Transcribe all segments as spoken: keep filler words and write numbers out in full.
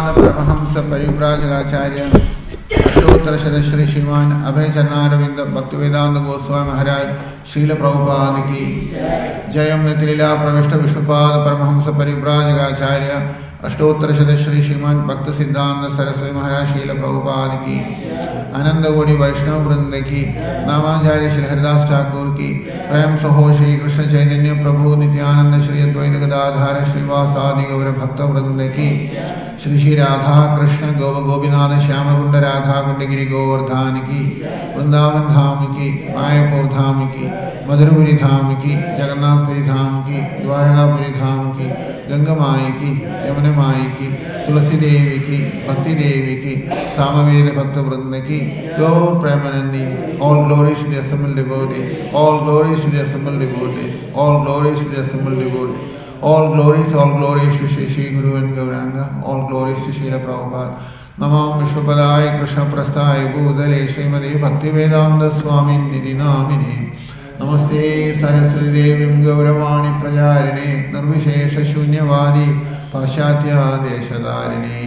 परमहंस परिव्राजकाचार्य अष्टोत्तर श्री श्रीमान अभय चरणारविंद भक्तिवेदांत गोस्वामी महाराज श्रील प्रभुपाद की जय। लीला प्रविष्ट विष्णुपाद परमहंस परिव्राजकाचार्य अष्टोत्तर श्री श्रीमान भक्त सिद्धांत सरस्वती महाराज श्रील प्रभुपाद की आनंद गोड़ी वैष्णव वृंद की नामाचार्य श्री हरिदास ठाकुर की प्रेम सहो श्री कृष्ण चैतन्य प्रभु नित्यानंद श्री अद्वैत गदाधार श्रीवासादि गौर भक्त वृंद की श्री श्री राधा कृष्ण गौ गोपीनाथ श्याम कुंड राधा कुंडगिरी गोवर्धन की वृंदावन धाम की मायापुर धाम की मधुरपुरी धाम की जगन्नाथपुरी धाम की द्वारकापुरी धाम की गंगा माई की यमुना माई की तुलसी देवी की भक्ति देवी की सामवेद भक्त वृंद की गौर Premanandi. All glories to the assembled devotees, all glories to the assembled devotees, all glories to the assembled devotees, all glories, all glories to Shri Shri Guru and Gauranga, all glories to Srila Prabhupada. Namam Vishwapadaya Krishna Prasthaya Bhudale Srimati Bhaktivedanta Swami Nidhi Namine Namaste Saraswati Devim Gauravani Prajarine Nirvishesha Shunyavadi Pashatya Deshadarine.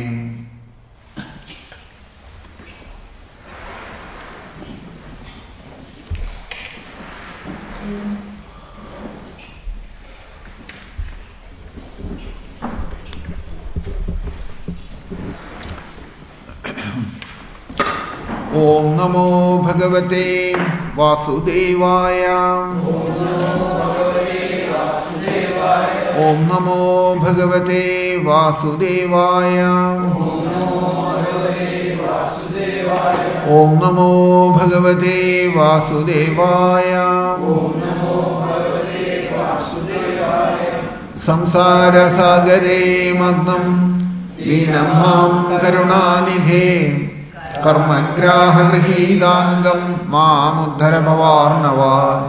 ओम नमो भगवते वासुदेवाय ओम नमो भगवते वासुदेवाय ओम नमो भगवते वासुदेवाय संसार सागरे मग्नं दीनं मां करुणानिधे कर्मग्राहगृहीतांगं मामुद्धर भवार्णवात्।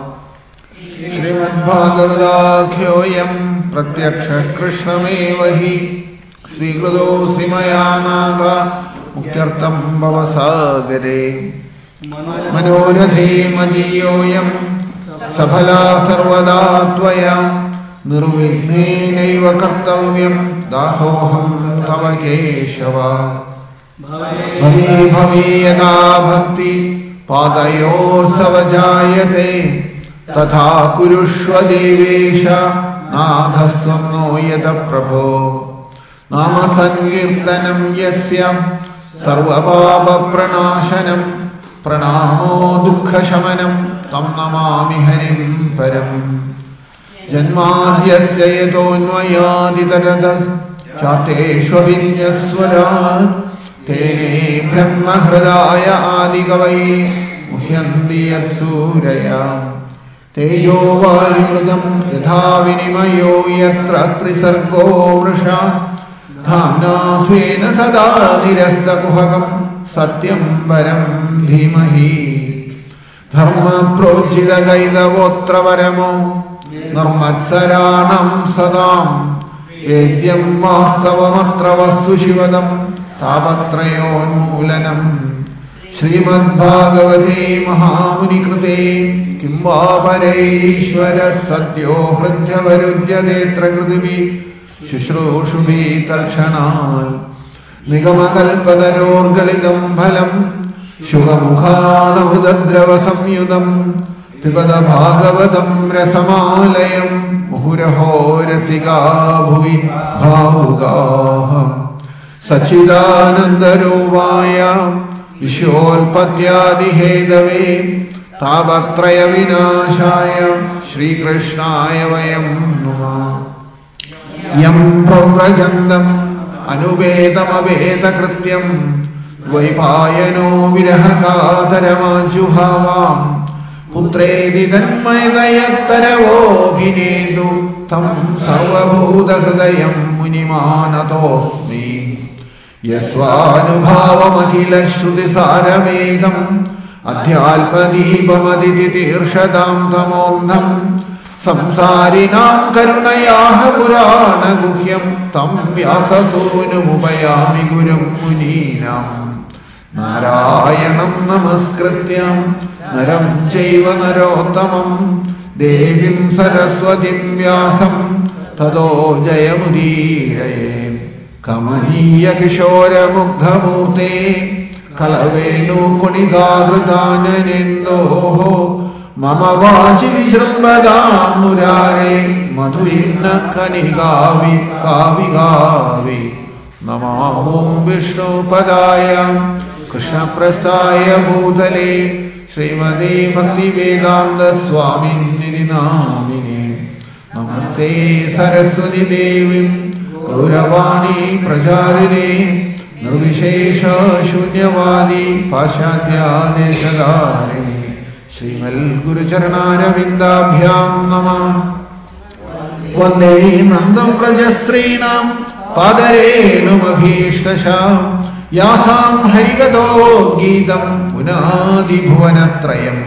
श्रीमद्भागवताख्योऽयं प्रत्यक्ष कृष्णमेव हि स्वीकृतोऽसि मया नाथ मुक्त्यर्थं भवसागरे। मनोरथे मदीयोऽयं सफला सर्वदा त्वया निर्विघ्नेनैव कर्तव्यं दासोऽहं तव केशव। भवे भवे यदा भक्ति पादयोस्तव जायते तथा कुरुष्व देवेश नाथस्त्वं नो यद प्रभो। नाम संकीर्तनं यस्य सर्वपापप्रणाशनं प्रणामो दुःखशमनं तं नमामि हरिं परम्। जन्माद्यस्य यतोऽन्वयादितरतश्चार्थेष्वभिज्ञस्वरात् तेने ब्रह्महृदाय आदिकवये मुह्यन्ति यत्सूरया। तेजो वायुमृतं यथा विनिमयो यत्र त्रिसर्गो मृषा धाम्ना स्वेन सदा निरस्तकुहकं सत्यं परं धीमहि। धर्मप्रोज्झितकैतवोऽत्र परमो निर्मत्सराणां सदां वेद्यं वास्तवमत्र वस्तु शिवदं तापत्रयोन्मूलनम्। श्रीमद्भागवते महामुनिकृते किं वा परैरीश्वरः सद्यो हृद्यवरुध्यतेऽत्र कृतिभिः शुश्रूषुभिः तत्क्षणात्। निगमकल्पतरोर्गलितं फलं शुभमुखानमृतद्रवसंयुतं पिबत भागवतं रसमालयं मुहुरहो रसिका भुवि भावुकाः। सच्चिदानन्दरूपाय विश्वोत्पत्त्यादिहेतवे तापत्रयविनाशाय श्रीकृष्णाय वयं नुमः। यं प्रव्रजन्तम् अनुपेतमपेतकृत्यं द्वैपायनो विरहकातरमाजुहावां पुत्रेति तन्मयतयत्तरवोऽभिनेतु तं सर्वभूतहृदयं मुनिमानतोऽस्मि। यस्वानुभावमखिलश्रुतिसारमेकम् अध्यात्मदीपमदितितीर्षतां तमोन्धं संसारिणां करुणयाः पुराणगुह्यं तं व्याससूनुमुपयामि गुरुं मुनीनाम्। नारायणं नमस्कृत्य नरं चैव नरोत्तमं देवीं सरस्वतीं व्यासं ततो जयमुदीरये। കമനീയ കിശോരമുഗ്ധമൂർത്തേ കളവേണു കുണിതാധൃതാനനെന്തോ മമ വാചി വിജൃംഭതാം മുരാരേ മധുരിന്ന കനികാവി കാവികാവി നമാം വിഷ്ണുപദായ കൃഷ്ണപ്രസ്ഥായ ഭൂതലേ ശ്രീമതേ ഭക്തിവേദാന്ത സ്വാമിനിധി നാമിനേ നമസ്തേ സരസ്വതി ദേവി ഗൗരവാണി പ്രചാരിണേ നിർവിശേഷ ശൂന്യവാദി പാശ്ചാത്യാദേശധാരിണി ശ്രീമൽ ഗുരുചരണാരവിന്ദാഭ്യാം നമഃ. വന്ദേ നന്ദം വ്രജസ്ത്രീണാം പാദരേണുമഭീഷ്ടശാം യാസാം ഹരികഥോദ്ഗീതം പുനാദിഭുവനത്രയം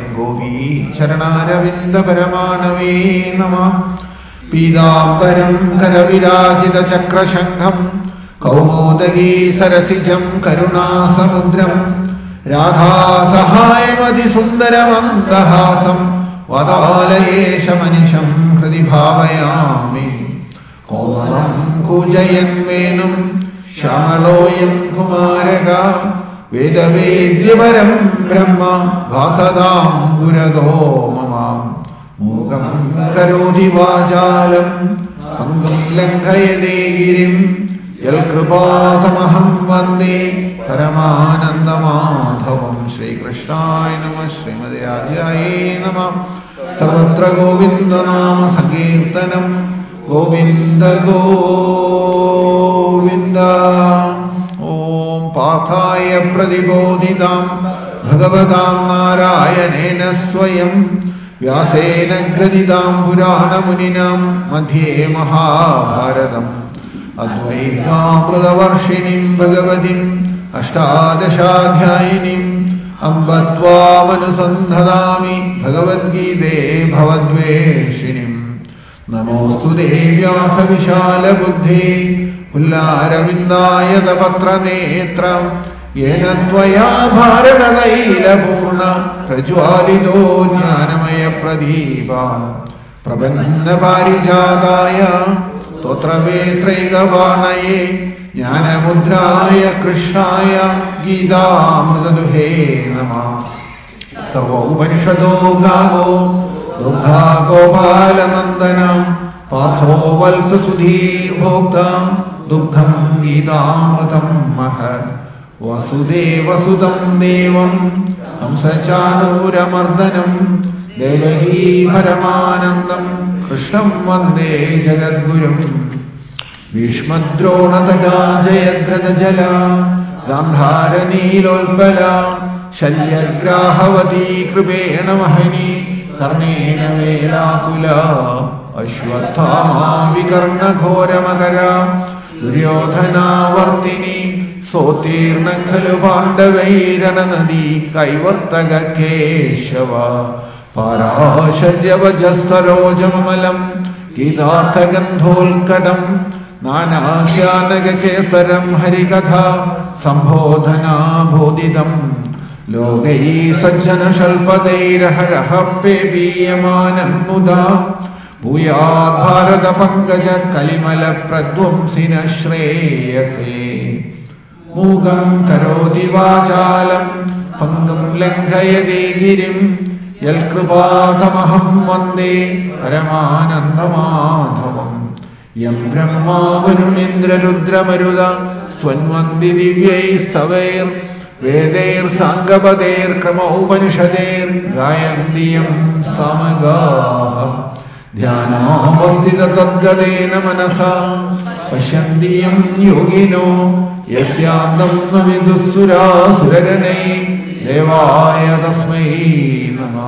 ഗോപീചരണാരവിന്ദപരമാണവേ നമഃ. പീതാംബരം കരവിരാജിതചക്രശംഖം കൗമോദഗീ സരസിജം കരുണാസമുദ്രം രാധാസഹായമതിസുന്ദരമന്ദഹാസം വദാലയേശമനിശം ഹൃദി ഭാവയാമി. കോമളം കൂജയൻ വേണും ശ്യാമളോയം കുമാരക വേദവേദ്യപരം ബ്രഹ്മ ഭാസതാം പുരതോ മമ. മൂകം കരോതി വാചാലം പങ്കും ലംഘയതേ ഗിരിം യൽകൃപാതമഹം വന്ദേ പരമാനന്ദമാധവം. ശ്രീകൃഷ്ണായ നമഃ. ശ്രീമതി രാധായേ നമഃ. സർവത്ര ഗോവിന്ദനാമ സങ്കീർത്തനം. ഗോവിന്ദ ഗോവിന്ദ. ഓം പാർത്ഥായ പ്രതിബോധിതാം ഭഗവതാം നാരായണേന സ്വയം വ്യാസേന ഗ്രഥിതാം പുരാണമുനിനാം മധ്യേ മഹാഭാരതം അദ്വൈതാമൃതവർഷിണീം ഭഗവതീം അഷ്ടാദശാധ്യായിനീം അംബ ത്വാമനുസന്ധതാമി ഭഗവദ്ഗീതേ ഭവദ്വേഷിണീം. നമോസ്തു വ്യാസവിശാലബുദ്ധേ പുല്ലാരവിന്ദായതപത്രനേത്ര യേന ത്വയാ ഭാരതതൈലപൂർണ പ്രജ്വാലിതോ ജ്ഞാനമയപ്രദീപ. പ്രപന്നപാരിജാതായ സ്തോത്രവേത്രൈകവാണയേ ജ്ഞാനമുദ്രായ കൃഷ്ണായ ഗീതാമൃതദുഹേ നമഃ. സർവോപനിഷദോ ഗാവോ ദുഗ്ധാ ഗോപാലനന്ദന പാർത്ഥോ വത്സസുധീർഭോക്ത ദുഗ്ധം ഗീതാമൃതം മഹത്. വസുദേവസുതം ദേവം ഹംസചാണൂരമർദ്ദനം ദേവകീ പരമാനന്ദം കൃഷ്ണം വന്ദേ ജഗദ്ഗുരും. ഭീഷ്മദ്രോണതടാ ജയദ്രഥജല ഗാന്ധാരനീലോൽപല ശല്യഗ്രാഹവതീ കൃപേണ വഹനി കർണേന വേലാകുല. അശ്വത്ഥാമാ വികർണഘോരമകര ദുര്യോധനാവർത്തിനി സോത്തീർണ ഖലു പാണ്ഡവൈരണനദീ കൈവർത്തക കേശവ. പാരാശര്യവജസ്സരോജമമലം ഗീതാർത്ഥഗന്ധോൽക്കടം നാനാഖ്യാനകേസരം ഹരികഥ സംബോധനാബോധിതം. ലോകൈ സജ്ജനശൽപതൈരഹരഹ പേബീയമാനം മുദാ ഭൂയാത് ഭാരത പങ്കജ കലിമല പ്രധ്വംസിന ശ്രേയസേ. മൂകം കരോതി വാചാലം പങ്കും ലംഘയതേ ഗിരിം യൽകൃപാതമഹം വന്ദേ പരമാനന്ദമാധവം. യം ബ്രഹ്മാ വരുണീന്ദ്രരുദ്രമരുത സ്ത്വന്വന്തി ദിവ്യൈസ്തവൈർ വേദൈർ സാംഗപതൈർ ക്രമോപനിഷദൈർ ഗായന്തി യം സമഗാഃ. ധ്യാനാവസ്ഥിത തദ്ഗതേന മനസാ പശ്യന്തി യം യോഗിനോ യസ്യാന്തം ന വിദുഃസുരാസുരഗണൈ ദേവായ തസ്മൈ നമഃ.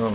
So,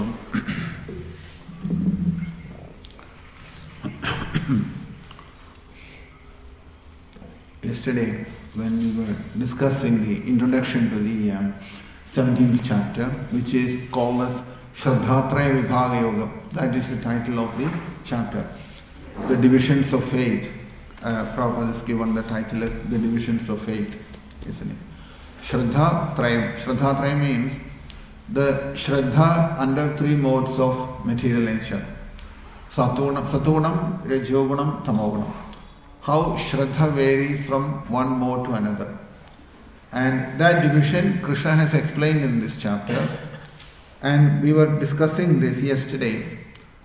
yesterday when we were discussing the introduction to the um, seventeenth chapter, which is called as Shraddhatraya Vibhaga Yoga, that is the title of the chapter. The divisions of faith. Uh, Prabhupada has given the title as the divisions of faith, isn't it? Shraddhatraya. Shraddhatraya means the Shraddha under three modes of material nature. Satunam, Satunam, Rajogunam, Tamogunam. How Shraddha varies from one mode to another. And that division Krishna has explained in this chapter. And we were discussing this yesterday,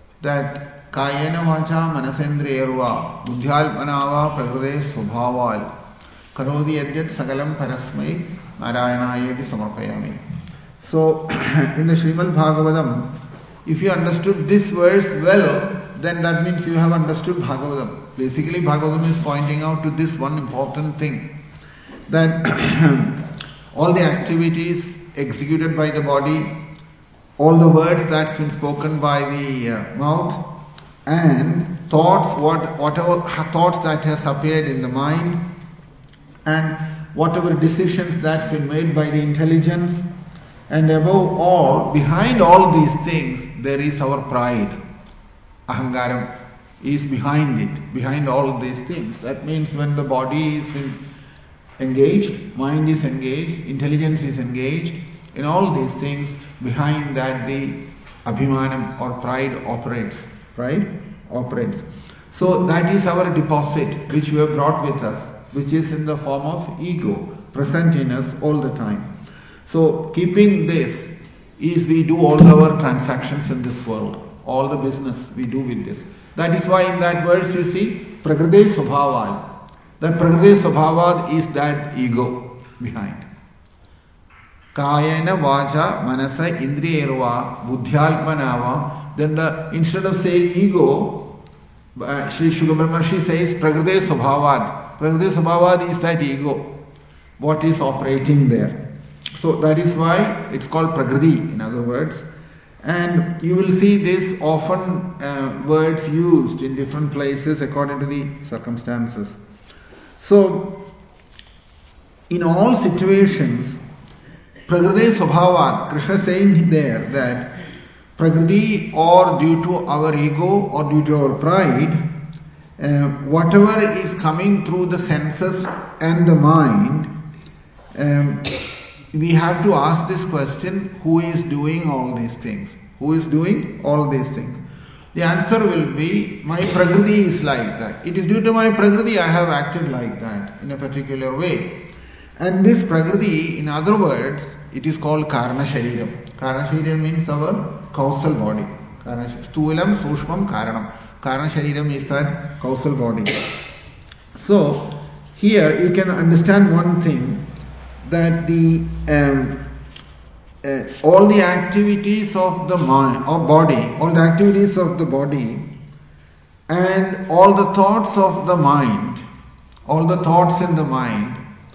that Kayena Vacha Manasendriyarva Buddhyalpanava Prakrite Subhaval Karodi Yadyat Sagalam Parasmai Narayanayeti Samarpayami. So, in the Srimad Bhagavatam, if you understood this verse well, then that means you have understood Bhagavatam. Basically, Bhagavatam is pointing out to this one important thing, that all the activities executed by the body, all the words that's been spoken by the uh, mouth, and thoughts, what whatever thoughts that has appeared in the mind, and whatever decisions that's been made by the intelligence, and above all, behind all these things, there is our pride. Ahangaram is behind it, behind all these things. That means when the body is in, engaged, mind is engaged, intelligence is engaged, in all these things, behind that the abhimanam or pride operates. Pride operates. So that is our deposit which we have brought with us, which is in the form of ego, present in us all the time. So keeping this is we do all our transactions in this world, all the business we do with this. That is why in that verse you see Prakriti Subhavad. That Prakriti Subhavad is that ego behind. Kayena Vacha Manasa Indriyerva Buddhyalpanava. Then the instead of saying ego, uh, Sri Shuka Brahmarshi says Prakriti Subhavad. Prakriti Subhavad is that ego, what is operating there. So that is why it's called Prakriti, in other words. And you will see this often uh, words used in different places according to the circumstances. So, in all situations, Prakriti Subhavat, Krishna saying there that Prakriti, or due to our ego or due to our pride, uh, whatever is coming through the senses and the mind, um, we have to ask this question, who is doing all these things? Who is doing all these things? The answer will be, my Prakriti is like that. It is due to my Prakriti I have acted like that in a particular way. And this Prakriti, in other words, it is called Karana Shariram. Karana Shariram means our causal body. Sthulam, Sushmam, Karanam. Karana Shariram is that causal body. So, here you can understand one thing, that the um, uh, all the activities of the mind or body, all the activities of the body, and all the thoughts of the mind, all the thoughts in the mind,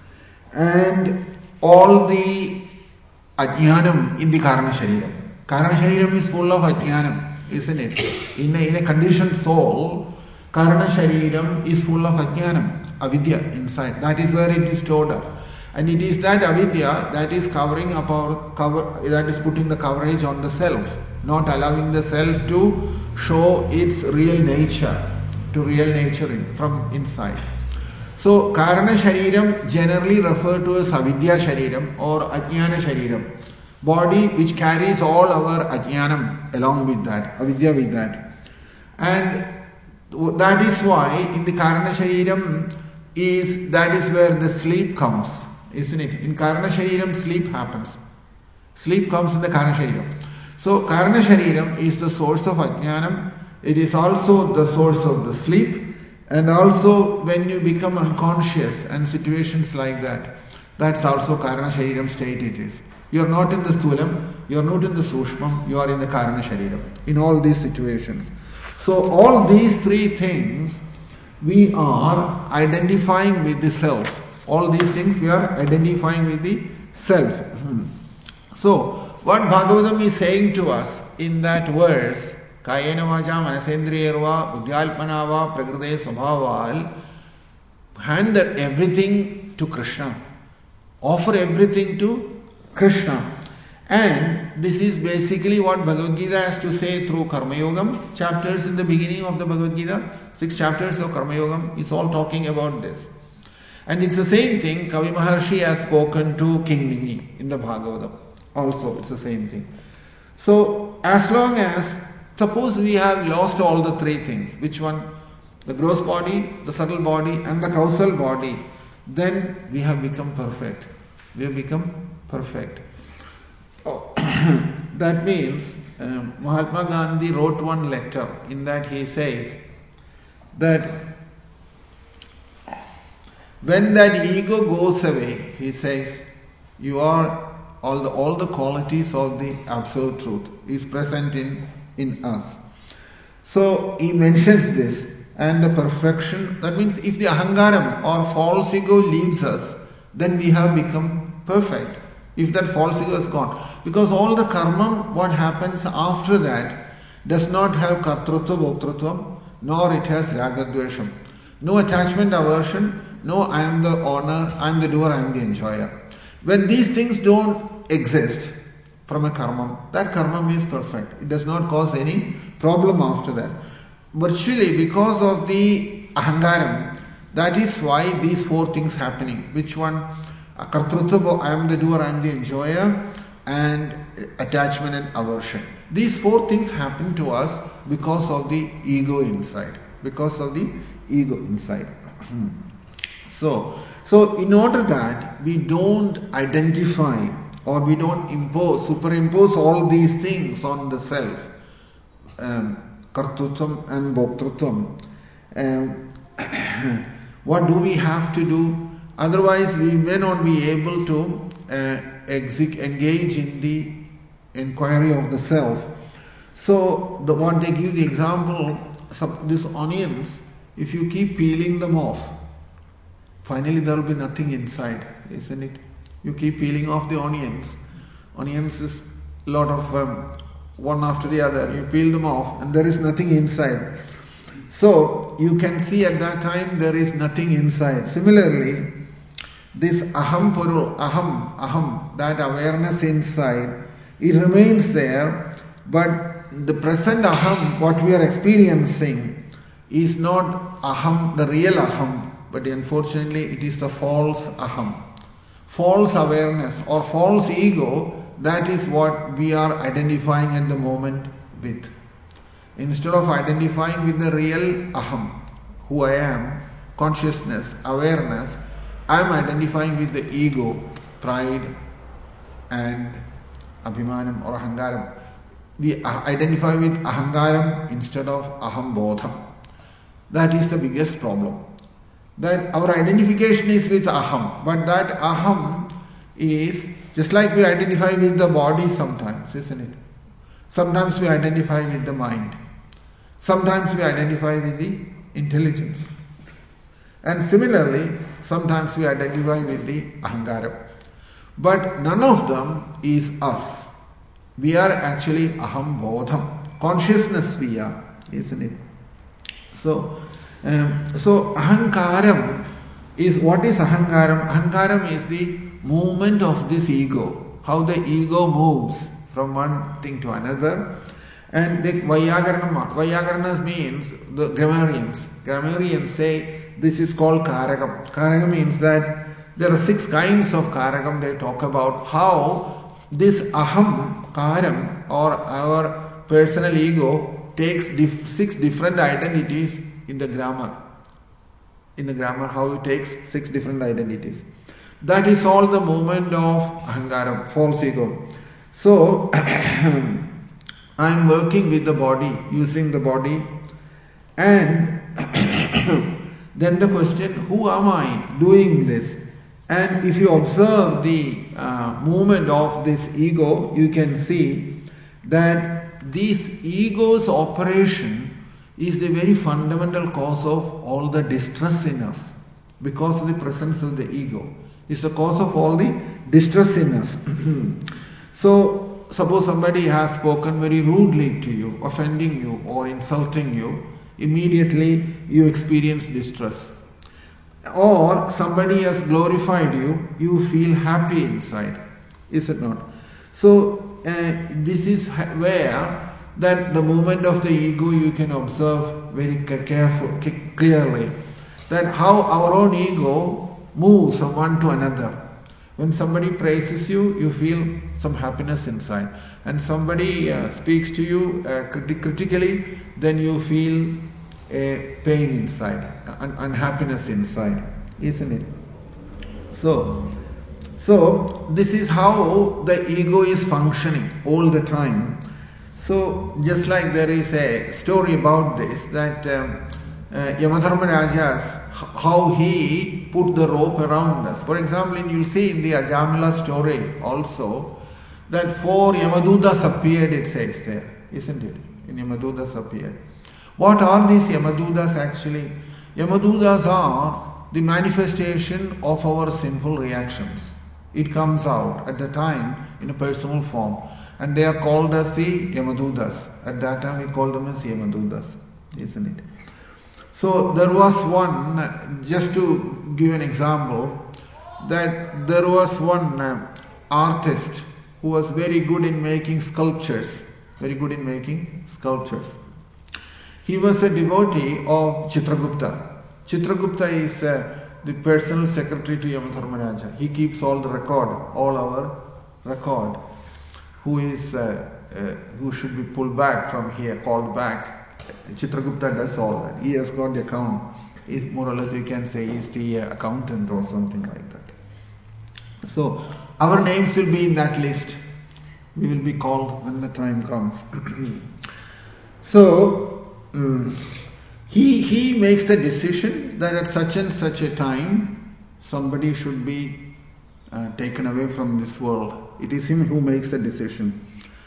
and all the ajnanam in the Karana Shariram. Karana Shariram is full of ajnanam, isn't it? In a, in a conditioned soul, Karana Shariram is full of ajnanam, avidya inside. That is where it is stored up. And it is that avidya that is covering up our cover, that is putting the coverage on the self, not allowing the self to show its real nature, to real nature in, from inside. So, Karana Shariram generally referred to as avidya Shariram or ajnana Shariram, body which carries all our ajnanam along with that, avidya with that. And that is why in the Karana Shariram is, that is where the sleep comes. Isn't it? In Karana Shariram, sleep happens. Sleep comes in the Karana Shariram. So, Karana Shariram is the source of ajnanam. It is also the source of the sleep. And also, when you become unconscious and situations like that, that's also Karana Shariram state it is. You are not in the Sthulam, you are not in the Sushmam, you are in the Karana Shariram. In all these situations. So, all these three things, we are identifying with the self. All these things we are identifying with the self. So, what Bhagavatam is saying to us in that verse, Kayena vacha manasendriyarva buddhyalpanava prakrite swabhaval, hand everything to Krishna. Offer everything to Krishna. And this is basically what Bhagavad Gita has to say through Karma Yogam. Chapters in the beginning of the Bhagavad Gita, six chapters of Karma Yogam is all talking about this. And it's the same thing Kavi Maharshi has spoken to King Nimi in the Bhagavatam. Also, it's the same thing. So, as long as, suppose we have lost all the three things, which one? The gross body, the subtle body and the causal body, then we have become perfect. We have become perfect. Oh, that means um, Mahatma Gandhi wrote one letter in that he says that when that ego goes away, he says, you are all the all the qualities of the absolute truth is present in, in us. So he mentions this, and the perfection, that means if the ahangaram or false ego leaves us, then we have become perfect. If that false ego is gone. Because all the karma, what happens after that, does not have kartrutva, bhoktrutva, nor it has ragadvesham. No attachment, aversion, no I am the owner, I am the doer, I am the enjoyer. When these things don't exist from a karma, that karma is perfect. It does not cause any problem after that. Virtually because of the ahangaram, that is why these four things happening. Which one? Kartrutva, I am the doer, I am the enjoyer, and attachment and aversion. These four things happen to us because of the ego inside. Because of the ego inside. so, so in order that we don't identify or we don't impose, superimpose all these things on the self, um, kartrutvam and bhoktrutvam, um, what do we have to do? Otherwise, we may not be able to uh, exec- engage in the inquiry of the self. So, the, what they give the example, some, these onions, if you keep peeling them off, finally there will be nothing inside, isn't it? You keep peeling off the onions. Onions is a lot of um, one after the other. You peel them off and there is nothing inside. So, you can see at that time there is nothing inside. Similarly, this aham puru, aham, aham, that awareness inside, it remains there, but the present aham, what we are experiencing, is not aham, the real aham, but unfortunately it is the false aham. False awareness or false ego, that is what we are identifying at the moment with. Instead of identifying with the real aham, who I am, consciousness, awareness, I am identifying with the ego, pride and abhimanam or ahangaram. We identify with ahangaram instead of aham bodham. That is the biggest problem. That our identification is with aham, but that aham is just like we identify with the body sometimes, isn't it? Sometimes we identify with the mind. Sometimes we identify with the intelligence. And similarly, sometimes we identify with the ahangaram. But none of them is us. We are actually aham bodham. Consciousness we are, isn't it? So, um, so ahankaram is, what is ahankaram? Ahankaram is the movement of this ego. How the ego moves from one thing to another. And the Vayagaranam, Vayagaranas means the grammarians. Grammarians say this is called Karagam. Karagam means that there are six kinds of Karagam. They talk about how this aham, karam, or our personal ego takes dif- six different identities in the grammar. In the grammar, how it takes six different identities. That is all the movement of ahangaram, false ego. So, I am working with the body, using the body, and then the question, who am I doing this? And if you observe the uh, movement of this ego, you can see that this ego's operation is the very fundamental cause of all the distress in us, because of the presence of the ego. It's the cause of all the distress in us. So, suppose somebody has spoken very rudely to you, offending you or insulting you, immediately you experience distress. Or somebody has glorified you, you feel happy inside. Is it not? So uh, this is where that the movement of the ego you can observe very careful, clearly. That how our own ego moves from one to another. When somebody praises you, you feel some happiness inside. And somebody uh, speaks to you uh, criti- critically, then you feel a pain inside, un- unhappiness inside, isn't it? So, so this is how the ego is functioning all the time. So just like there is a story about this, that um, uh, Yamadharmaraja's, how he put the rope around us. For example, you'll see in the Ajamila story also, that four Yamadutas appeared, it says there, isn't it? In Yamadutas appeared. What are these Yamadutas actually? Yamadutas are the manifestation of our sinful reactions. It comes out at the time in a personal form. And they are called as the Yamadutas. At that time we called them as Yamadutas, isn't it? So there was one, just to give an example, that there was one uh, artist who was very good in making sculptures, very good in making sculptures. He was a devotee of Chitragupta. Chitragupta is uh, the personal secretary to Yamadharmaraja. He keeps all the record, all our record. Who is uh, uh, who should be pulled back from here, called back. Chitragupta does all that. He has got the account. He's more or less, you can say, he's the uh, accountant or something like that. So our names will be in that list. We will be called when the time comes. So um, he he makes the decision that at such and such a time somebody should be uh, taken away from this world. It is him who makes the decision.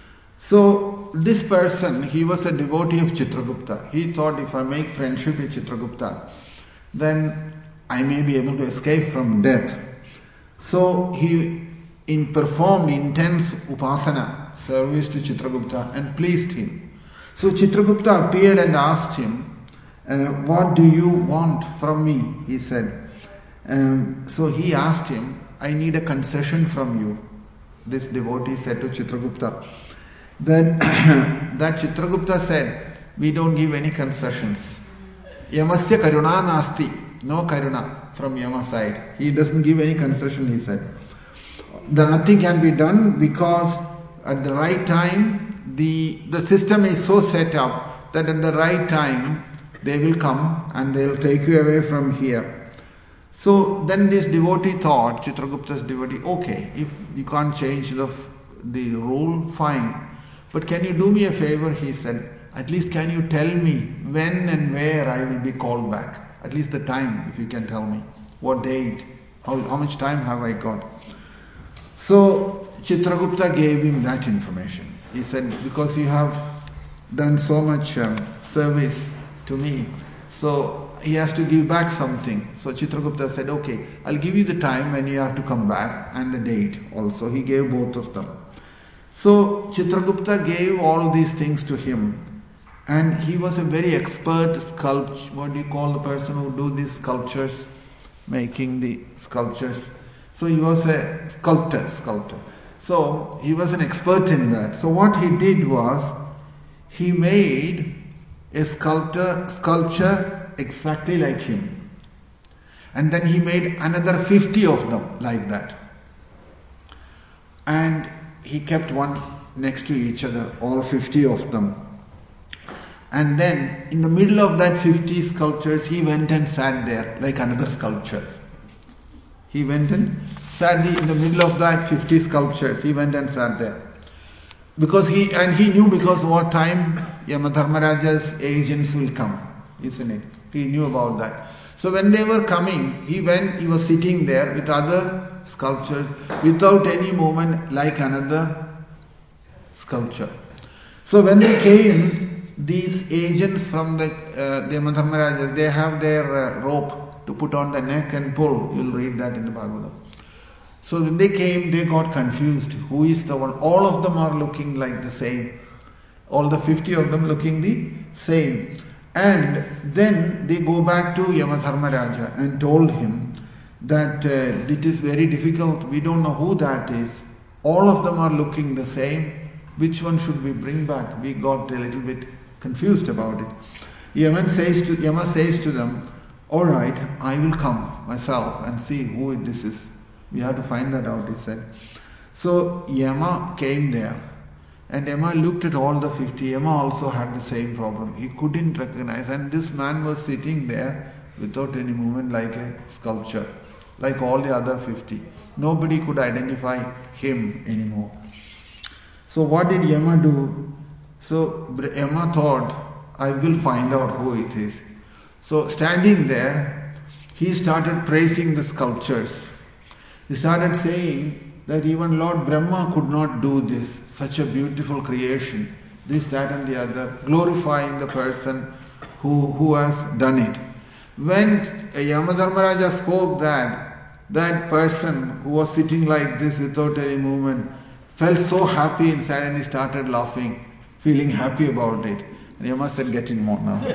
So this person, he was a devotee of Chitragupta. He thought, if I make friendship with Chitragupta, then I may be able to escape from death. So he in performed intense upasana, service to Chitragupta, and pleased him. So Chitragupta appeared and asked him, uh, what do you want from me? He said. Um, so he asked him, I need a concession from you. This devotee said to Chitragupta. Then that Chitragupta said, we don't give any concessions. Yamasya karuna nasti. No karuna from Yama side. He doesn't give any concession, he said. Then nothing can be done because at the right time, the, the system is so set up that at the right time, they will come and they will take you away from here. So then this devotee thought, Chitragupta's devotee, okay, if you can't change the, the rule, fine. But can you do me a favor, he said, at least can you tell me when and where I will be called back? At least the time, if you can tell me. What date? How, how much time have I got? So Chitragupta gave him that information. He said, because you have done so much um, service to me, so he has to give back something. So Chitragupta said, okay, I'll give you the time when you have to come back and the date also. He gave both of them. So Chitragupta gave all these things to him. And he was a very expert sculptor. What do you call the person who do these sculptures? Making the sculptures. So he was a sculptor, sculptor. So he was an expert in that. So what he did was, he made a sculptor, sculpture exactly like him. And then he made another fifty of them like that. And he kept one next to each other, all fifty of them. And then in the middle of that fifty sculptures, he went and sat there like another sculpture. He went and sat in the middle of that fifty sculptures. He went and sat there. Because he, and he knew because what time Yamadharmaraja's agents will come, isn't it? He knew about that. So when they were coming, he went, he was sitting there with other sculptures without any movement like another sculpture. So when they came, these agents from the, uh, the Yamadharmarajas, they have their uh, rope to put on the neck and pull. You'll read that in the Bhagavatam. So when they came, they got confused. Who is the one? All of them are looking like the same. All the fifty of them looking the same. And then they go back to Yamadharmaraja and told him that uh, it is very difficult. We don't know who that is. All of them are looking the same. Which one should we bring back? We got a little bit confused about it. Yama says to, Yama says to them, all right, I will come myself and see who this is. We have to find that out, he said. So Yama came there. And Yama looked at all the fifty. Yama also had the same problem. He couldn't recognize. And this man was sitting there without any movement like a sculpture. Like all the other fifty. Nobody could identify him anymore. So what did Yama do? So Yama thought, I will find out who it is. So standing there, he started praising the sculptures. He started saying that even Lord Brahma could not do this. Such a beautiful creation. This, that and the other. Glorifying the person who, who has done it. When Yamadharmaraja spoke that, that person who was sitting like this without any movement felt so happy inside and he started laughing, feeling happy about it. And Yama said, get in more now.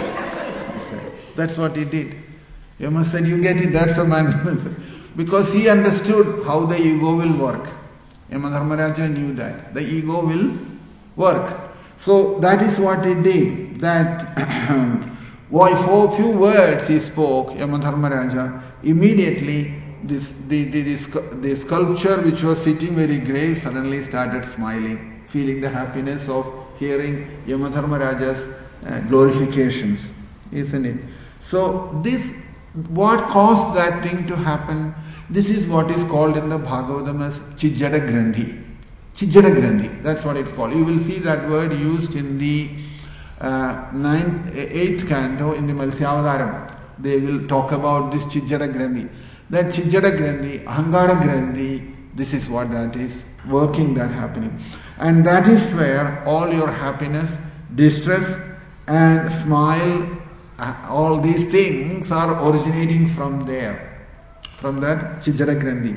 That's what he did. Yama said, you get it, that's the man. Because he understood how the ego will work. Yamadharmaraja knew that. The ego will work. So that is what he did. That why for a few words he spoke, Yamadharmaraja, immediately this the, the, the, the sculpture which was sitting very grave suddenly started smiling, feeling the happiness of hearing Yamadharmaraja's uh, glorifications. Isn't it? So this, what caused that thing to happen? This is what is called in the Bhagavatam as Chijjada Grandhi. Chijjada Grandhi, that's what it's called. You will see that word used in the uh, ninth, eighth canto in the Malsyavadaram. They will talk about this Chijjada Grandhi. That Chijjada Grandhi, Ahangara Grandhi, this is what that is, working, that happening. And that is where all your happiness, distress and smile, all these things are originating from there. From that Chijjada Grandhi.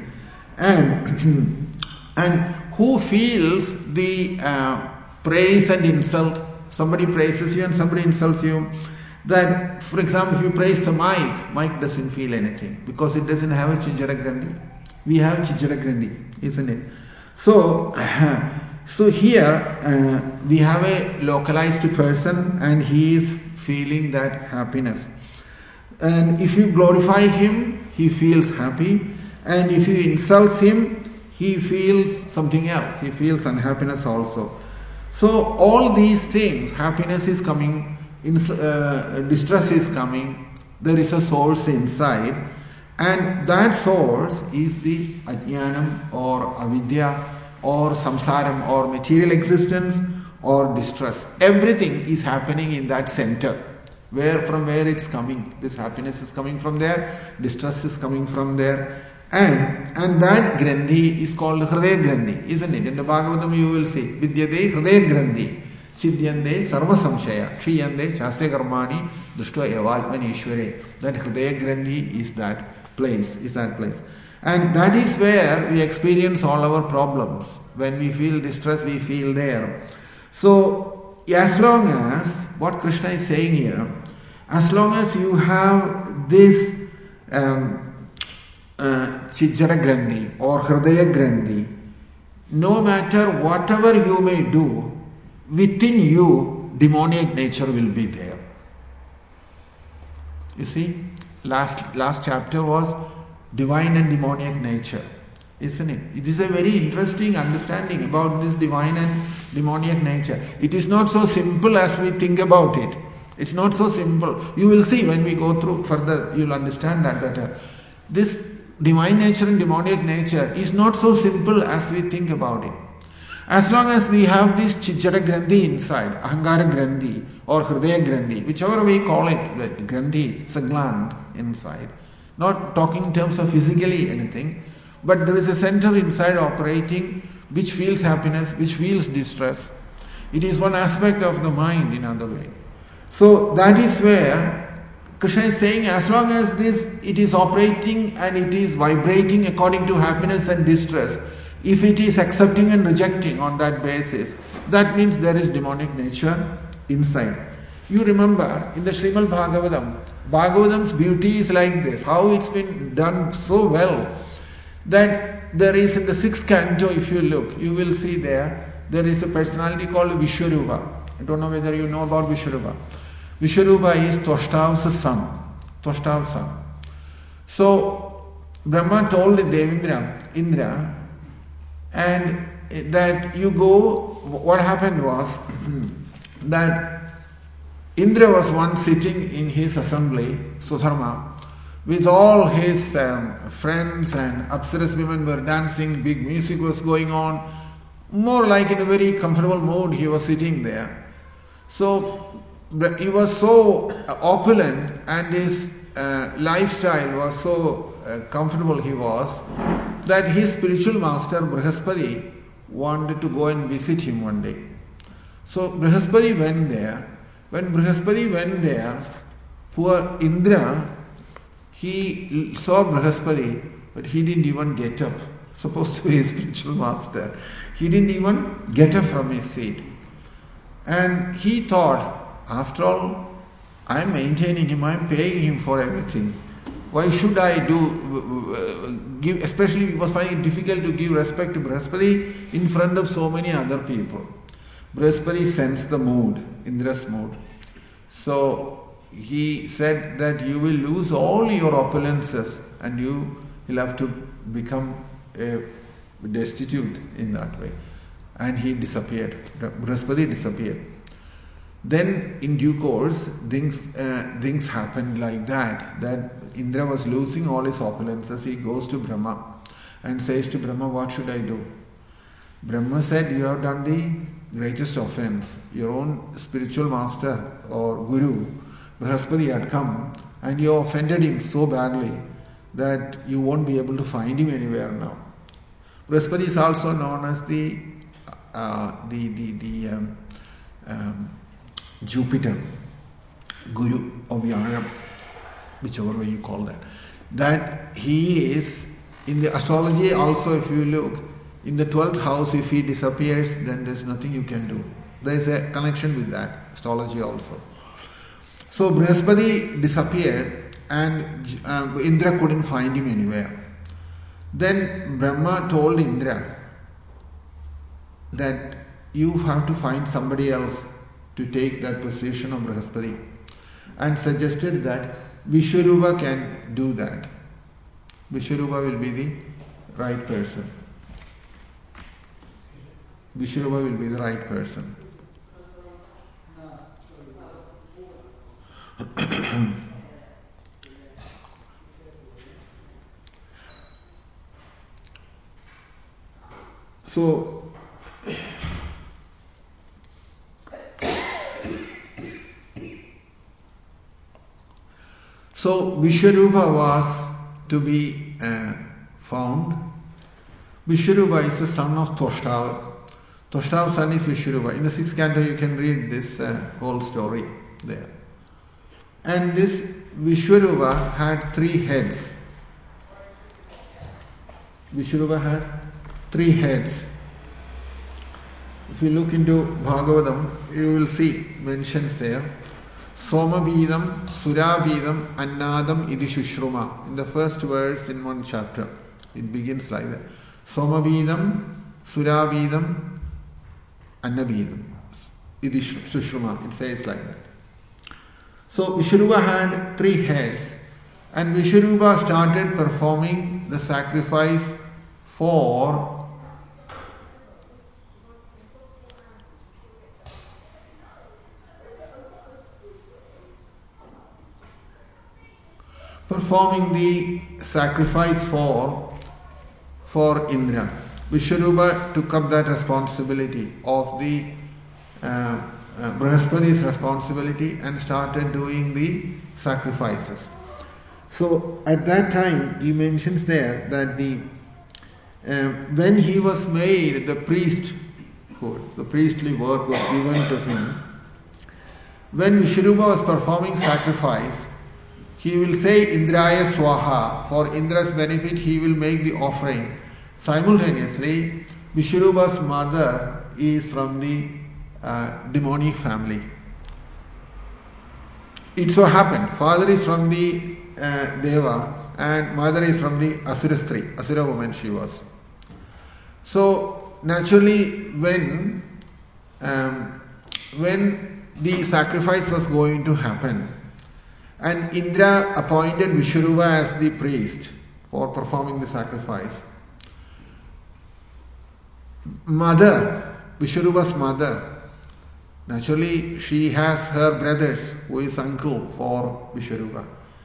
And, and who feels the uh, praise and insult? Somebody praises you and somebody insults you. That, for example, if you praise the mic, mic doesn't feel anything because it doesn't have a Chijjada Grandhi. We have Chijjada Grandhi, isn't it? So, so here uh, we have a localized person and he is feeling that happiness. And if you glorify him, he feels happy. And if you insult him, he feels something else. He feels unhappiness also. So all these things, happiness is coming, uh, distress is coming, there is a source inside. And that source is the ajnanam or avidya or samsaram or material existence or distress. Everything is happening in that center. Where from where it's coming. This happiness is coming from there, distress is coming from there. And and that Grandhi is called Hridaya Grandhi, isn't it? In the Bhagavatam you will see Vidyate Hridaya Grandhi, Chidyande Sarva Samshaya, Kshiyande Chasya Karmani, Dushtva Evalman Ishware. That Hridaya Grandhi is that place, is that place. And that is where we experience all our problems. When we feel distress, we feel there. So as long as, what Krishna is saying here, as long as you have this um, uh, Chijjada Grandhi or Hridaya Grandhi, no matter whatever you may do, within you, demoniac nature will be there. You see, last, last chapter was divine and demoniac nature. Isn't it? It is a very interesting understanding about this divine and demoniac nature. It is not so simple as we think about it. It's not so simple. You will see when we go through further, you'll understand that better. This divine nature and demoniac nature is not so simple as we think about it. As long as we have this Chijjada Grandhi inside, Ahangara Grandhi or Hridaya Grandhi, whichever we call it, the Grandhi, it's a gland inside. Not talking in terms of physically anything, but there is a center inside operating which feels happiness, which feels distress. It is one aspect of the mind in other way. So that is where Krishna is saying, as long as this, it is operating and it is vibrating according to happiness and distress, if it is accepting and rejecting on that basis, that means there is demonic nature inside. You remember in the Srimad Bhagavatam, Bhagavatam's beauty is like this, how it's been done so well, that there is in the sixth canto, if you look, you will see there, there is a personality called Vishwarupa. I don't know whether you know about Vishwarupa. Vishwarupa is Tvashtava's son. Tvashtava's son. So, Brahma told Devindra, Indra, and that you go, what happened was that Indra was once sitting in his assembly, Sudharma, with all his um, friends, and Apsaras women were dancing, big music was going on, more like in a very comfortable mood he was sitting there. So he was so opulent and his uh, lifestyle was so uh, comfortable he was, that his spiritual master Brihaspati wanted to go and visit him one day. So Brihaspati went there. When Brihaspati went there, poor Indra, he saw Brihaspati, but he didn't even get up. Supposed to be his spiritual master. He didn't even get up from his seat. And he thought, after all, I am maintaining him, I am paying him for everything. Why should I do, uh, give, especially he was finding it difficult to give respect to Brihaspati in front of so many other people. Brihaspati sensed the mood, Indra's mood. So he said that you will lose all your opulences and you will have to become uh, destitute in that way. And he disappeared. Brihaspati disappeared. Then in due course, things uh, things happened like that, that Indra was losing all his opulences. He goes to Brahma and says to Brahma, what should I do? Brahma said, you have done the greatest offense. Your own spiritual master or guru, Brihaspati, had come and you offended him so badly that you won't be able to find him anywhere now. Brihaspati is also known as the uh, the the, the um, um, Jupiter, Guru or Vyaram, whichever way you call that. That he is, in the astrology also, if you look, in the twelfth house, if he disappears, then there's nothing you can do. There is a connection with that, astrology also. So Brihaspati disappeared and uh, Indra couldn't find him anywhere. Then Brahma told Indra that you have to find somebody else to take that position of Brihaspati, and suggested that Vishwarupa can do that. Vishwarupa will be the right person. Vishwarupa will be the right person. So, So Vishwarupa was to be uh, found. Vishwarupa is the son of Tvashtava. Tvashtava's son is Vishwarupa. In the sixth canto you can read this uh, whole story there. And this Vishwarupa had three heads. Vishwarupa had three heads. If you look into Bhagavatam, you will see mentions there. Somabhidam, Surabhidam, Annadam, Idi Shushruma. In the first verse in one chapter, it begins like that. Somabhidam, Surabhidam, Annabhidam, Idi Shushruma. It says like that. So Vishwarupa had three heads, and Vishwarupa started performing the sacrifice for performing the sacrifice for for Indra. Vishwarupa took up that responsibility of the uh, uh, Brihaspati's responsibility and started doing the sacrifices. So at that time he mentions there that the uh, when he was made the priesthood, the priestly work was given to him. When Vishwarupa was performing sacrifice, he will say Indraya Swaha. For Indra's benefit, he will make the offering. Simultaneously, Vishwarupa's mother is from the uh, demonic family. It so happened, father is from the uh, Deva and mother is from the Asura Stri, Asura woman she was. So naturally, when um, when the sacrifice was going to happen, and Indra appointed Vishwarupa as the priest for performing the sacrifice, mother, Vishwarupa's mother, naturally she has her brothers who is uncle for Vishwarupa.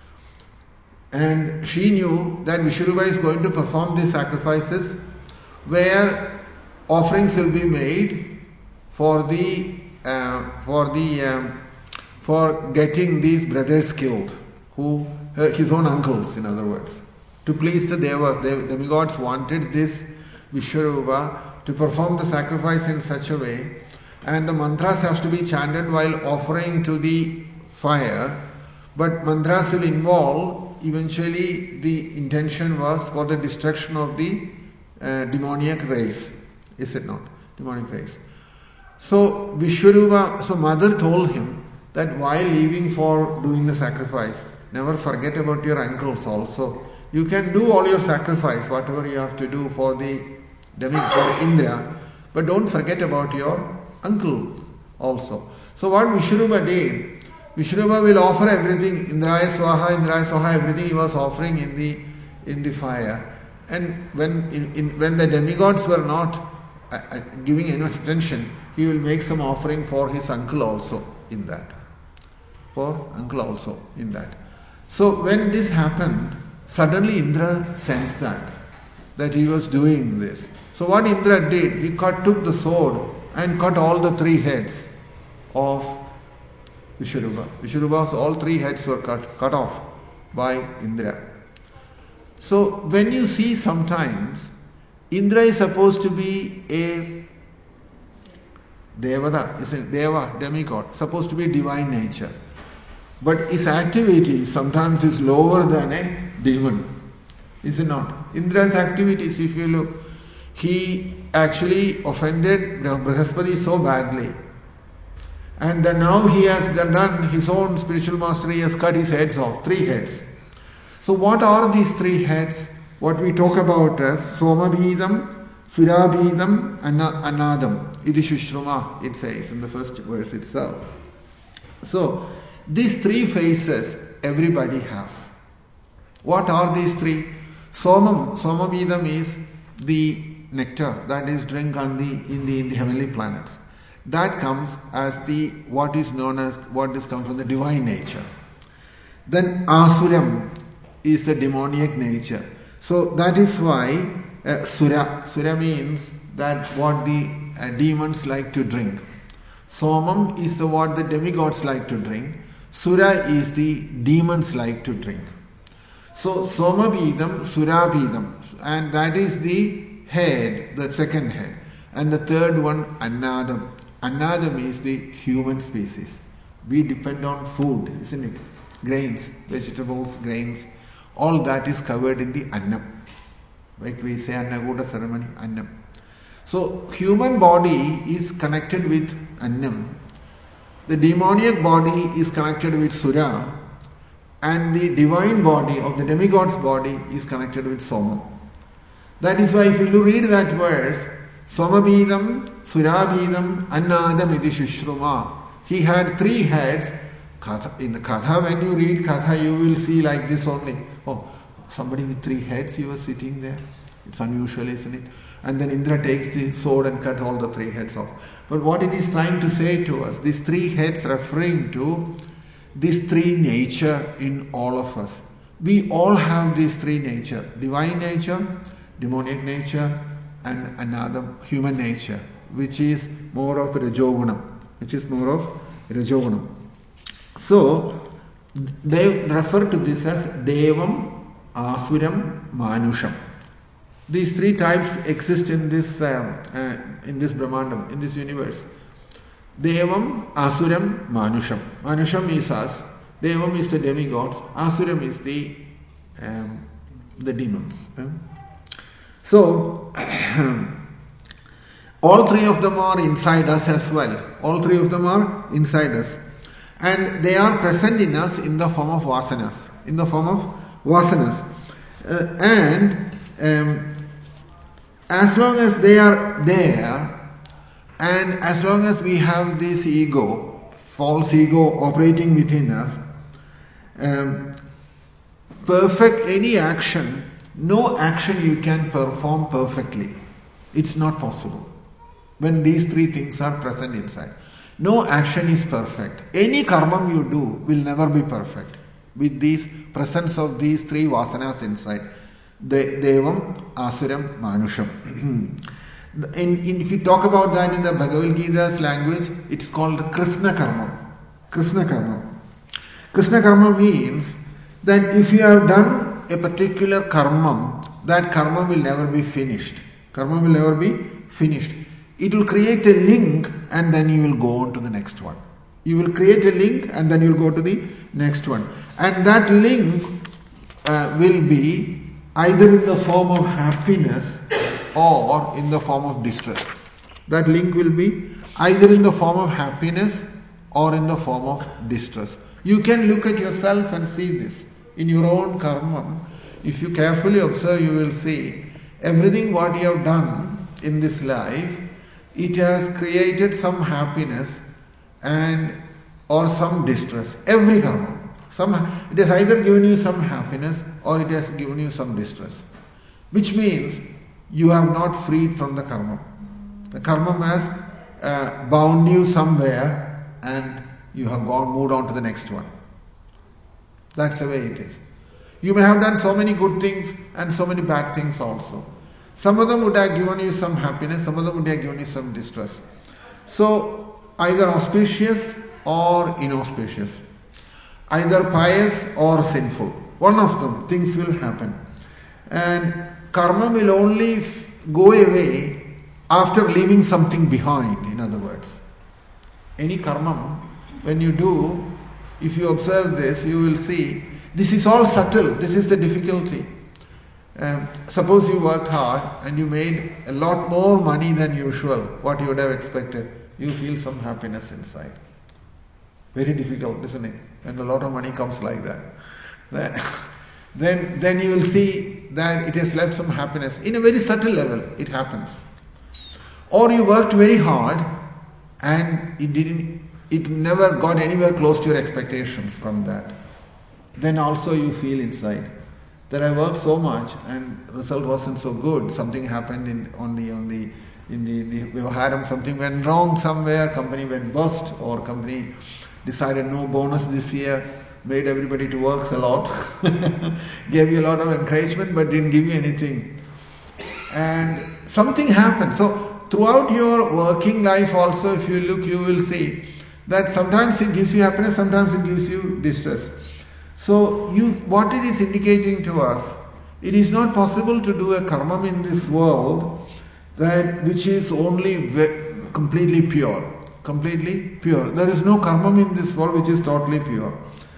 And she knew that Vishwarupa is going to perform these sacrifices where offerings will be made for the uh, for the um, for getting these brothers killed, who uh, his own uncles, in other words, to please the devas. The demigods wanted this Vishwarupa to perform the sacrifice in such a way, and the mantras have to be chanted while offering to the fire, but mantras will involve, eventually the intention was for the destruction of the uh, demoniac race, is it not? Demonic race. So Vishwarupa, so mother told him that while leaving for doing the sacrifice, never forget about your uncles also. You can do all your sacrifice, whatever you have to do for the demigod for Indra, but don't forget about your uncle also. So what Vishwarupa did, Vishwarupa will offer everything, Indraya Swaha, Indraya Swaha, everything he was offering in the in the fire. And when in, in, when the demigods were not uh, uh, giving any attention, he will make some offering for his uncle also in that. For uncle also in that. So when this happened, suddenly Indra sensed that, that he was doing this. So what Indra did, he cut, took the sword and cut all the three heads of Vishwarupa. Vishwarupa's all three heads were cut, cut off by Indra. So when you see sometimes, Indra is supposed to be a Devada, is a Deva, demigod, supposed to be divine nature. But his activity sometimes is lower than a demon. Is it not? Indra's activities, if you look, he actually offended Brihaspati so badly. And then now he has done his own spiritual mastery, he has cut his heads off, three heads. So what are these three heads? What we talk about as Somabhidam, Surabhidam, and Anadam. Iti Shushruma, it says in the first verse itself. So these three phases everybody has. What are these three? Somam, Somabhidam is the nectar that is drink on the, in, the, in the heavenly planets. That comes as the what is known as what is come from the divine nature. Then Asuram is the demoniac nature. So that is why uh, Sura. Sura means that what the uh, demons like to drink. Somam is the what the demigods like to drink. Sura is the demons like to drink. So Somabhidam, Surabhidam, and that is the head, the second head. And the third one, Anadam. Anadam is the human species. We depend on food, isn't it? Grains, vegetables, grains, all that is covered in the Annam. Like we say Annakuta ceremony, Annam. So human body is connected with Annam. The demoniac body is connected with Sura, and the divine body of the demigod's body is connected with Soma. That is why if you read that verse, Somabhidam, Surabhidam, Annadam iti Shushruma. He had three heads. In the Katha, when you read Katha, you will see like this only. Oh, somebody with three heads, he was sitting there. It's unusual, isn't it? And then Indra takes the sword and cuts all the three heads off. But what it is trying to say to us, these three heads referring to these three nature in all of us. We all have these three nature. Divine nature, demoniac nature, and another human nature, which is more of Rajogunam, which is more of Rajogunam. So, they refer to this as Devam, Asuram, Manusham. These three types exist in this uh, uh, in this Brahmandam, in this universe. Devam, Asuram, Manusham. Manusham is us. Devam is the demigods, Asuram is the um, the demons. Um, so, all three of them are inside us as well. All three of them are inside us. And they are present in us in the form of vasanas. In the form of vasanas. Uh, and um, as long as they are there, and as long as we have this ego, false ego operating within us, um, perfect any action, no action you can perform perfectly. It's not possible. When these three things are present inside. No action is perfect. Any karma you do will never be perfect. With these presence of these three vasanas inside. De- Devam, Asuram, Manusham. in, in, if you talk about that in the Bhagavad Gita's language, it's called Krishna Karma. Krishna Karma. Krishna Karma means that if you have done a particular karma, that karma will never be finished. Karma will never be finished. It will create a link and then you will go on to the next one. You will create a link and then you will go to the next one. And that link uh, will be either in the form of happiness or in the form of distress. That link will be either in the form of happiness or in the form of distress. You can look at yourself and see this. In your own karma, if you carefully observe, you will see everything what you have done in this life, it has created some happiness and or some distress. Every karma. Some, it has either given you some happiness or it has given you some distress. Which means you have not freed from the karma. The karma has uh, bound you somewhere and you have gone moved on to the next one. That's the way it is. You may have done so many good things and so many bad things also. Some of them would have given you some happiness, some of them would have given you some distress. So, either auspicious or inauspicious. Either pious or sinful. One of them, things will happen. And karma will only f- go away after leaving something behind, in other words. Any karma, when you do, if you observe this, you will see, this is all subtle, this is the difficulty. Um, suppose you worked hard and you made a lot more money than usual, what you would have expected. You feel some happiness inside. Very difficult, isn't it? When a lot of money comes like that. Then, then you will see that it has left some happiness. In a very subtle level, it happens. Or you worked very hard and it didn't, it never got anywhere close to your expectations from that. Then also you feel inside that I worked so much and result wasn't so good. Something happened in on the on the in the, the Vyavaharam, something went wrong somewhere, company went bust, or company decided no bonus this year, made everybody to work a lot, gave you a lot of encouragement but didn't give you anything. And something happened. So throughout your working life also, if you look, you will see that sometimes it gives you happiness, sometimes it gives you distress. So you, what it is indicating to us, it is not possible to do a karma in this world that which is only ve- completely pure. Completely pure. There is no karma in this world which is totally pure.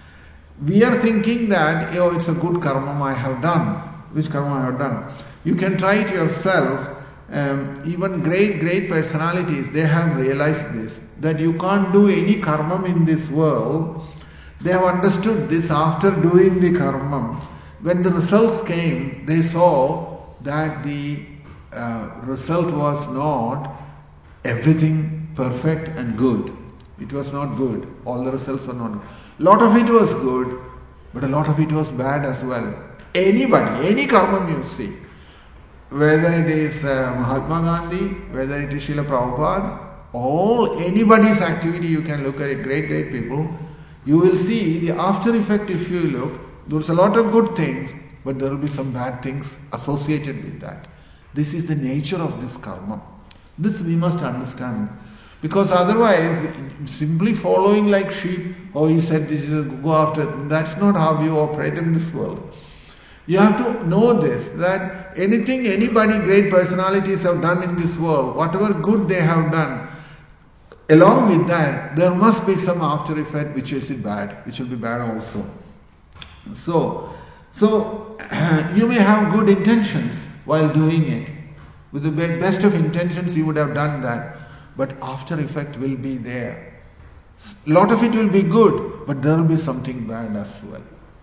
We are thinking that, oh, it's a good karma I have done. Which karma I have done? You can try it yourself. Um, even great, great personalities, they have realized this, that you can't do any karma in this world. They have understood this after doing the karma. When the results came, they saw that the uh, result was not everything perfect and good. It was not good. All the results were not good. A lot of it was good, but a lot of it was bad as well. Anybody, any karma you see, whether it is uh, Mahatma Gandhi, whether it is Srila Prabhupada, all anybody's activity, you can look at it, great, great people, you will see the after effect. If you look, there's a lot of good things, but there will be some bad things associated with that. This is the nature of this karma. This we must understand. Because otherwise, simply following like sheep, oh, he said this is a go after, that's not how you operate in this world. You have to know this, that anything, anybody, great personalities have done in this world, whatever good they have done, along with that, there must be some after effect which is bad, which will be bad also. So, so you may have good intentions while doing it. With the best of intentions, you would have done that, but after effect will be there. A lot of it will be good, but there will be something bad as well.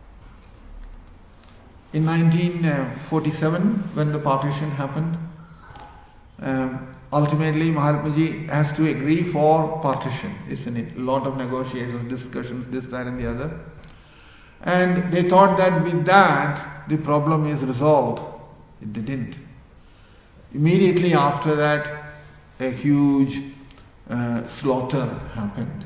In nineteen forty-seven, when the partition happened, um, ultimately Mahatma Ji has to agree for partition, isn't it? A lot of negotiations, discussions, this, that and the other. And they thought that with that, the problem is resolved. It didn't. Immediately after that, a huge uh, slaughter happened.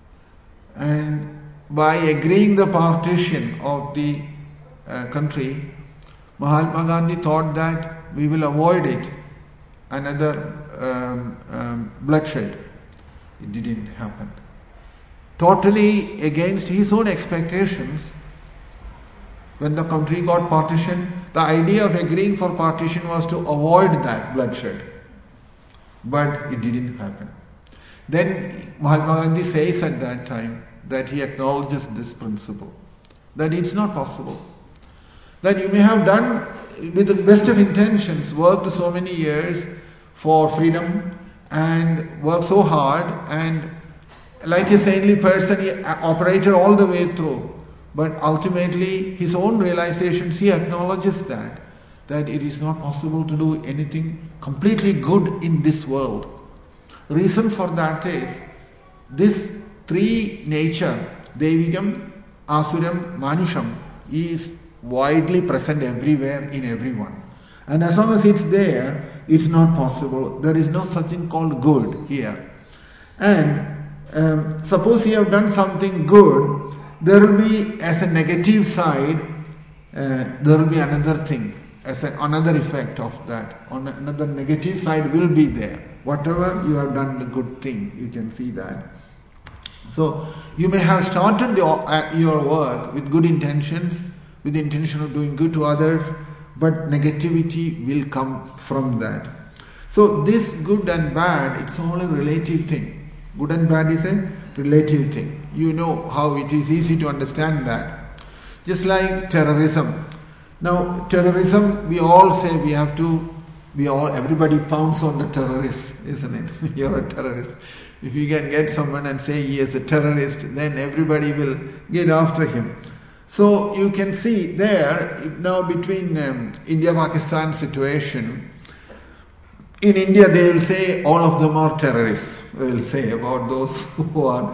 And by agreeing the partition of the uh, country, Mahatma Gandhi thought that we will avoid it, another um, um, bloodshed. It didn't happen. Totally against his own expectations. When the country got partitioned, the idea of agreeing for partition was to avoid that bloodshed. But it didn't happen. Then Mahatma Gandhi says at that time that he acknowledges this principle, that it's not possible. That you may have done with the best of intentions, worked so many years for freedom and worked so hard, and like a saintly person, he operated all the way through. But ultimately, his own realizations, he acknowledges that, that it is not possible to do anything completely good in this world. Reason for that is, this three nature, Devikam, Asuram, Manusham, is widely present everywhere in everyone. And as long as it's there, it's not possible. There is no such thing called good here. And um, suppose you have done something good, there will be, as a negative side, uh, there will be another thing, as a, another effect of that. On another negative side will be there. Whatever you have done the good thing, you can see that. So you may have started the, uh, your work with good intentions, with the intention of doing good to others, but negativity will come from that. So this good and bad, it's only a relative thing. Good and bad is a relative thing. You know how it is easy to understand that. Just like terrorism. Now, terrorism, we all say we have to, we all, everybody pounds on the terrorist, isn't it? You're a terrorist. If you can get someone and say he is a terrorist, then everybody will get after him. So you can see there, now between um, India-Pakistan situation, in India they will say all of them are terrorists, they will say about those who are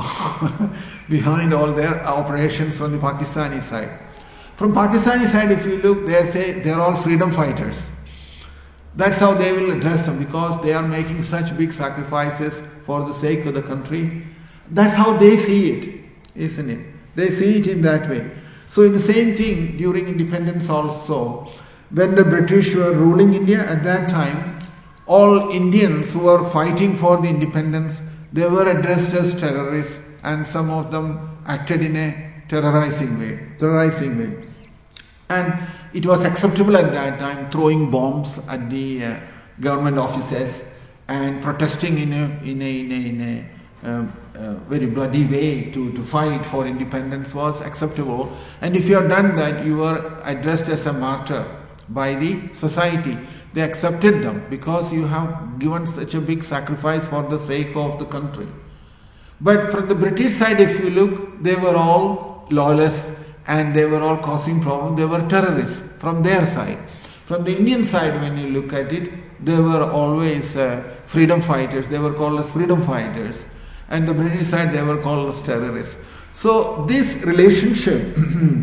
behind all their operations from the Pakistani side. From Pakistani side, if you look, they say they are all freedom fighters. That's how they will address them, because they are making such big sacrifices for the sake of the country. That's how they see it, isn't it? They see it in that way. So in the same thing, during independence also, when the British were ruling India at that time, all Indians who were fighting for the independence, they were addressed as terrorists, and some of them acted in a terrorizing way, terrorizing way. And it was acceptable at that time, throwing bombs at the uh, government offices and protesting in a, in a, in a, in a um, uh, very bloody way to, to fight for independence was acceptable. And if you have done that, you were addressed as a martyr by the society. They accepted them because you have given such a big sacrifice for the sake of the country. But from the British side, if you look, they were all lawless and they were all causing problems. They were terrorists from their side. From the Indian side, when you look at it, they were always uh, freedom fighters. They were called as freedom fighters. And the British side, they were called as terrorists. So this relationship,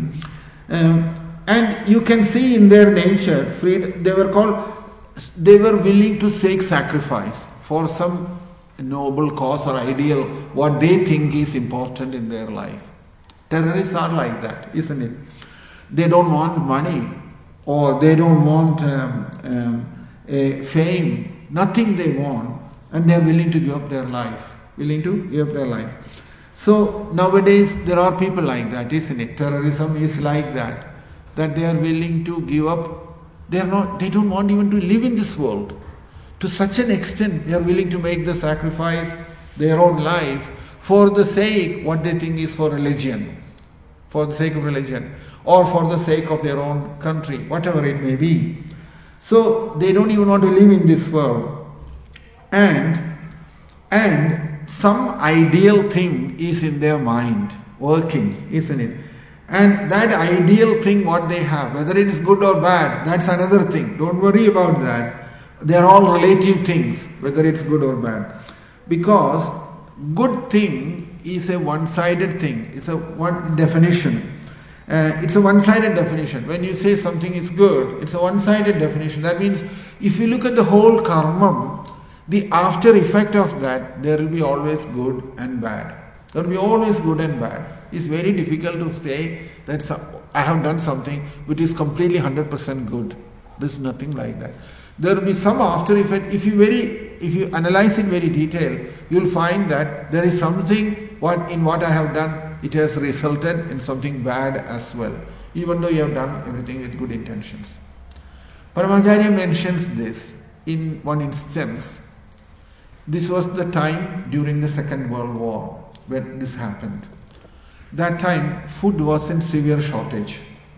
um, and you can see in their nature, freedom, they were called, they were willing to take sacrifice for some noble cause or ideal, what they think is important in their life. Terrorists are like that, isn't it? They don't want money, or they don't want um, um, a fame, nothing they want, and they're willing to give up their life, willing to give up their life. So nowadays there are people like that, isn't it? Terrorism is like that, that they are willing to give up. They are not, they don't want even to live in this world. To such an extent, they are willing to make the sacrifice their own life for the sake, what they think is for religion, for the sake of religion, or for the sake of their own country, whatever it may be. So they don't even want to live in this world. And, and some ideal thing is in their mind, working, isn't it? And that ideal thing what they have, whether it is good or bad, that's another thing. Don't worry about that. They are all relative things, whether it's good or bad. Because good thing is a one-sided thing. It's a one definition. Uh, it's a one-sided definition. When you say something is good, it's a one-sided definition. That means if you look at the whole karma, the after effect of that, there will be always good and bad. There will be always good and bad. It's very difficult to say that some, I have done something which is completely one hundred percent good. There's nothing like that. There will be some after effect. If you very, if you analyze in very detail, you will find that there is something what in what I have done, it has resulted in something bad as well, even though you have done everything with good intentions. Paramacharya mentions this in one instance. This was the time during the Second World War when this happened. That time, food was in severe shortage.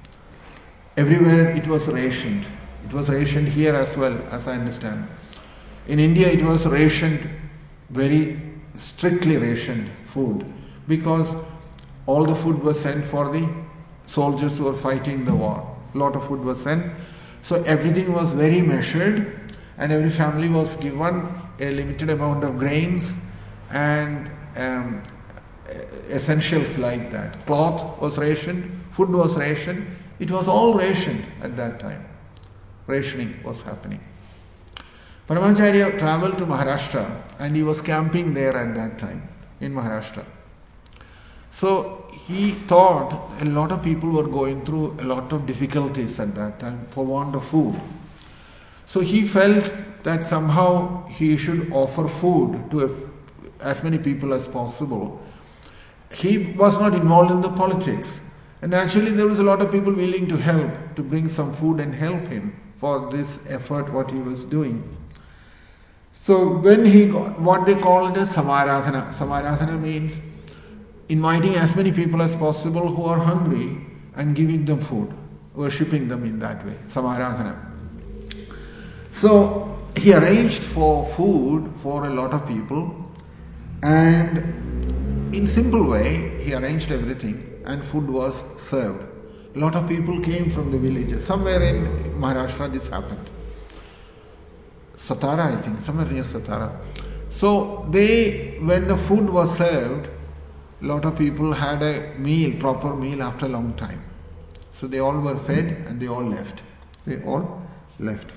Everywhere it was rationed. It was rationed here as well, as I understand. In India, it was rationed, very strictly rationed food, because all the food was sent for the soldiers who were fighting the war. A lot of food was sent. So everything was very measured, and every family was given a limited amount of grains and um, essentials like that. Cloth was rationed, food was rationed. It was all rationed at that time. Rationing was happening. Paramacharya travelled to Maharashtra and he was camping there at that time in Maharashtra. So he thought a lot of people were going through a lot of difficulties at that time for want of food. So he felt that somehow he should offer food to as many people as possible. He was not involved in the politics. And actually there was a lot of people willing to help, to bring some food and help him for this effort what he was doing. So when he got what they call it as Samaradhana. Samaradhana means inviting as many people as possible who are hungry and giving them food, worshipping them in that way. Samaradhana. So he arranged for food for a lot of people, and in simple way he arranged everything and food was served. A lot of people came from the villages. Somewhere in Maharashtra this happened. Satara, I think, somewhere near Satara. So they, when the food was served, a lot of people had a meal, proper meal after a long time. So they all were fed and they all left. They all left.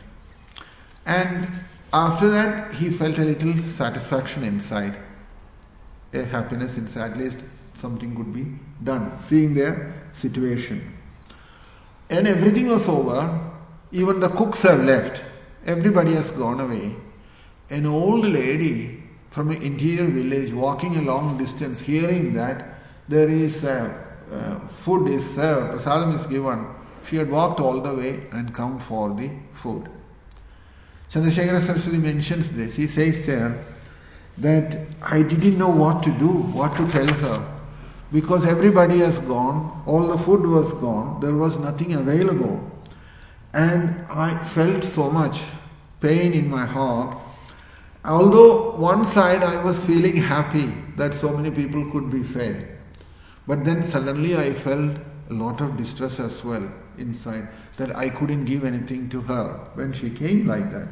And after that, he felt a little satisfaction inside, a happiness inside, at least something could be done, seeing their situation. And everything was over, even the cooks have left, everybody has gone away. An old lady from an interior village walking a long distance, hearing that there is uh, uh, food is served, prasadam is given, she had walked all the way and come for the food. Chandrasekhara Saraswati mentions this. He says there that I didn't know what to do, what to tell her, because everybody has gone, all the food was gone, there was nothing available. And I felt so much pain in my heart. Although one side I was feeling happy that so many people could be fed, but then suddenly I felt a lot of distress as well inside, that I couldn't give anything to her when she came like that.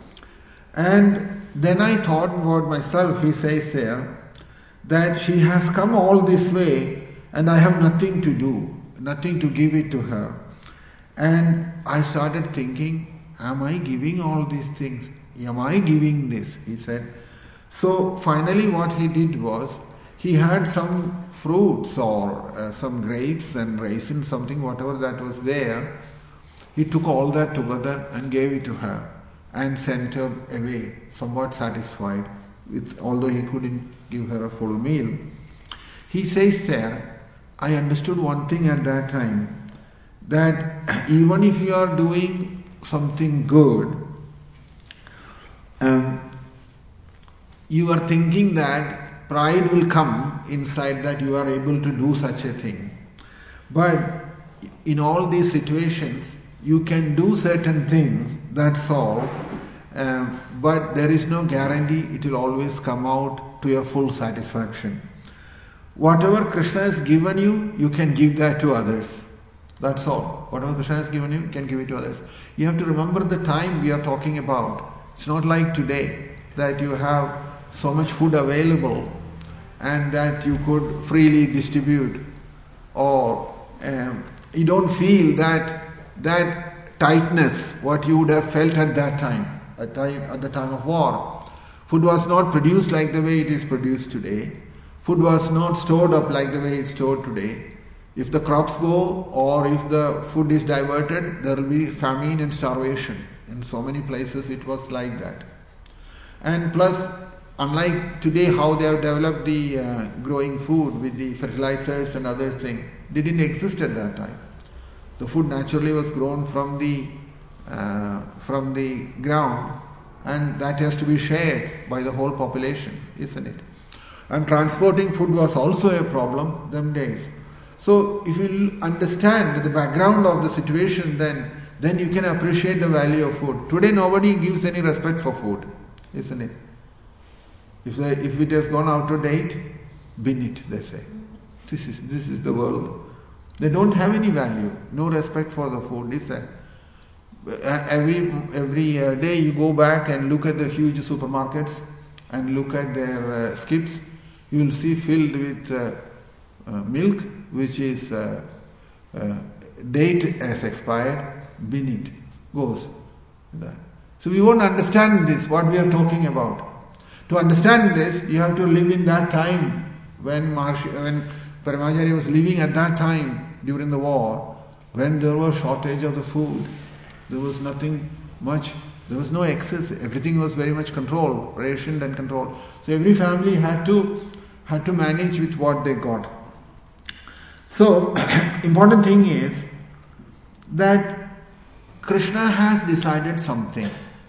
And then I thought about myself, he says there, that she has come all this way and I have nothing to do, nothing to give it to her. And I started thinking, am I giving all these things? Am I giving this? He said. So finally what he did was, he had some fruits or uh, some grapes and raisins, something, whatever that was there. He took all that together and gave it to her and sent her away, somewhat satisfied, with, although he couldn't give her a full meal. He says there, I understood one thing at that time, that even if you are doing something good, um, you are thinking that pride will come inside that you are able to do such a thing. But in all these situations, you can do certain things, that's all, uh, but there is no guarantee it will always come out to your full satisfaction. Whatever Krishna has given you, you can give that to others. That's all. Whatever Krishna has given you, you can give it to others. You have to remember the time we are talking about. It's not like today that you have so much food available and that you could freely distribute, or um, you don't feel that that tightness what you would have felt at that time, at, time, at the time of war. Food was not produced like the way it is produced today. Food was not stored up like the way it's stored today. If the crops go or if the food is diverted, there will be famine and starvation. In so many places it was like that. And plus, unlike today how they have developed the uh, growing food with the fertilizers and other things, they didn't exist at that time. The food naturally was grown from the uh, from the ground, and that has to be shared by the whole population, isn't it? And transporting food was also a problem them days. So if you understand the background of the situation, then then you can appreciate the value of food. Today nobody gives any respect for food, isn't it? If they, if it has gone out of date, bin it, they say. This is this is the world. They don't have any value, no respect for the food. Is there? Every every uh, day you go back and look at the huge supermarkets and look at their uh, skips, you will see filled with uh, uh, milk which is uh, uh, date has expired, bin it, goes. So we won't understand this, what we are talking about. To understand this, you have to live in that time when Maharshi, when Paramacharya was living at that time during the war, when there was shortage of the food, there was nothing much, there was no excess, everything was very much controlled, rationed and controlled. So every family had to had to manage with what they got. So important thing is that Krishna has decided something.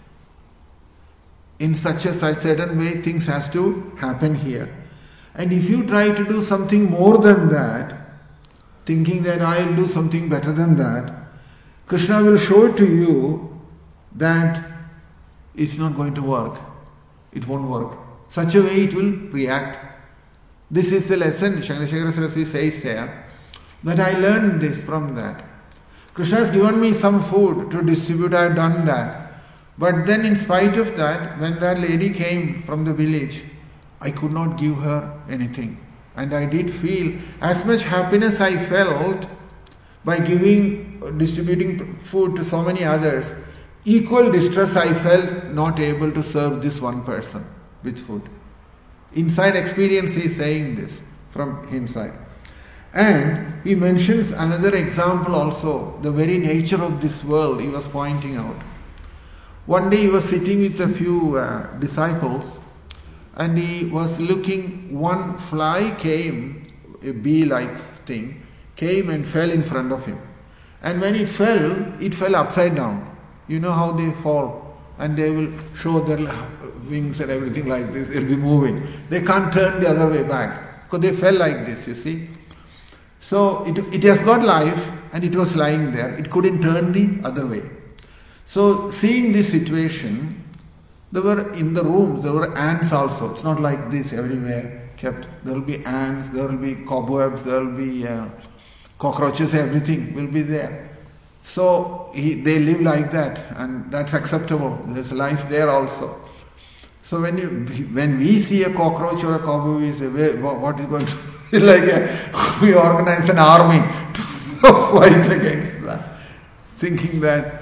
In such a such certain way, things has to happen here. And if you try to do something more than that, thinking that I'll do something better than that, Krishna will show to you that it's not going to work. It won't work. Such a way it will react. This is the lesson Chandrasekhara Saraswati says there, that I learned this from that. Krishna has given me some food to distribute, I have done that. But then in spite of that, when that lady came from the village, I could not give her anything. And I did feel as much happiness I felt by giving, distributing food to so many others, equal distress I felt not able to serve this one person with food. Inside experience he is saying this from inside. And he mentions another example also, the very nature of this world he was pointing out. One day he was sitting with a few uh, disciples and he was looking, one fly came, a bee-like thing, came and fell in front of him. And when it fell, it fell upside down. You know how they fall, and they will show their wings and everything like this, they'll be moving. They can't turn the other way back, because they fell like this, you see. So it, it has got life, and it was lying there. It couldn't turn the other way. So seeing this situation, there were in the rooms, there were ants also. It's not like this everywhere kept. There will be ants, there will be cobwebs, there will be uh, cockroaches, everything will be there. So he, they live like that, and that's acceptable. There's life there also. So when you when we see a cockroach or a cobweb, we say, what is going to be like? A, we organize an army to fight against that, thinking that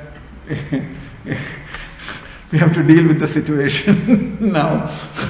we have to deal with the situation now.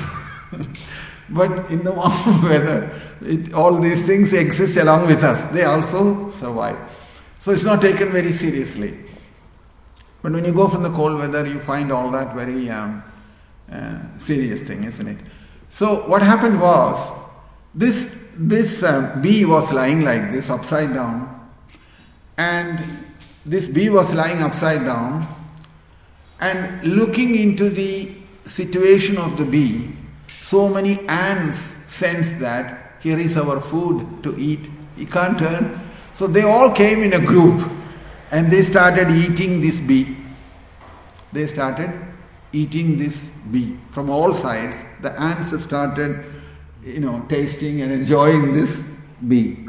But in the warm weather, it, all these things exist along with us. They also survive. So it's not taken very seriously. But when you go from the cold weather, you find all that very um, uh, serious thing, isn't it? So what happened was, this this uh, bee was lying like this, upside down, and this bee was lying upside down, and looking into the situation of the bee, So many ants sense that here is our food to eat. He can't turn. So they all came in a group and they started eating this bee. They started eating this bee from all sides. The ants started, you know, tasting and enjoying this bee.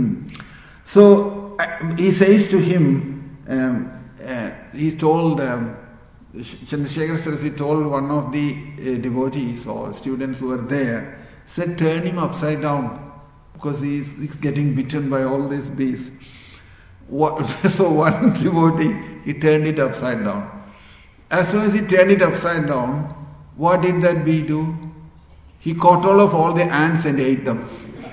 So uh, he says to him, um, uh, he told, um, Chandrasekhar Saraswati told one of the uh, devotees or students who were there, said, turn him upside down because he is he's getting bitten by all these bees. What, so one devotee, he turned it upside down. As soon as he turned it upside down, what did that bee do? He caught all of all the ants and ate them.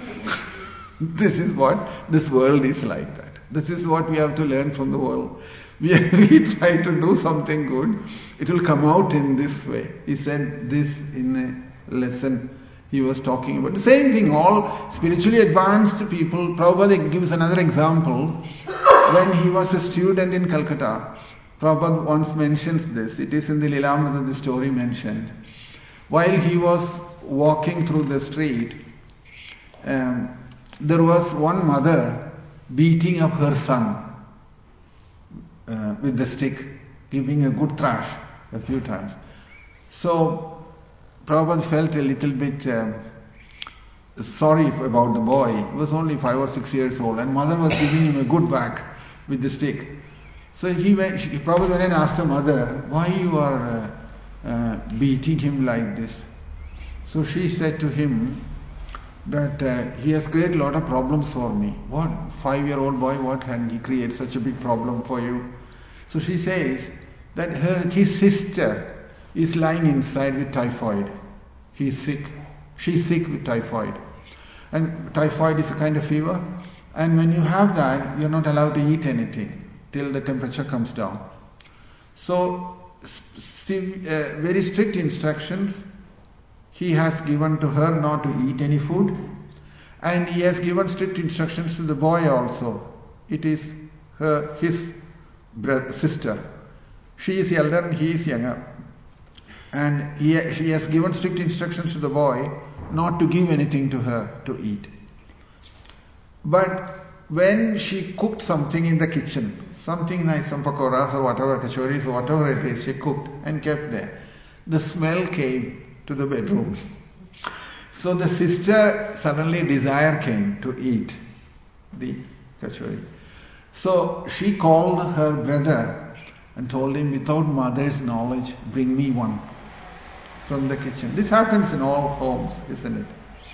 This is what this world is like that. This is what we have to learn from the world. We, we try to do something good, it will come out in this way. He said this in a lesson he was talking about. The same thing, all spiritually advanced people. Prabhupada gives another example. When he was a student in Calcutta, Prabhupada once mentions this. It is in the Lilamrita, the story mentioned. While he was walking through the street, um, there was one mother beating up her son uh, with the stick, giving a good thrash a few times. So Prabhupada felt a little bit um, sorry about the boy. He was only five or six years old, and mother was giving him a good whack with the stick. So he went, she, Prabhupada went and asked the mother, why you are uh, uh, beating him like this? So she said to him that uh, he has created a lot of problems for me. What? Five-year-old boy, what can he create such a big problem for you? So she says that her his sister is lying inside with typhoid. He is sick. She is sick with typhoid. And typhoid is a kind of fever. And when you have that, you are not allowed to eat anything till the temperature comes down. So, st- uh, very strict instructions he has given to her not to eat any food, and he has given strict instructions to the boy also. It is her, his brother, sister. She is elder and he is younger. And he, she has given strict instructions to the boy not to give anything to her to eat. But when she cooked something in the kitchen, something nice, some pakoras or whatever, kachoris or whatever it is, she cooked and kept there, the smell came to the bedroom. So the sister suddenly desire came to eat the kachori. So she called her brother and told him, without mother's knowledge, bring me one from the kitchen. This happens in all homes, isn't it?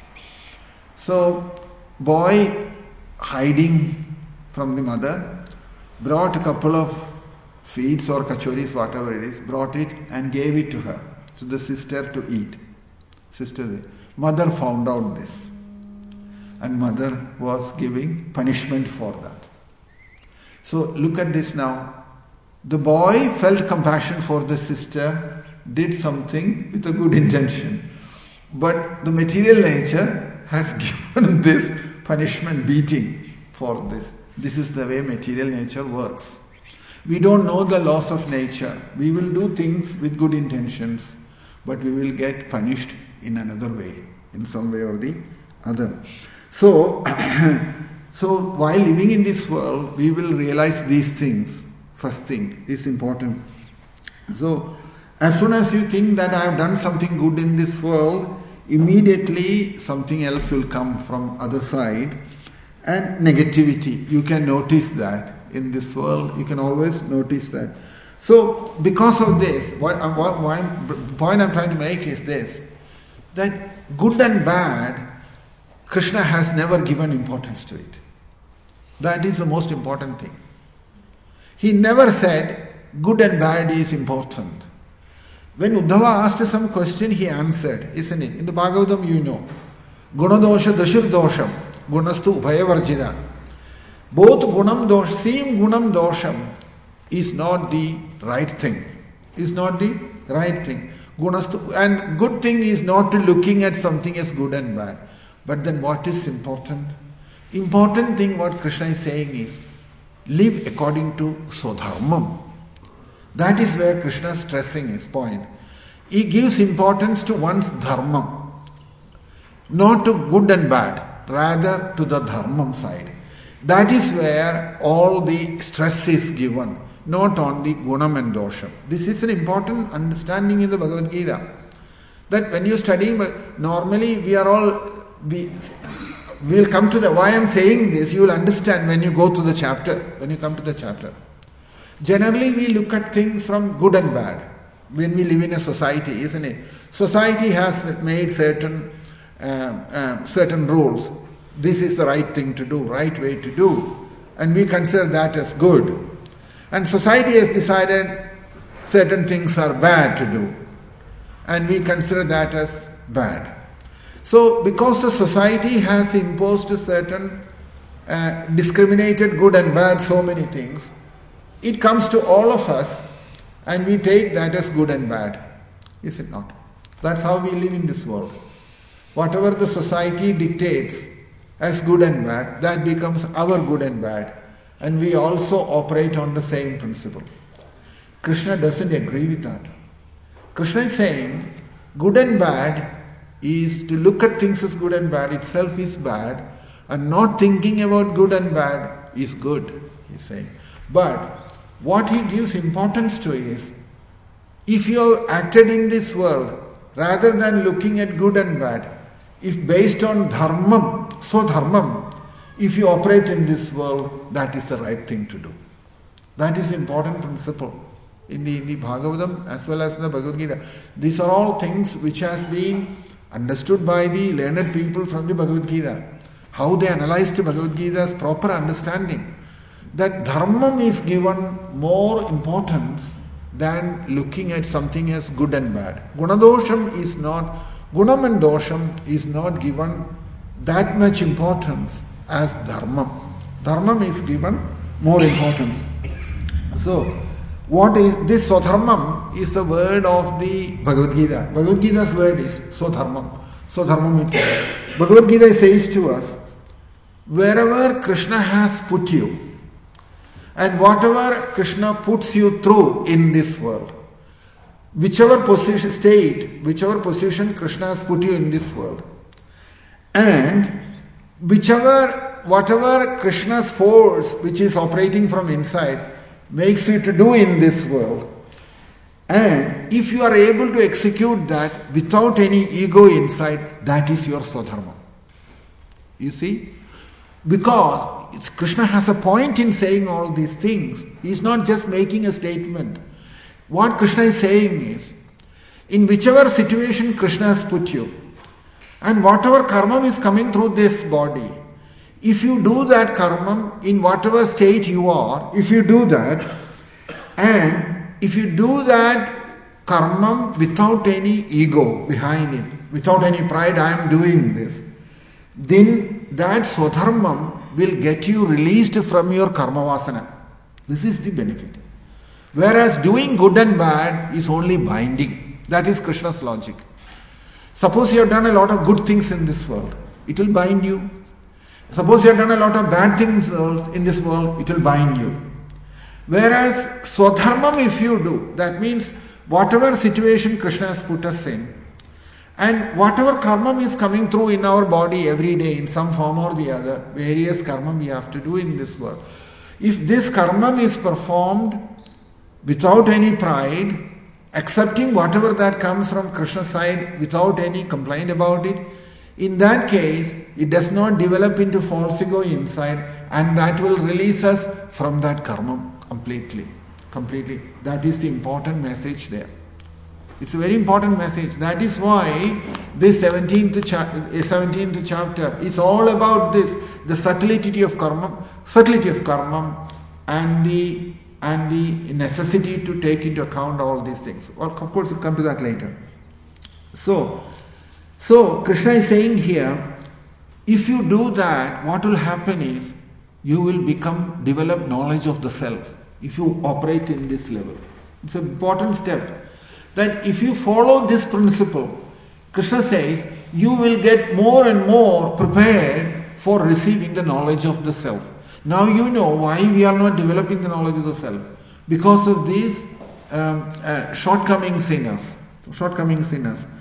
So boy, hiding from the mother, brought a couple of sweets or kachoris, whatever it is, brought it and gave it to her, to the sister to eat. Sister, mother found out this, and mother was giving punishment for that. So look at this now. The boy felt compassion for the sister, did something with a good intention, but the material nature has given this punishment, beating for this. This is the way material nature works. We don't know the laws of nature. We will do things with good intentions, but we will get punished in another way, in some way or the other. So, so while living in this world, we will realize these things. First thing is important. So, as soon as you think that I have done something good in this world, immediately something else will come from other side. And negativity, you can notice that in this world, you can always notice that. So, because of this, what, what, what, the point I'm trying to make is this, that good and bad, Krishna has never given importance to it. That is the most important thing. He never said good and bad is important. When Uddhava asked some question, he answered, isn't it? In the Bhagavatam, you know, Gunadosha Dashir Dosham, Gunastu Ubhayavarjida. Both Gunam Dosh, same Gunam Dosham is not the right thing. Is not the right thing. Gunastu, and good thing is not to looking at something as good and bad. But then what is important? Important thing what Krishna is saying is, live according to Sodharmam. That is where Krishna is stressing his point. He gives importance to one's dharma. not to good and bad, rather to the dharmam side. That is where all the stress is given, not on the gunam and dosham. This is an important understanding in the Bhagavad Gita. That when you study, normally we are all, we will come to the, why I am saying this, you will understand when you go to the chapter, when you come to the chapter. Generally we look at things from good and bad when we live in a society, isn't it? Society has made certain uh, uh, certain rules. This is the right thing to do, right way to do, and we consider that as good. And society has decided certain things are bad to do, and we consider that as bad. So because the society has imposed a certain uh, discriminated good and bad, so many things, it comes to all of us and we take that as good and bad. Is it not? That's how we live in this world. Whatever the society dictates as good and bad, that becomes our good and bad. And we also operate on the same principle. Krishna doesn't agree with that. Krishna is saying good and bad is to look at things as good and bad itself is bad, and not thinking about good and bad is good, he's saying. But what he gives importance to is, if you have acted in this world, rather than looking at good and bad, if based on dharmam, so dharmam, if you operate in this world, that is the right thing to do. That is important principle in the, in the Bhagavatam as well as in the Bhagavad Gita. These are all things which has been understood by the learned people from the Bhagavad Gita. How they analyzed the Bhagavad Gita's proper understanding. That dharmam is given more importance than looking at something as good and bad. Gunadosham is not, gunam and dosham is not given that much importance as dharmam. Dharmam is given more importance. So, what is this swadharmam is the word of the Bhagavad Gita. Bhagavad Gita's word is swadharmam. Swadharmam means Bhagavad Gita says to us, wherever Krishna has put you, and whatever Krishna puts you through in this world, whichever position, state, whichever position Krishna has put you in this world, and whichever, whatever Krishna's force which is operating from inside makes you to do in this world, and if you are able to execute that without any ego inside, that is your swadharma. You see? Because it's, Krishna has a point in saying all these things. He is not just making a statement. What Krishna is saying is, in whichever situation Krishna has put you, and whatever karma is coming through this body, if you do that karma in whatever state you are, if you do that, and if you do that karma without any ego behind it, without any pride, I am doing this, then that swadharmam will get you released from your karma vasana. This is the benefit. Whereas doing good and bad is only binding. That is Krishna's logic. Suppose you have done a lot of good things in this world, it will bind you. Suppose you have done a lot of bad things in this world, it will bind you. Whereas swadharmam, if you do, that means whatever situation Krishna has put us in, and whatever karma is coming through in our body every day in some form or the other, various karma we have to do in this world. If this karma is performed without any pride, accepting whatever that comes from Krishna's side without any complaint about it, in that case, it does not develop into false ego inside, and that will release us from that karma completely. Completely. That is the important message there. It's a very important message. That is why this seventeenth, cha- seventeenth chapter is all about this, the subtlety of karma, subtlety of karma, and the and the necessity to take into account all these things. Well, of course, we'll come to that later. So, so Krishna is saying here, if you do that, what will happen is you will become develop knowledge of the self. If you operate in this level, it's an important step. That if you follow this principle, Krishna says, you will get more and more prepared for receiving the knowledge of the self. Now you know why we are not developing the knowledge of the self. Because of these um, uh, shortcomings in us. Shortcomings in us.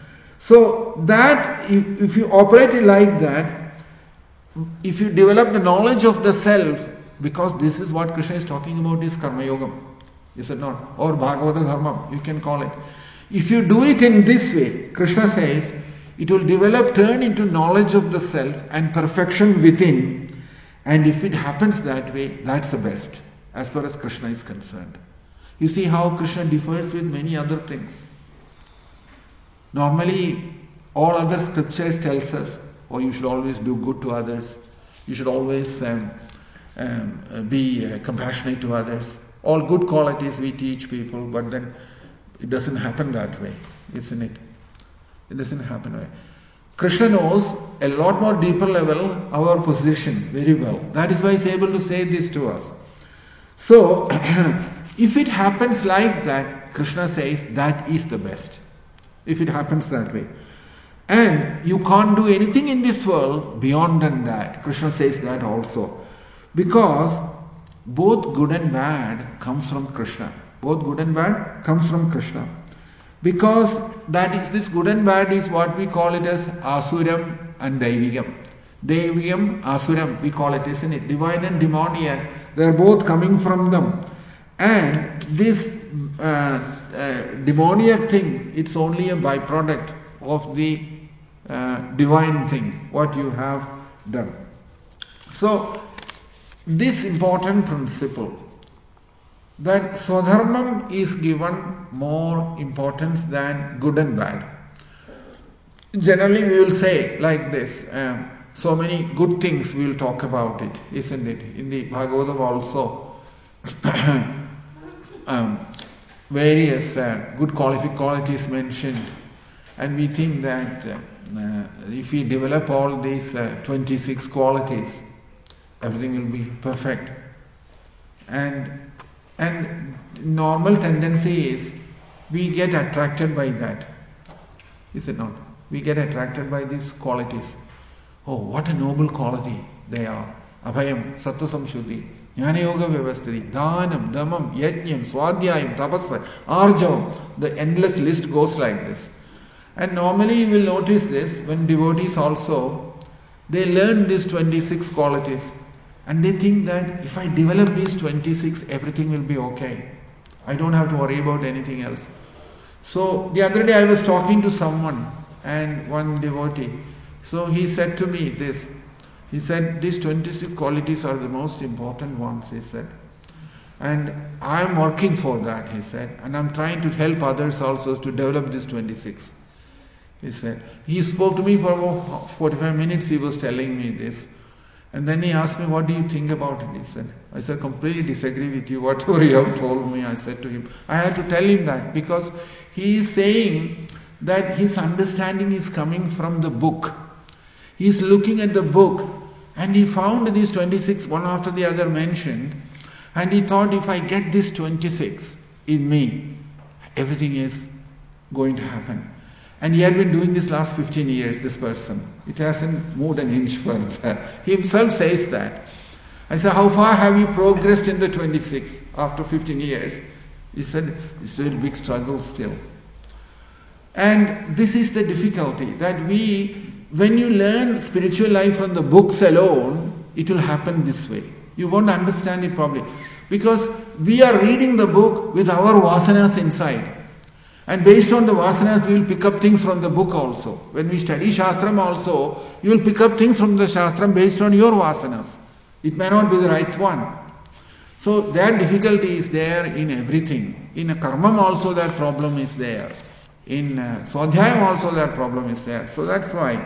So that, if, if you operate it like that, if you develop the knowledge of the self, because this is what Krishna is talking about, is Karma Yogam, is it not? Or Bhagavata Dharma, you can call it. If you do it in this way, Krishna says, it will develop, turn into knowledge of the self and perfection within. And if it happens that way, that's the best, as far as Krishna is concerned. You see how Krishna differs with many other things. Normally, all other scriptures tells us, oh, you should always do good to others. You should always um, um, be uh, compassionate to others. All good qualities we teach people, but then it doesn't happen that way, isn't it? It doesn't happen that way. Krishna knows a lot more deeper level our position very well. That is why he is able to say this to us. So, if it happens like that, Krishna says that is the best. If it happens that way. And you can't do anything in this world beyond than that. Krishna says that also. Because both good and bad comes from Krishna. Both good and bad comes from Krishna. Because that is, this good and bad is what we call it as Asuram and Daivigam. Daivigam, Asuram, we call it, isn't it? Divine and demoniac, they are both coming from them. And this uh, uh, demoniac thing, it's only a byproduct of the uh, divine thing, what you have done. So, this important principle, that Swadharmam is given more importance than good and bad. Generally we will say like this, um, so many good things we will talk about it, isn't it? In the Bhagavatam also, um, various uh, good qualific qualities mentioned, and we think that uh, uh, if we develop all these uh, twenty-six qualities, everything will be perfect. And And normal tendency is we get attracted by that. Is it not? We get attracted by these qualities. Oh, what a noble quality they are. Abhayam, Sattva-samshuddhi, Jnana-yoga vyavasthiti, Dhanam, Dhammam, Yajnam, Swadhyayam, Tapassa, Arjavam. The endless list goes like this. And normally you will notice this when devotees also, they learn these twenty-six qualities. And they think that if I develop these twenty-six, everything will be okay. I don't have to worry about anything else. So the other day I was talking to someone, and one devotee. So he said to me this. He said, these twenty-six qualities are the most important ones, he said. And I am working for that, he said. And I am trying to help others also to develop these twenty-six. He said. He spoke to me for about forty-five minutes, he was telling me this. And then he asked me, what do you think about it? He said, I said, completely disagree with you. Whatever you have told me, I said to him. I had to tell him that because he is saying that his understanding is coming from the book. He is looking at the book and he found these twenty-six, one after the other mentioned. And he thought, if I get this twenty-six in me, everything is going to happen. And he had been doing this last fifteen years, this person. It hasn't moved an inch further. He himself says that. I said, how far have you progressed in the twenty-six after fifteen years? He said, it's a big struggle still. And this is the difficulty, that we, when you learn spiritual life from the books alone, it will happen this way. You won't understand it properly. Because we are reading the book with our vasanas inside. And based on the vasanas, we will pick up things from the book also. When we study Shastram also, you will pick up things from the Shastram based on your vasanas. It may not be the right one. So that difficulty is there in everything. In a karmam also that problem is there. In uh, Swadhyayam also that problem is there. So that's why.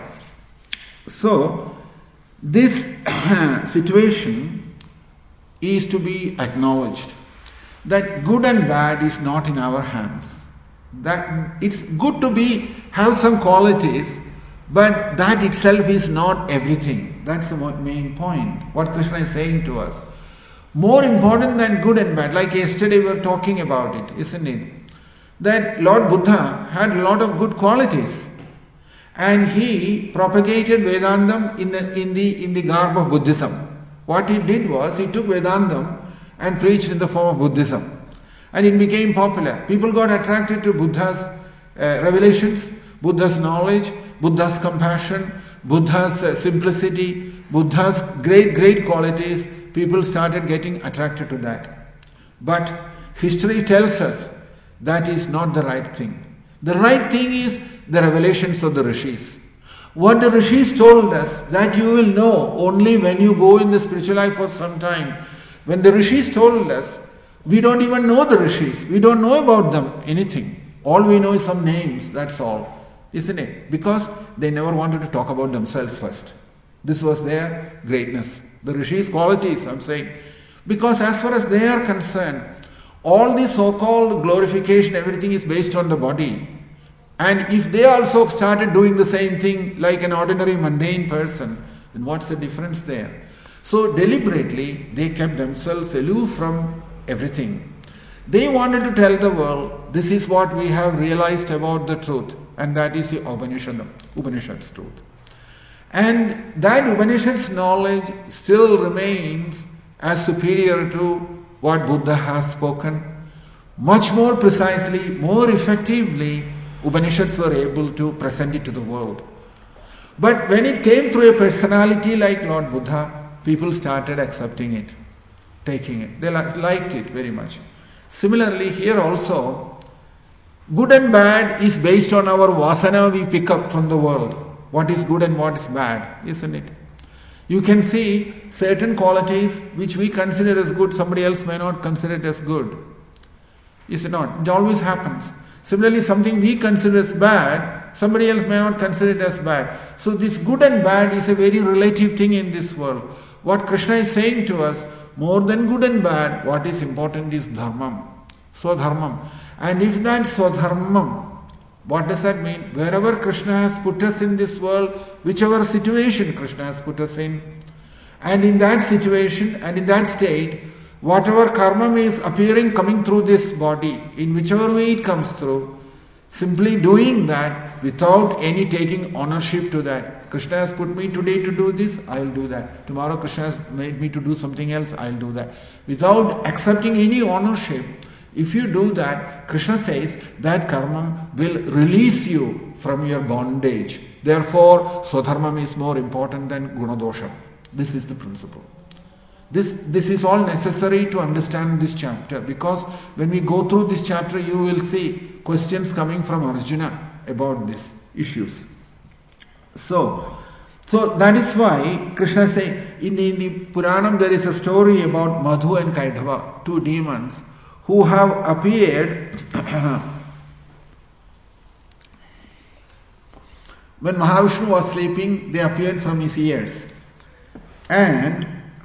So this situation is to be acknowledged. That good and bad is not in our hands. That it's good to be have some qualities, but that itself is not everything. That's the main point. What Krishna is saying to us. More important than good and bad. Like yesterday we were talking about it, isn't it? That Lord Buddha had a lot of good qualities, and he propagated Vedantam in the in the in the garb of Buddhism. What he did was he took Vedantam and preached in the form of Buddhism. And it became popular. People got attracted to Buddha's uh, revelations. Buddha's knowledge, Buddha's compassion, Buddha's uh, simplicity, Buddha's great, great qualities, people started getting attracted to that. But history tells us that is not the right thing. The right thing is the revelations of the Rishis. What the Rishis told us, that you will know only when you go in the spiritual life for some time. When the Rishis told us, we don't even know the Rishis. We don't know about them anything. All we know is some names, that's all. Isn't it? Because they never wanted to talk about themselves first. This was their greatness. The Rishis' qualities, I'm saying. Because as far as they are concerned, all the so-called glorification, everything is based on the body. And if they also started doing the same thing like an ordinary mundane person, then what's the difference there? So deliberately, they kept themselves aloof from everything. They wanted to tell the world, this is what we have realized about the truth, and that is the Upanishad, Upanishad's truth. And that Upanishad's knowledge still remains as superior to what Buddha has spoken. Much more precisely, more effectively, Upanishads were able to present it to the world. But when it came through a personality like Lord Buddha, people started accepting it, taking it. They liked it very much. Similarly, here also, good and bad is based on our vasana we pick up from the world. What is good and what is bad, isn't it? You can see certain qualities which we consider as good, somebody else may not consider it as good. Is it not? It always happens. Similarly, something we consider as bad, somebody else may not consider it as bad. So this good and bad is a very relative thing in this world. What Krishna is saying to us, more than good and bad, what is important is dharmam, swadharmam. And if that swadharmam, what does that mean? Wherever Krishna has put us in this world, whichever situation Krishna has put us in, and in that situation and in that state, whatever karma is appearing, coming through this body, in whichever way it comes through, simply doing that without any taking ownership to that. Krishna has put me today to do this, I'll do that. Tomorrow Krishna has made me to do something else, I'll do that. Without accepting any ownership, if you do that, Krishna says that karma will release you from your bondage. Therefore, swadharmam is more important than gunadosha. This is the principle. This, this is all necessary to understand this chapter, because when we go through this chapter, you will see questions coming from Arjuna about these issues. So, so that is why Krishna says, in the, in the Puranam there is a story about Madhu and Kaidhava, two demons, who have appeared when Mahavishnu was sleeping. They appeared from his ears. And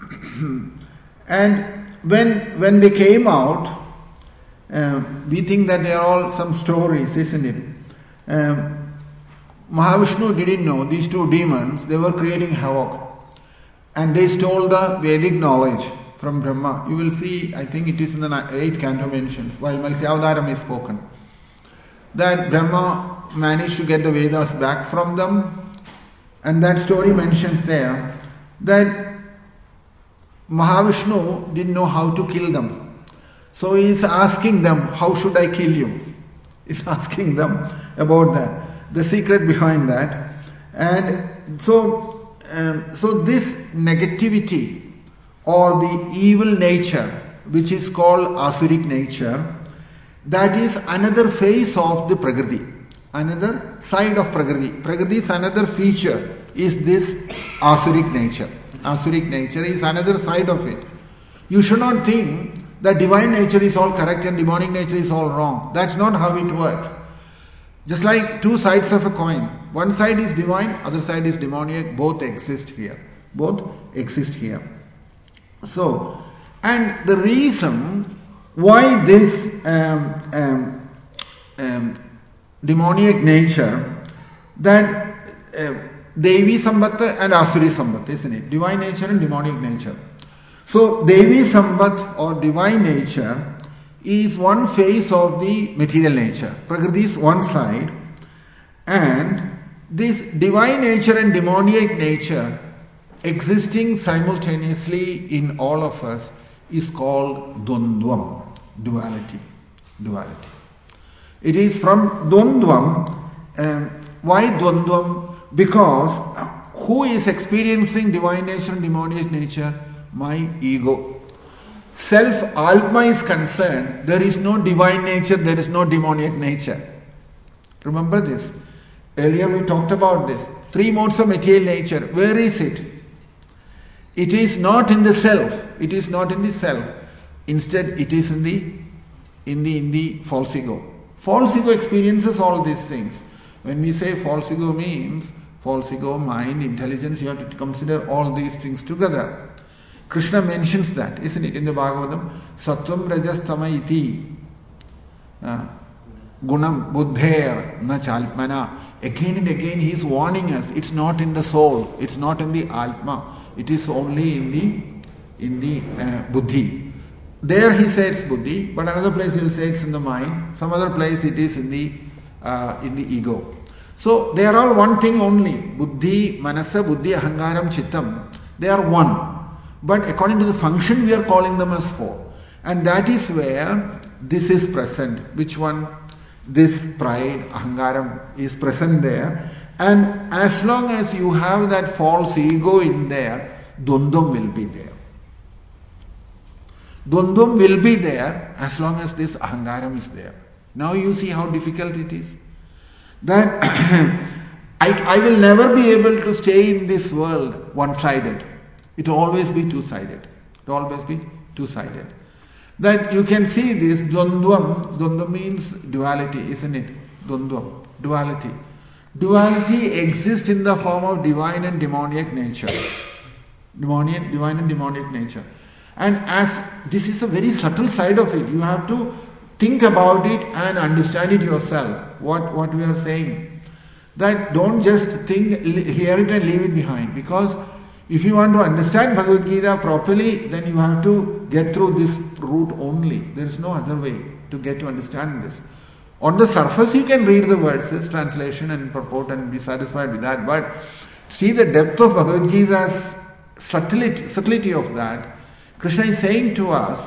and when when they came out, uh, we think that they are all some stories, isn't it? Um, Mahavishnu didn't know, these two demons, they were creating havoc. And they stole the Vedic knowledge from Brahma. You will see, I think it is in the eighth canto mentions, while Malsyavadaram is spoken, that Brahma managed to get the Vedas back from them. And that story mentions there that Mahavishnu didn't know how to kill them. So he is asking them, how should I kill you? He's asking them about that, the secret behind that. And so, um, so this negativity or the evil nature, which is called asuric nature, that is another face of the Prakriti, another side of Prakriti. Prakriti's another feature is this asuric nature. Asuric nature is another side of it. You should not think that divine nature is all correct and demonic nature is all wrong. That's not how it works. Just like two sides of a coin. One side is divine, other side is demoniac. Both exist here. Both exist here. So, and the reason why this um, um, um, demoniac nature, that uh, Devi Sambat and Asuri Sambat, isn't it? Divine nature and demonic nature. So, Devi Sambat or divine nature is one face of the material nature. Prakriti is one side, and this divine nature and demoniac nature existing simultaneously in all of us is called Dvandvam, duality. Duality. It is from Dvandvam um, why Dvandvam? Because who is experiencing divine nature and demonic nature? My ego. Self Atma is concerned, there is no divine nature, there is no demoniac nature. Remember this. Earlier we talked about this. Three modes of material nature. Where is it? It is not in the self. It is not in the self. Instead, it is in the in the in the false ego. False ego experiences all these things. When we say false ego means false ego, mind, intelligence, you have to consider all these things together. Krishna mentions that, isn't it, in the Bhagavatam? Sattvam rajas tama iti uh, gunam buddher na chalpmana. Again and again he is warning us. It's not in the soul. It's not in the Atma. It is only in the in the uh, buddhi. There he says buddhi, but another place he will say it's in the mind. Some other place it is in the uh, in the ego. So they are all one thing only. Buddhi, manasa, buddhi, ahangaram, chittam. They are one. But according to the function we are calling them as four. And that is where this is present. Which one? This pride, ahangaram is present there. And as long as you have that false ego in there, dvandvam will be there. Dvandvam will be there as long as this ahangaram is there. Now you see how difficult it is. That I, I will never be able to stay in this world one-sided. It will always be two-sided. It will always be two-sided. That you can see this dvandvam. Dvandvam means duality, isn't it? Dvandvam, duality. Duality exists in the form of divine and demoniac nature. Demoniac, divine and demoniac nature. And as this is a very subtle side of it, you have to think about it and understand it yourself. What, what we are saying. That don't just think, hear it and leave it behind. Because if you want to understand Bhagavad Gita properly, then you have to get through this route only. There is no other way to get to understand this. On the surface you can read the verses, translation and purport and be satisfied with that. But see the depth of Bhagavad Gita's subtlety, subtlety of that. Krishna is saying to us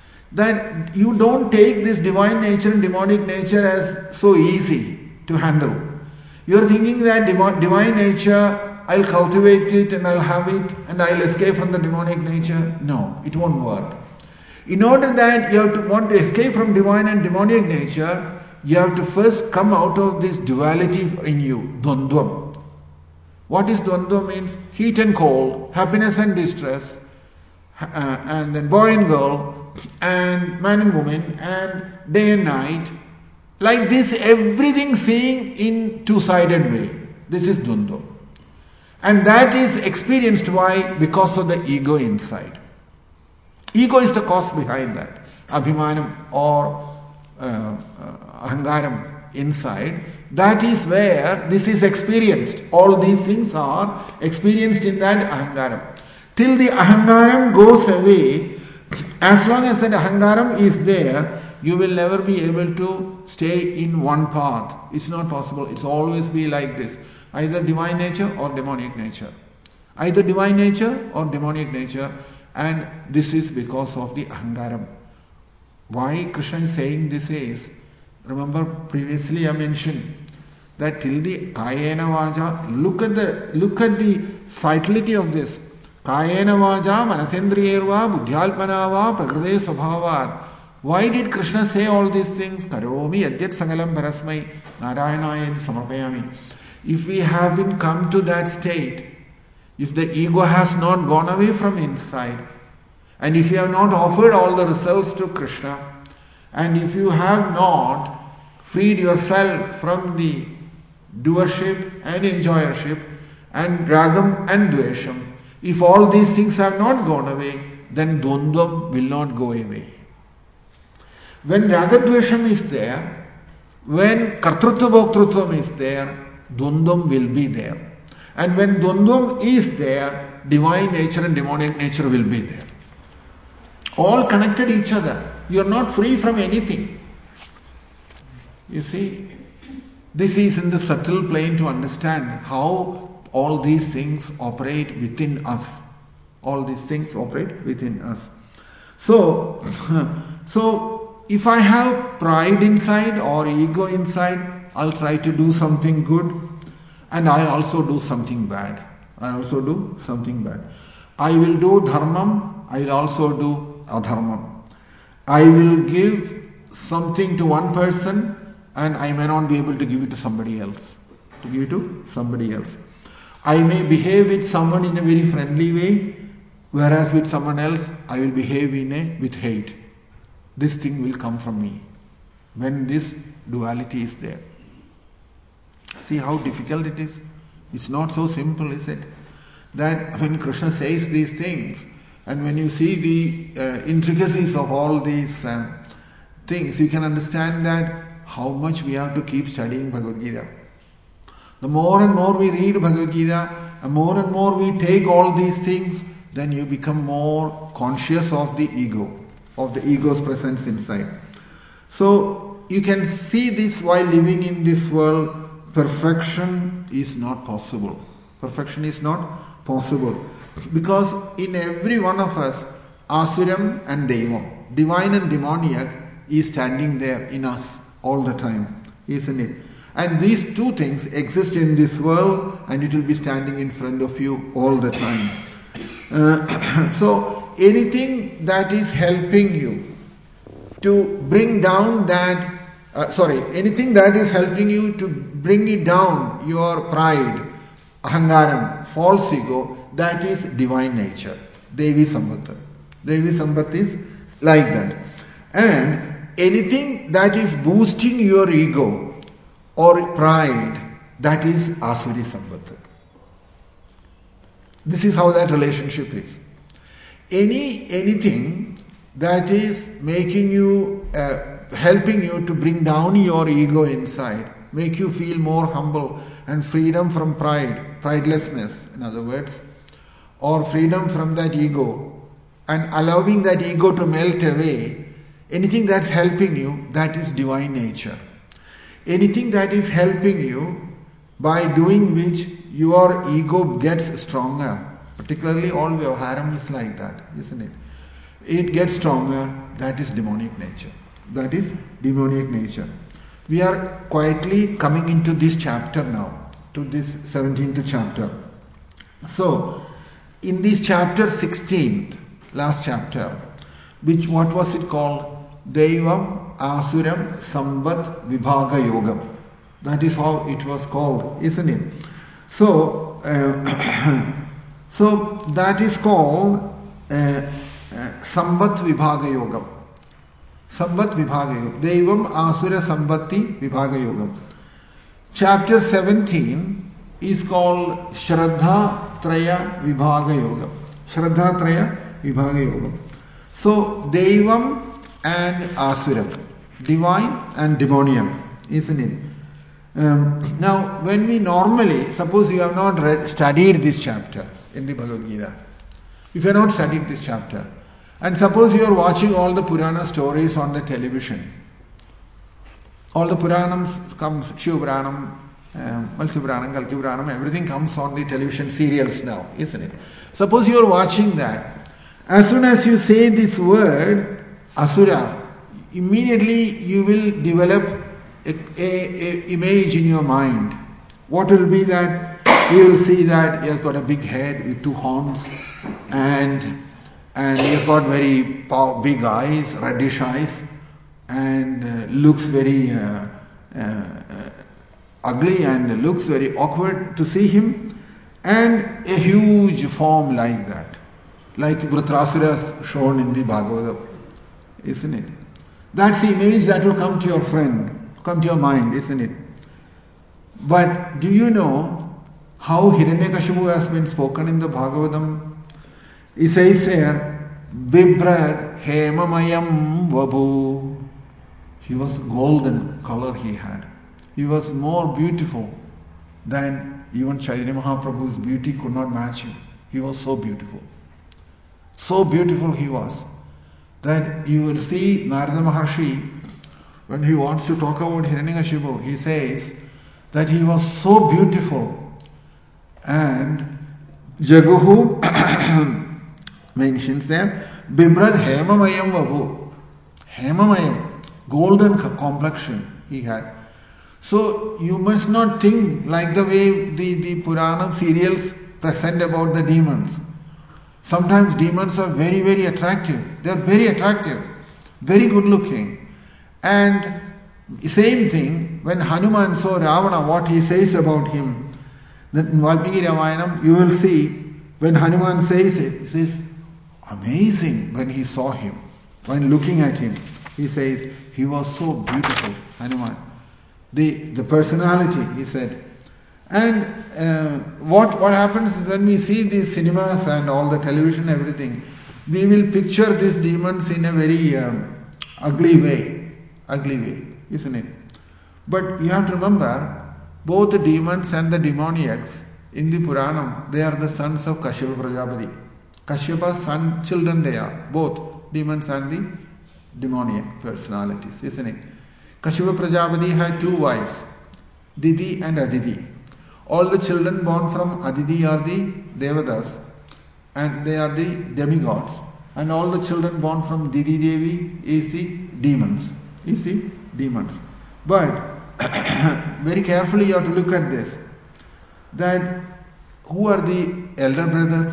that you don't take this divine nature and demonic nature as so easy to handle. You are thinking that divine nature, I'll cultivate it and I'll have it and I'll escape from the demonic nature. No, it won't work. In order that you have to want to escape from divine and demonic nature, you have to first come out of this duality in you, dvandvam. What is dvandvam means? Heat and cold, happiness and distress, uh, and then boy and girl, and man and woman, and day and night. Like this, everything seeing in two-sided way. This is dvandvam. And that is experienced why? Because of the ego inside. Ego is the cause behind that. Abhimanam or uh, uh, ahangaram inside. That is where this is experienced. All these things are experienced in that ahangaram. Till the ahangaram goes away, as long as that ahangaram is there, you will never be able to stay in one path. It's not possible. It's always be like this. Either divine nature or demonic nature. Either divine nature or demonic nature. And this is because of the ahangaram. Why Krishna is saying this is, remember previously I mentioned that till the kayena vaja, look at the look at the subtlety of this. Kayena vaja manasendriyerva buddhyalpanava prakrite svabhavat. Why did Krishna say all these things? Karomi yadyat sangalam parasmai narayanayati samarpayami. If we haven't come to that state, if the ego has not gone away from inside, and if you have not offered all the results to Krishna, and if you have not freed yourself from the doership and enjoyership, and ragam and dvesham, if all these things have not gone away, then dvandvam will not go away. When ragadvesham is there, when kartrutva bhoktrutvam is there, dvandvam will be there. And when dvandvam is there, divine nature and demonic nature will be there. All connected each other. You are not free from anything. You see, this is in the subtle plane to understand how all these things operate within us. All these things operate within us. So, so if I have pride inside or ego inside, I'll try to do something good, and I'll also do something bad. I also do something bad. I will do dharmam, I will also do adharmam. I will give something to one person and I may not be able to give it to somebody else. To give it to somebody else. I may behave with someone in a very friendly way, whereas with someone else I will behave in a with hate. This thing will come from me when this duality is there. See how difficult it is? It's not so simple, is it? That when Krishna says these things, and when you see the uh, intricacies of all these um, things, you can understand that how much we have to keep studying Bhagavad Gita. The more and more we read Bhagavad Gita, the more and more we take all these things, then you become more conscious of the ego, of the ego's presence inside. So you can see this while living in this world. Perfection is not possible. Perfection is not possible. Because in every one of us, Asuram and Devam, divine and demoniac, is standing there in us all the time, isn't it? And these two things exist in this world and it will be standing in front of you all the time. Uh, so anything that is helping you to bring down that Uh, sorry, anything that is helping you to bring it down, your pride, ahangaram, false ego, that is divine nature. Devi Sambatta. Devi Sambatta is like that. And anything that is boosting your ego or pride, that is Asuri Sambatta. This is how that relationship is. Any anything that is making you uh, helping you to bring down your ego inside, make you feel more humble and freedom from pride, pridelessness, in other words, or freedom from that ego and allowing that ego to melt away, anything that's helping you, that is divine nature. Anything that is helping you, by doing which your ego gets stronger, particularly all Vyavaharam is like that, isn't it? It gets stronger, that is demonic nature. That is demonic nature. We are quietly coming into this chapter now, to this seventeenth chapter. So, in this chapter sixteenth, last chapter, which what was it called? Devam Asuram Sambat Vibhaga Yogam. That is how it was called, isn't it? So, uh, so that is called uh, uh, Sambat Vibhaga Yogam. Sambat Vibhaga Yogam. Devam Asura Sambatti Vibhaga Yogam. Chapter seventeen is called Shraddha Traya Vibhaga Yogam. Shraddha Traya Vibhaga Yogam. So, Devam and Asura, divine and demoniac, isn't it? Um, now, when we normally, suppose you have not read, studied this chapter in the Bhagavad Gita, if you have not studied this chapter, and suppose you are watching all the Purana stories on the television. All the Puranams comes, Shiva Puranam, um, Matsya Puranam, Kalki Puranam, everything comes on the television serials now, isn't it? Suppose you are watching that. As soon as you say this word, Asura, immediately you will develop a, a, a image in your mind. What will be that? You will see that he has got a big head with two horns and And he has got very big eyes, reddish eyes, and uh, looks very uh, uh, uh, ugly and looks very awkward to see him. And a huge form like that, like Vritrasura shown in the Bhagavatam, isn't it? That's the image that will come to your friend, come to your mind, isn't it? But do you know how Hiranyakashipu has been spoken in the Bhagavatam? He says here, Bibrad Hemamayam Vabu. He was golden color he had. He was more beautiful than even Chaitanya Mahaprabhu's beauty could not match him. He was so beautiful. So beautiful he was that you will see Narada Maharshi, when he wants to talk about Hiranyakashipu, he says that he was so beautiful, and Jaguhu mentions there, Bibrad Hemamayam Vabu. Hemamayam, golden complexion he had. So you must not think like the way the, the Purana serials present about the demons. Sometimes demons are very, very attractive. They are very attractive, very good looking. And same thing, when Hanuman saw Ravana, what he says about him, that in Valmiki Ramayanam, you will see, when Hanuman says it, he says, amazing when he saw him. When looking at him, he says, he was so beautiful, Hanuman. The, the personality, he said. And uh, what, what happens is when we see these cinemas and all the television, everything, we will picture these demons in a very um, ugly way. Ugly way, isn't it? But you have to remember, both the demons and the demoniacs in the Puranam, they are the sons of Kashyapa Prajapati. Kashyapa's son, children they are, both demons and the demoniac personalities, isn't it? Kashyapa Prajapati had two wives, Didi and Aditi. All the children born from Aditi are the Devadas, and they are the demigods. And all the children born from Didi Devi is the demons. Is the demons. But very carefully you have to look at this. That who are the elder brothers?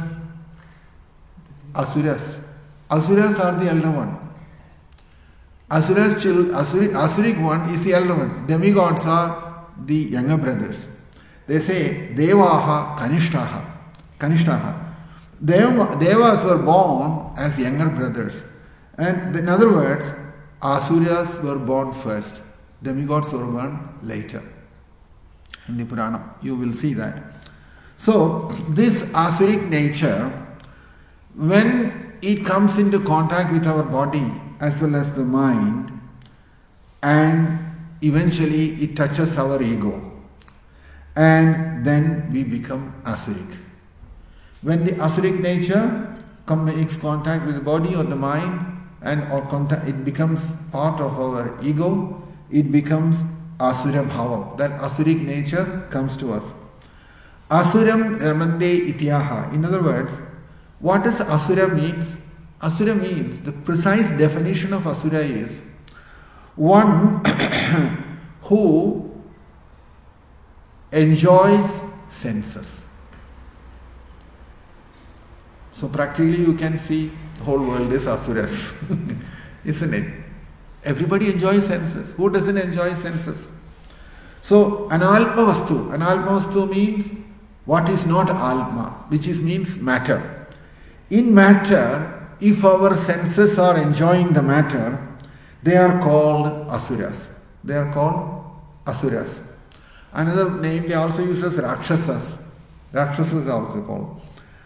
Asuras. Asuras are the elder one. Asuras child, Asuri, Asuric one is the elder one. Demigods are the younger brothers. They say Devaha Kanishtaha. Kanishtaha. Deva, Devas were born as younger brothers. And in other words, Asuras were born first. Demigods were born later. In the Purana, you will see that. So, this Asuric nature, when it comes into contact with our body as well as the mind, and eventually it touches our ego, and then we become Asuric. When the Asuric nature makes contact with the body or the mind, and or contact, it becomes part of our ego, it becomes Asura Bhavam. That Asuric nature comes to us. Asuram Ramande Ityaha. In other words, what does Asura means? Asura means, the precise definition of Asura is one who enjoys senses. So practically you can see the whole world is Asuras, isn't it? Everybody enjoys senses. Who doesn't enjoy senses? So analpa vastu. Analpa vastu means what is not alma, which is means matter. In matter, if our senses are enjoying the matter, they are called asuras. They are called asuras. Another name they also use as Rakshasas. Rakshasas is also called.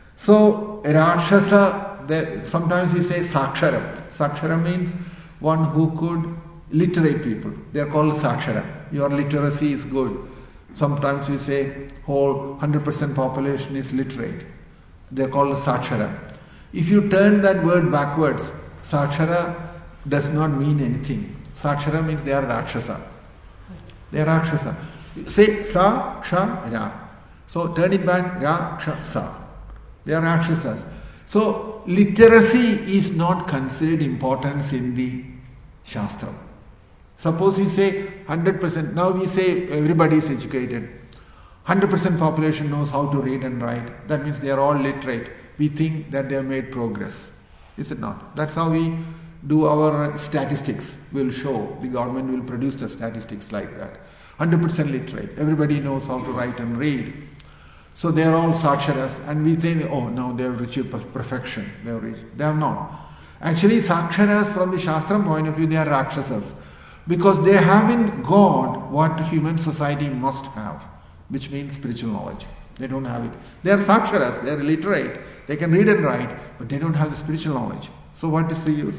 So Rakshasa, they, sometimes we say Saksharam. Saksharam means one who could literate people. They are called Sakshara. Your literacy is good. Sometimes we say whole one hundred percent population is literate. They are called Sakshara. If you turn that word backwards, Sakshara does not mean anything. Sakshara means they are Rakshasa. They are Rakshasa. Say Sa, Ksha, Ra. So turn it back, Ra, Ksha, Sa. They are Rakshasas. So literacy is not considered importance in the Shastra. Suppose you say one hundred percent, now we say everybody is educated. one hundred percent population knows how to read and write. That means they are all literate. We think that they have made progress. Is it not? That's how we do our statistics. Will show, the government will produce the statistics like that. one hundred percent literate. Everybody knows how to write and read. So they are all saksharas, and we think, oh, now they have reached perfection. They have reached. They have not. Actually, saksharas from the Shastram point of view, they are rakshasas. Because they haven't got what human society must have, which means spiritual knowledge. They don't have it. They are saksharas, they are literate. They can read and write, but they don't have the spiritual knowledge. So what is the use?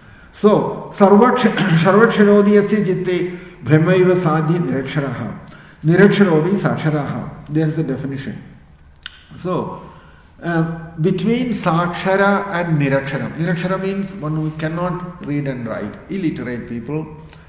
So, sarvaksharodiyasya jitte brahmaiva sadhi niraksharaha. Niraksharobi saksharaha. There's the definition. So, uh, between sakshara and nirakshara. Nirakshara means one who cannot read and write, illiterate people.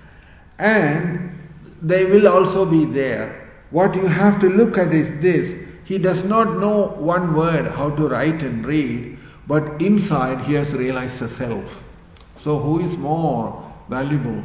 And they will also be there. What you have to look at is this. He does not know one word how to write and read, but inside he has realized the self. So who is more valuable?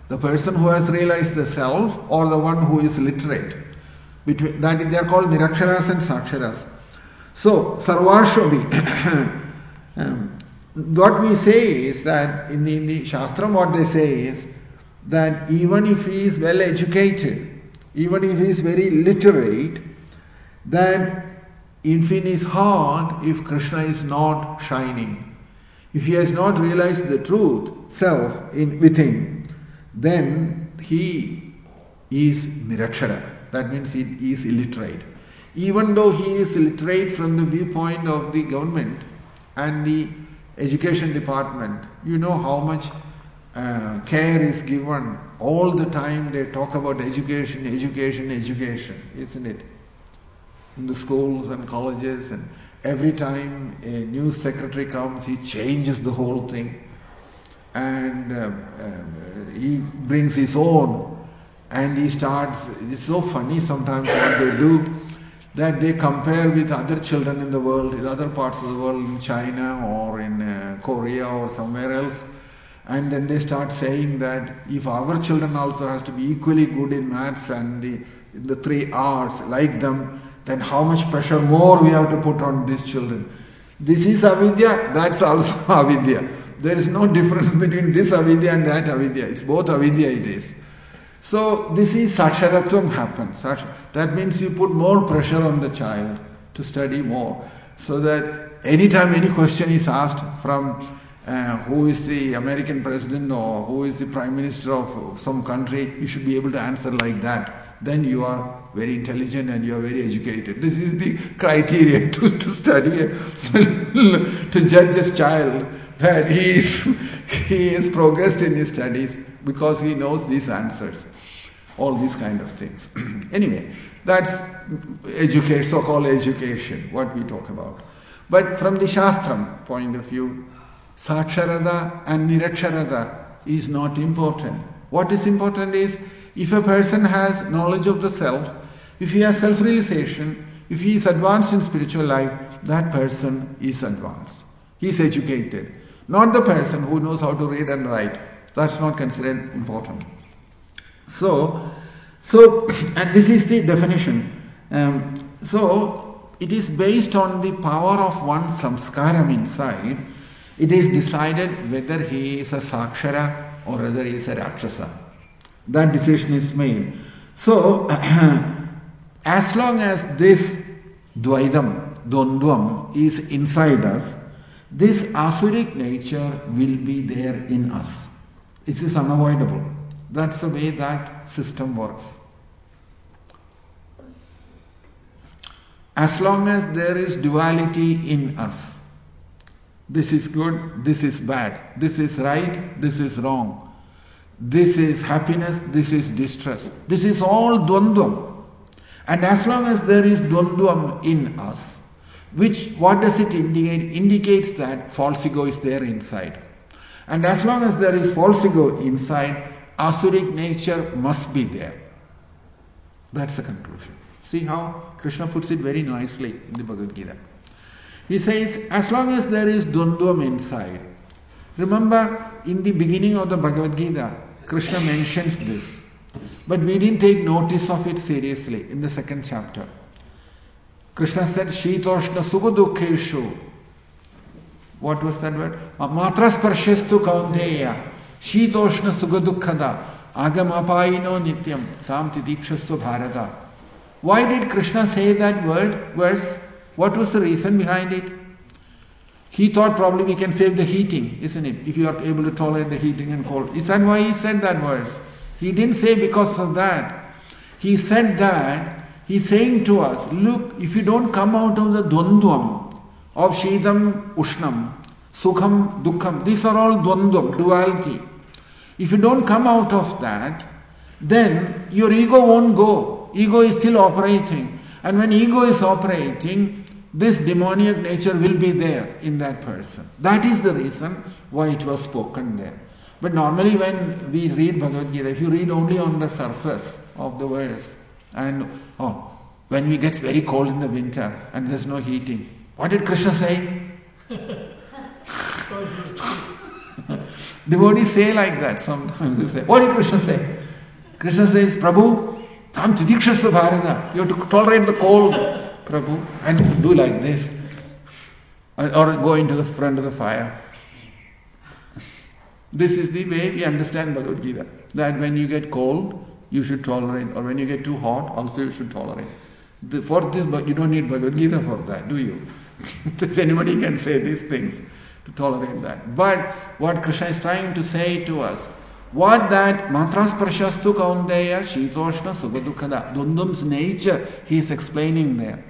The person who has realized the self or the one who is literate. Between that they are called Niraksharas and Saksharas. So, Sarvashvabi. um, what we say is that in the, in the Shastram what they say is that even if he is well educated, even if he is very literate, that if in his heart, if Krishna is not shining, if he has not realized the truth, self in within, then he is Nirakshara. That means he is illiterate. Even though he is illiterate from the viewpoint of the government and the education department, you know how much uh, care is given. All the time they talk about education, education, education, isn't it? In the schools and colleges, and every time a new secretary comes, he changes the whole thing. And uh, uh, he brings his own. And he starts, it's so funny sometimes what they do, that they compare with other children in the world, in other parts of the world, in China or in uh, Korea or somewhere else. And then they start saying that if our children also has to be equally good in maths and the, the three R's like them, then how much pressure more we have to put on these children. This is avidya, that's also avidya. There is no difference between this avidya and that avidya. It's both avidya it is. So this is saksharatvam happens. That means you put more pressure on the child to study more. So that anytime any question is asked from uh, who is the American president or who is the prime minister of some country, you should be able to answer like that. Then you are very intelligent and you are very educated. This is the criteria to, to study, to judge a child that he is, he is progressed in his studies because he knows these answers. All these kind of things. Anyway, that's education, so-called education, what we talk about. But from the Shastram point of view, Saksharada and Niraksharada is not important. What is important is, if a person has knowledge of the self, if he has self-realization, if he is advanced in spiritual life, that person is advanced. He is educated. Not the person who knows how to read and write. That's not considered important. So, so, and this is the definition. Um, so, it is based on the power of one samskaram inside. It is decided whether he is a sakshara or whether he is a rakshasa. That decision is made. So, as long as this dvaidam, dvandvam, is inside us, this asuric nature will be there in us. It is unavoidable. That's the way that system works. As long as there is duality in us, this is good, this is bad, this is right, this is wrong, this is happiness, this is distress, this is all dvandvam. And as long as there is dvandvam in us, which, what does it indicate? Indicates that false ego is there inside. And as long as there is false ego inside, asuric nature must be there. That's the conclusion. See how Krishna puts it very nicely in the Bhagavad Gita. He says, as long as there is dvandvam inside. Remember, in the beginning of the Bhagavad Gita, Krishna mentions this. But we didn't take notice of it seriously in the second chapter. Krishna said, Shitoshna Sukha-dukkeshu. What was that word? Matra sparshyastu kaunteya. Shitoshna Sukha-dukkada. Agamapaino nityam. Tam tidikshastu bharata. Why did Krishna say that word, verse? What was the reason behind it? He thought probably we can save the heating, isn't it? If you are able to tolerate the heating and cold. Is that why he said that verse? He didn't say because of that. He said that, he's saying to us, look, if you don't come out of the dvandvam of Shidam, Ushnam, Sukham, Dukkham, these are all dvandvam, duality. If you don't come out of that, then your ego won't go. Ego is still operating. And when ego is operating, this demoniac nature will be there in that person. That is the reason why it was spoken there. But normally when we read Bhagavad Gita, if you read only on the surface of the verse, and oh, when it gets very cold in the winter and there's no heating, what did Krishna say? Devotees say like that sometimes. They say, what did Krishna say? Krishna says, Prabhu, tam tidikshasya bharata. You have to tolerate the cold, Prabhu, and do like this. Or go into the front of the fire. This is the way we understand Bhagavad Gita. That when you get cold, you should tolerate. Or when you get too hot, also you should tolerate. The, for this, you don't need Bhagavad Gita for that, do you? If anybody can say these things to tolerate that. But what Krishna is trying to say to us, what that matrasparshastu kaunteya shitoshna sugadukada, Dundum's nature, he is explaining there.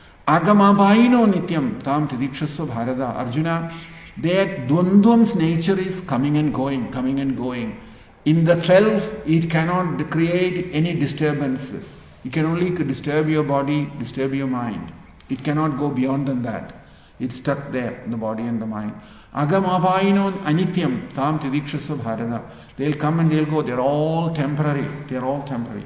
Agamabaino nityam tam tidikshasva bharata. Arjuna, that Dundum's nature is coming and going, coming and going. In the self, it cannot create any disturbances. It can only disturb your body, disturb your mind. It cannot go beyond than that. It's stuck there in the body and the mind. Agam avaino anityam tam tidikshasva bharata. They'll come and they'll go. They're all temporary. They're all temporary.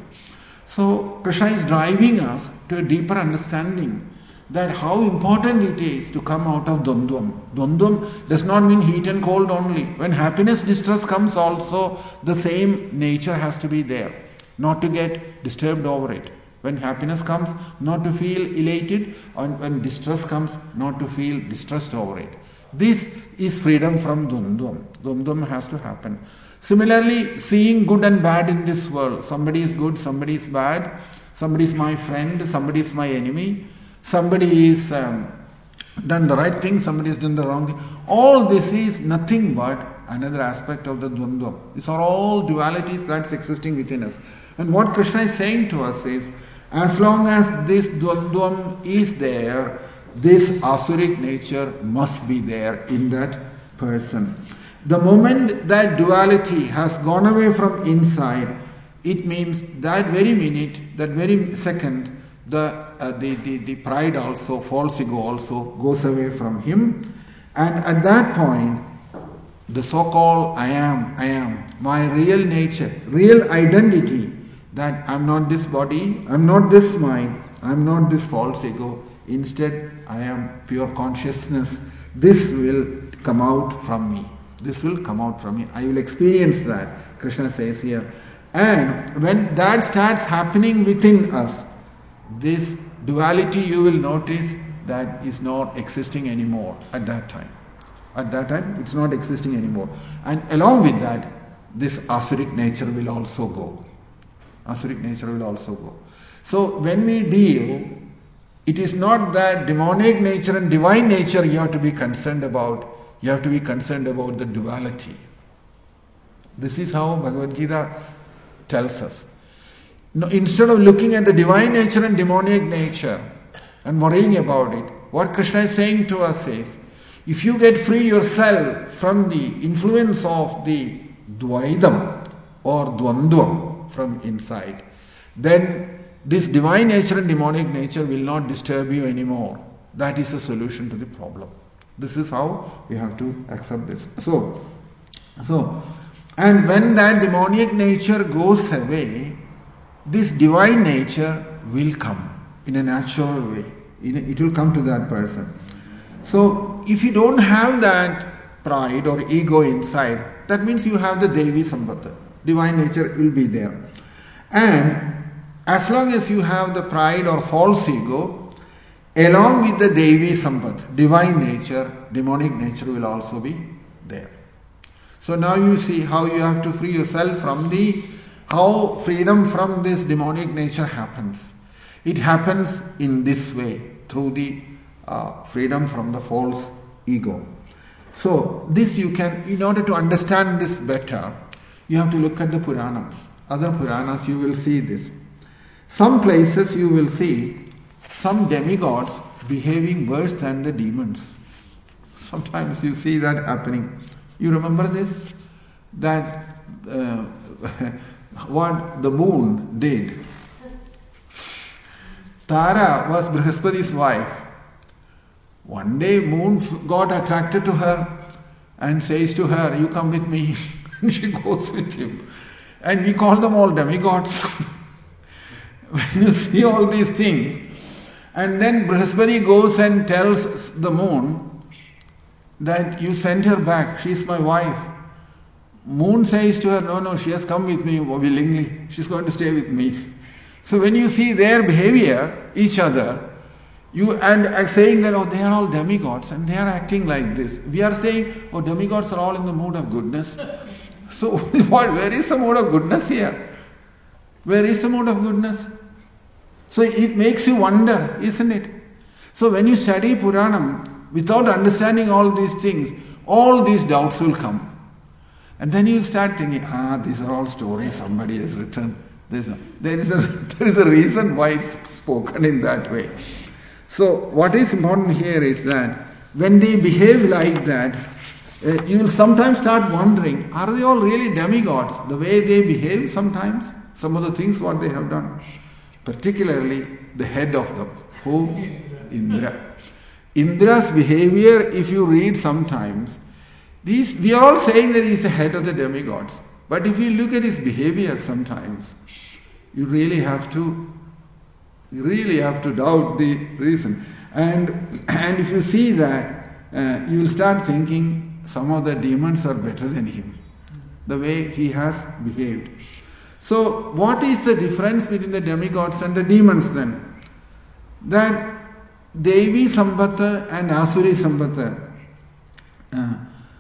So Krishna is driving us to a deeper understanding that how important it is to come out of Dvandvam. Dvandvam does not mean heat and cold only. When happiness, distress comes also, the same nature has to be there. Not to get disturbed over it. When happiness comes, not to feel elated, and when distress comes, not to feel distressed over it. This is freedom from Dvandvam. Dvandvam has to happen. Similarly, seeing good and bad in this world. Somebody is good, somebody is bad. Somebody is my friend, somebody is my enemy. Somebody is um, done the right thing, somebody has done the wrong thing. All this is nothing but another aspect of the Dvandvam. These are all dualities that's existing within us. And what Krishna is saying to us is, as long as this Dvandvam is there, this Asuric nature must be there in that person. The moment that duality has gone away from inside, it means that very minute, that very second, the, uh, the, the, the pride also, false ego also goes away from him. And at that point, the so-called I am, I am, my real nature, real identity, that I'm not this body, I'm not this mind, I'm not this false ego, instead I am pure consciousness. This will come out from me. This will come out from me. I will experience that, Krishna says here. And when that starts happening within us, this duality, you will notice that is not existing anymore at that time. At that time, it's not existing anymore. And along with that, this Asuric nature will also go. Asuric nature will also go. So when we deal, it is not that demonic nature and divine nature you have to be concerned about. You have to be concerned about the duality. This is how Bhagavad Gita tells us. No, instead of looking at the divine nature and demonic nature and worrying about it, what Krishna is saying to us is, if you get free yourself from the influence of the Dvaidam or Dvandvam from inside, then this divine nature and demonic nature will not disturb you anymore. That is the solution to the problem. This is how we have to accept this. So, so, and when that demonic nature goes away, this divine nature will come in a natural way. It will come to that person. So, if you don't have that pride or ego inside, that means you have the Devi Sambandha. Divine nature will be there. And as long as you have the pride or false ego, along with the Devi Sambandha, divine nature, demonic nature will also be there. So now you see how you have to free yourself from the how freedom from this demonic nature happens. It happens in this way, through the uh, freedom from the false ego. So this you can, in order to understand this better, you have to look at the Puranas. Other Puranas you will see this. Some places you will see some demigods behaving worse than the demons. Sometimes you see that happening. You remember this? That uh, what the moon did. Tara was Brihaspati's wife. One day moon got attracted to her and says to her, you come with me. And she goes with him. And we call them all demigods. When you see all these things, and then Brihaspati goes and tells the moon that you send her back, she is my wife. Moon says to her, no, no, she has come with me willingly. She's going to stay with me. So when you see their behavior, each other, you and saying that, oh, they are all demigods and they are acting like this. We are saying, oh, demigods are all in the mood of goodness. So what, where is the mood of goodness here? Where is the mood of goodness? So it makes you wonder, isn't it? So when you study Puranam, without understanding all these things, all these doubts will come. And then you start thinking, ah, these are all stories somebody has written. There's a, there, is a, there is a reason why it's spoken in that way. So what is important here is that when they behave like that, uh, you will sometimes start wondering, are they all really demigods? The way they behave sometimes, some of the things what they have done. Particularly the head of them. Who? Indra. Indra's behavior, if you read sometimes, these, we are all saying that he is the head of the demigods. But if you look at his behavior sometimes, you really have to, you really have to doubt the reason. And, and if you see that, uh, you will start thinking some of the demons are better than him. The way he has behaved. So what is the difference between the demigods and the demons then? That Devi Sambhata and Asuri Sambhata, uh,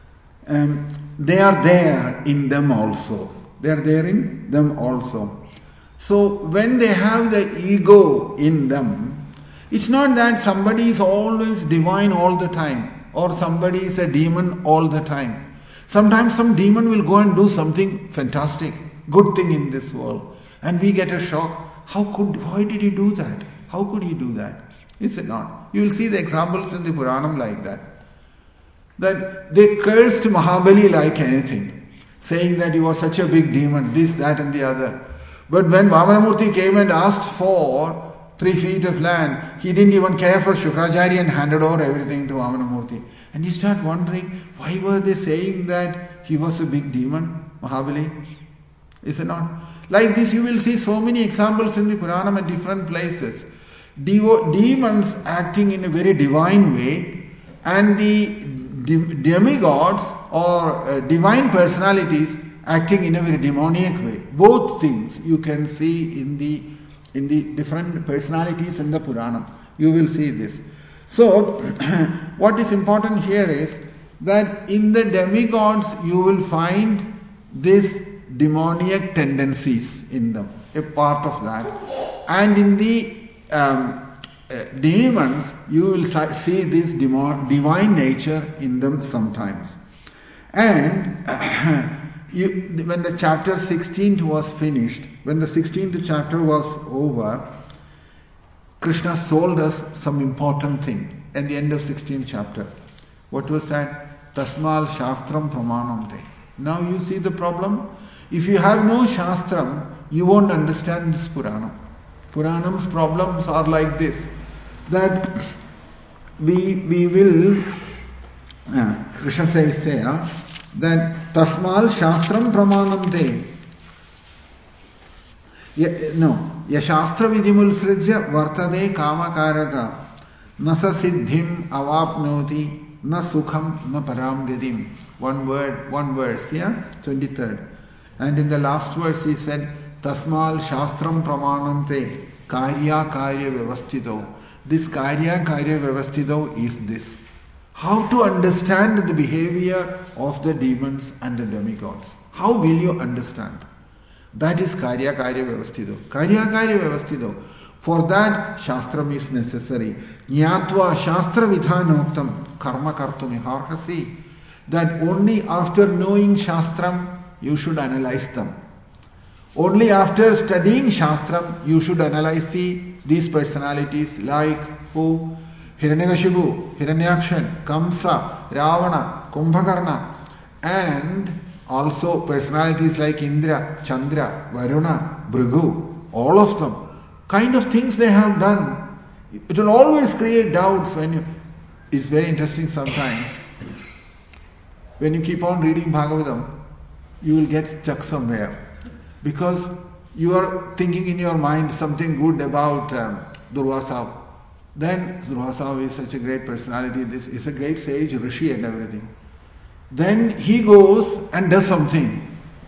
um, they are there in them also. They are there in them also. So when they have the ego in them, it's not that somebody is always divine all the time or somebody is a demon all the time. Sometimes some demon will go and do something fantastic, good thing in this world, and we get a shock. How could, why did he do that? How could he do that? Is it not? You will see the examples in the Puranam like that. That they cursed Mahabali like anything, saying that he was such a big demon, this, that and the other. But when Vamanamurti came and asked for three feet of land, he didn't even care for Shukracharya and handed over everything to Vamanamurti. And you start wondering, why were they saying that he was a big demon, Mahabali? Is it not? Like this you will see so many examples in the Puranam at different places. Devo- demons acting in a very divine way and the de- demigods or uh, divine personalities acting in a very demoniac way. Both things you can see in the in the different personalities in the Puranam. You will see this. So what is important here is that in the demigods you will find this demoniac tendencies in them, a part of that. And in the um, uh, demons, you will see this demo- divine nature in them sometimes. And uh, you, when the chapter sixteen was finished, when the sixteenth chapter was over, Krishna told us some important thing at the end of sixteenth chapter. What was that? Tasmal Shastram Pramanamte. Now you see the problem? If you have no Shastram, you won't understand this Puranam. Puranam's problems are like this, that we, we will, uh, Krishna says there, that Tasmal Shastram Pramanamte. Ye, no, Yashastra Vidimul Srijya Vartade Kamakarata Nasa Siddhim Avapnoti Na Sukham Na Param Gadim. One word, one verse, yeah? twenty-third. And in the last verse he said, Tasmal Shastram Pramanamte Karya Karya Vyavastito. This Karya Karya Vyavastito is this. How to understand the behavior of the demons and the demigods. How will you understand? That is Karya Karya Vyavastito. Karya Karya Vyavastito. For that, Shastram is necessary. Jnatva Shastra Vidhanoktam Karma Kartum Iharhasi. That only after knowing Shastram, you should analyze them. Only after studying Shastram, you should analyze the, these personalities like who? Hiranyakashipu, Hiranyakshan, Kamsa, Ravana, Kumbhakarna, and also personalities like Indra, Chandra, Varuna, Bhrigu, all of them. Kind of things they have done. It will always create doubts when you... It's very interesting sometimes. When you keep on reading Bhagavatam, you will get stuck somewhere. Because you are thinking in your mind something good about um, Durvasa. Then Durvasa is such a great personality, this is a great sage, Rishi and everything. Then he goes and does something.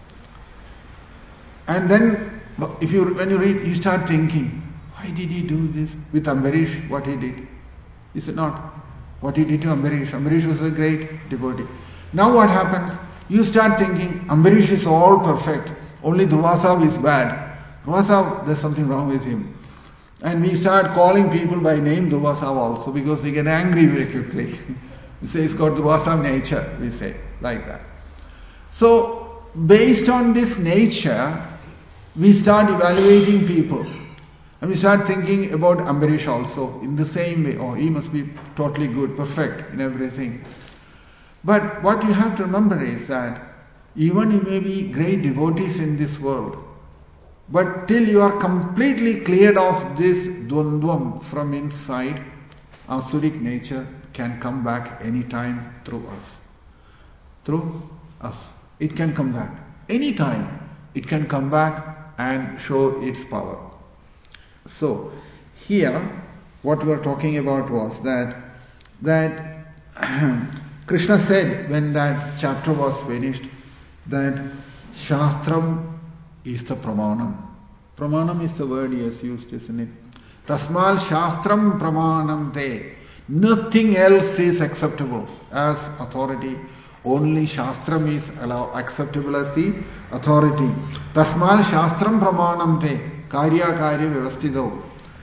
And then if you when you read, you start thinking, why did he do this with Ambarish, what he did? Is it not? What he did to Ambarish. Ambarish was a great devotee. Now what happens? You start thinking, Ambarish is all perfect. Only Durvasa is bad. Durvasa, there's something wrong with him. And we start calling people by name Durvasa also because they get angry very quickly. We say it's got Durvasa nature, we say, like that. So, based on this nature, we start evaluating people. And we start thinking about Ambarish also in the same way. Oh, he must be totally good, perfect in everything. But what you have to remember is that even you may be great devotees in this world, but till you are completely cleared of this dvandvam from inside, asuric nature can come back anytime through us. Through us. It can come back. Anytime it can come back and show its power. So, here what we were talking about was that that Krishna said when that chapter was finished that Shastram is the pramanam. Pramanam is the word he has used, isn't it? Tasmal Shastram pramanam te. Nothing else is acceptable as authority. Only Shastram is allow, acceptable as the authority. Tasmal Shastram pramanam te. Karya karya vyavasthido.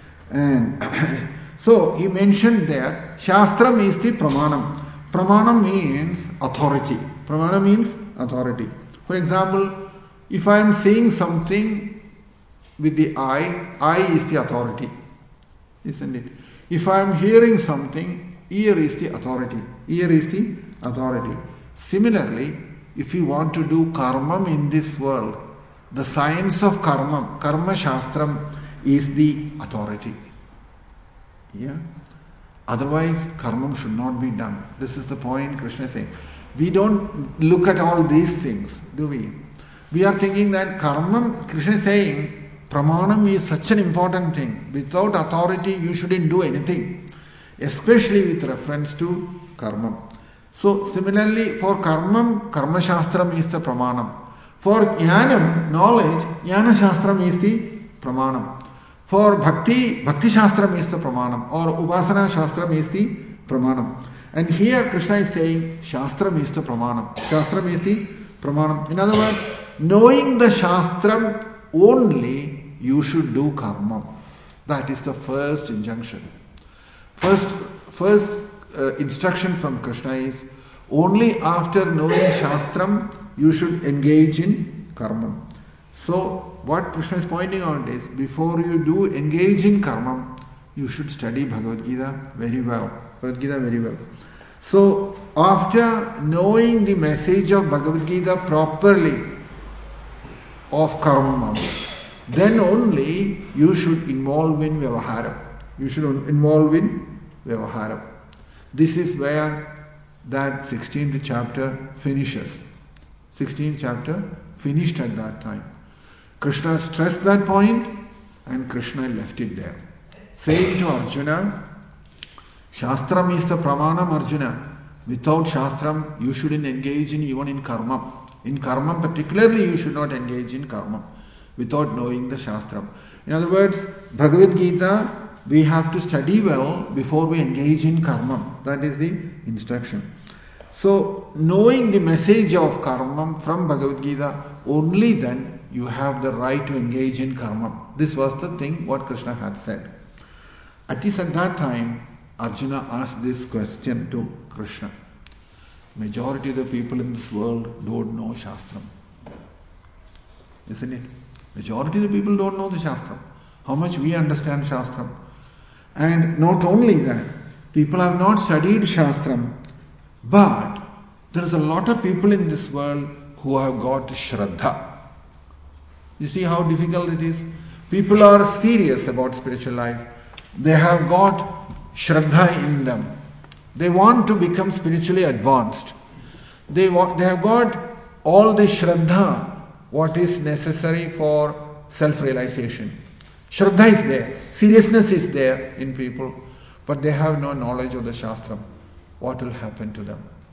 And so he mentioned there, Shastram is the pramanam. Pramanam means authority. Pramana means authority. For example, if I am saying something with the eye, eye is the authority. Isn't it? If I am hearing something, ear is the authority. Ear is the authority. Similarly, if you want to do karmam in this world, the science of karma, karma shastram is the authority. Yeah? Otherwise, karmam should not be done. This is the point Krishna is saying. We don't look at all these things, do we? We are thinking that karmam, Krishna is saying, pramanam is such an important thing. Without authority, you shouldn't do anything. Especially with reference to karmam. So, similarly, for karmam, karma shastram is the pramanam. For jnanam, knowledge, jnana shastram is the pramanam. For bhakti, bhakti shastram is the pramanam. Or upasana shastram is the pramanam. And here Krishna is saying, shastram is the pramanam. Shastram is the pramanam. In other words, knowing the shastram only, you should do karma. That is the first injunction. First, first uh, instruction from Krishna is, only after knowing shastram, you should engage in karma. So, what Krishna is pointing out is, before you do engage in karma, you should study Bhagavad Gita very well. Bhagavad Gita very well. So, after knowing the message of Bhagavad Gita properly, of karma, then only you should involve in vyavahara. You should involve in vyavahara. This is where that sixteenth chapter finishes. sixteenth chapter finished at that time. Krishna stressed that point and Krishna left it there. Saying to Arjuna, Shastram is the pramanam, Arjuna. Without Shastram, you shouldn't engage in even in karma. In karma particularly, you should not engage in karma without knowing the Shastram. In other words, Bhagavad Gita, we have to study well before we engage in karma. That is the instruction. So, knowing the message of karma from Bhagavad Gita, only then you have the right to engage in karma. This was the thing what Krishna had said. At least at that time, Arjuna asked this question to Krishna. Majority of the people in this world don't know Shastram. Isn't it? Majority of the people don't know the Shastram. How much we understand Shastram. And not only that, people have not studied Shastram, but there is a lot of people in this world who have got Shraddha. You see how difficult it is? People are serious about spiritual life. They have got Shraddha in them. They want to become spiritually advanced. They want, they have got all the Shraddha, what is necessary for self-realization. Shraddha is there. Seriousness is there in people. But they have no knowledge of the Shastram. What will happen to them?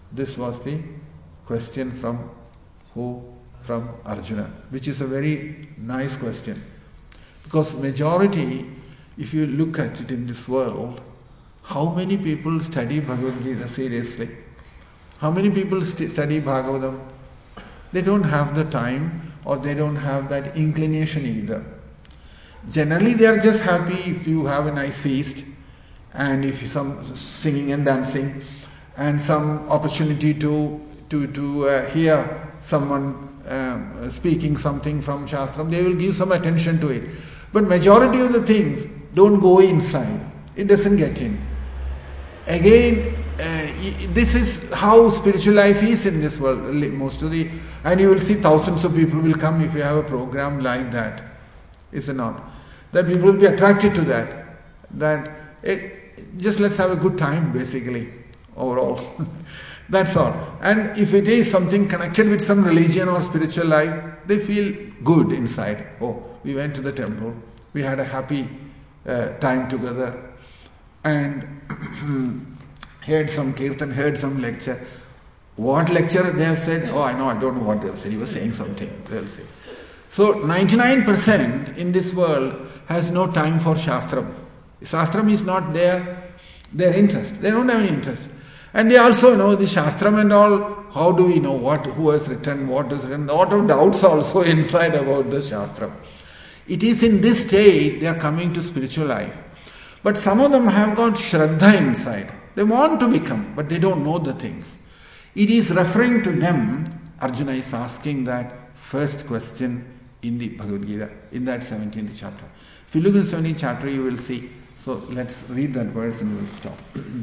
This was the question from who? From Arjuna, which is a very nice question. Because majority, if you look at it in this world, how many people study Bhagavad Gita seriously? How many people st- study Bhagavatam? They don't have the time, or they don't have that inclination either. Generally they are just happy if you have a nice feast, and if you some singing and dancing, and some opportunity to to to uh, hear someone um, speaking something from Shastram, they will give some attention to it. But majority of the things don't go inside. It doesn't get in. Again, uh, this is how spiritual life is in this world. Most of the, and you will see thousands of people will come if you have a program like that. Is it not? That people will be attracted to that. That eh, just let's have a good time, basically, overall. That's all. And if it is something connected with some religion or spiritual life, they feel good inside. Oh, we went to the temple, we had a happy uh, time together, and heard some kirtan, heard some lecture. What lecture they have said? Oh, I know, I don't know what they have said. He was saying something, they'll say. So ninety-nine percent in this world has no time for Shastram. Shastram is not their, their interest. They don't have any interest. And they also know the Shastram and all. How do we know what, who has written, what is written? A lot of doubts also inside about the Shastram. It is in this state they are coming to spiritual life. But some of them have got Shraddha inside. They want to become, but they don't know the things. It is referring to them. Arjuna is asking that first question in the Bhagavad Gita, in that seventeenth chapter. If you look at the seventeenth chapter, you will see. So let's read that verse and we will stop.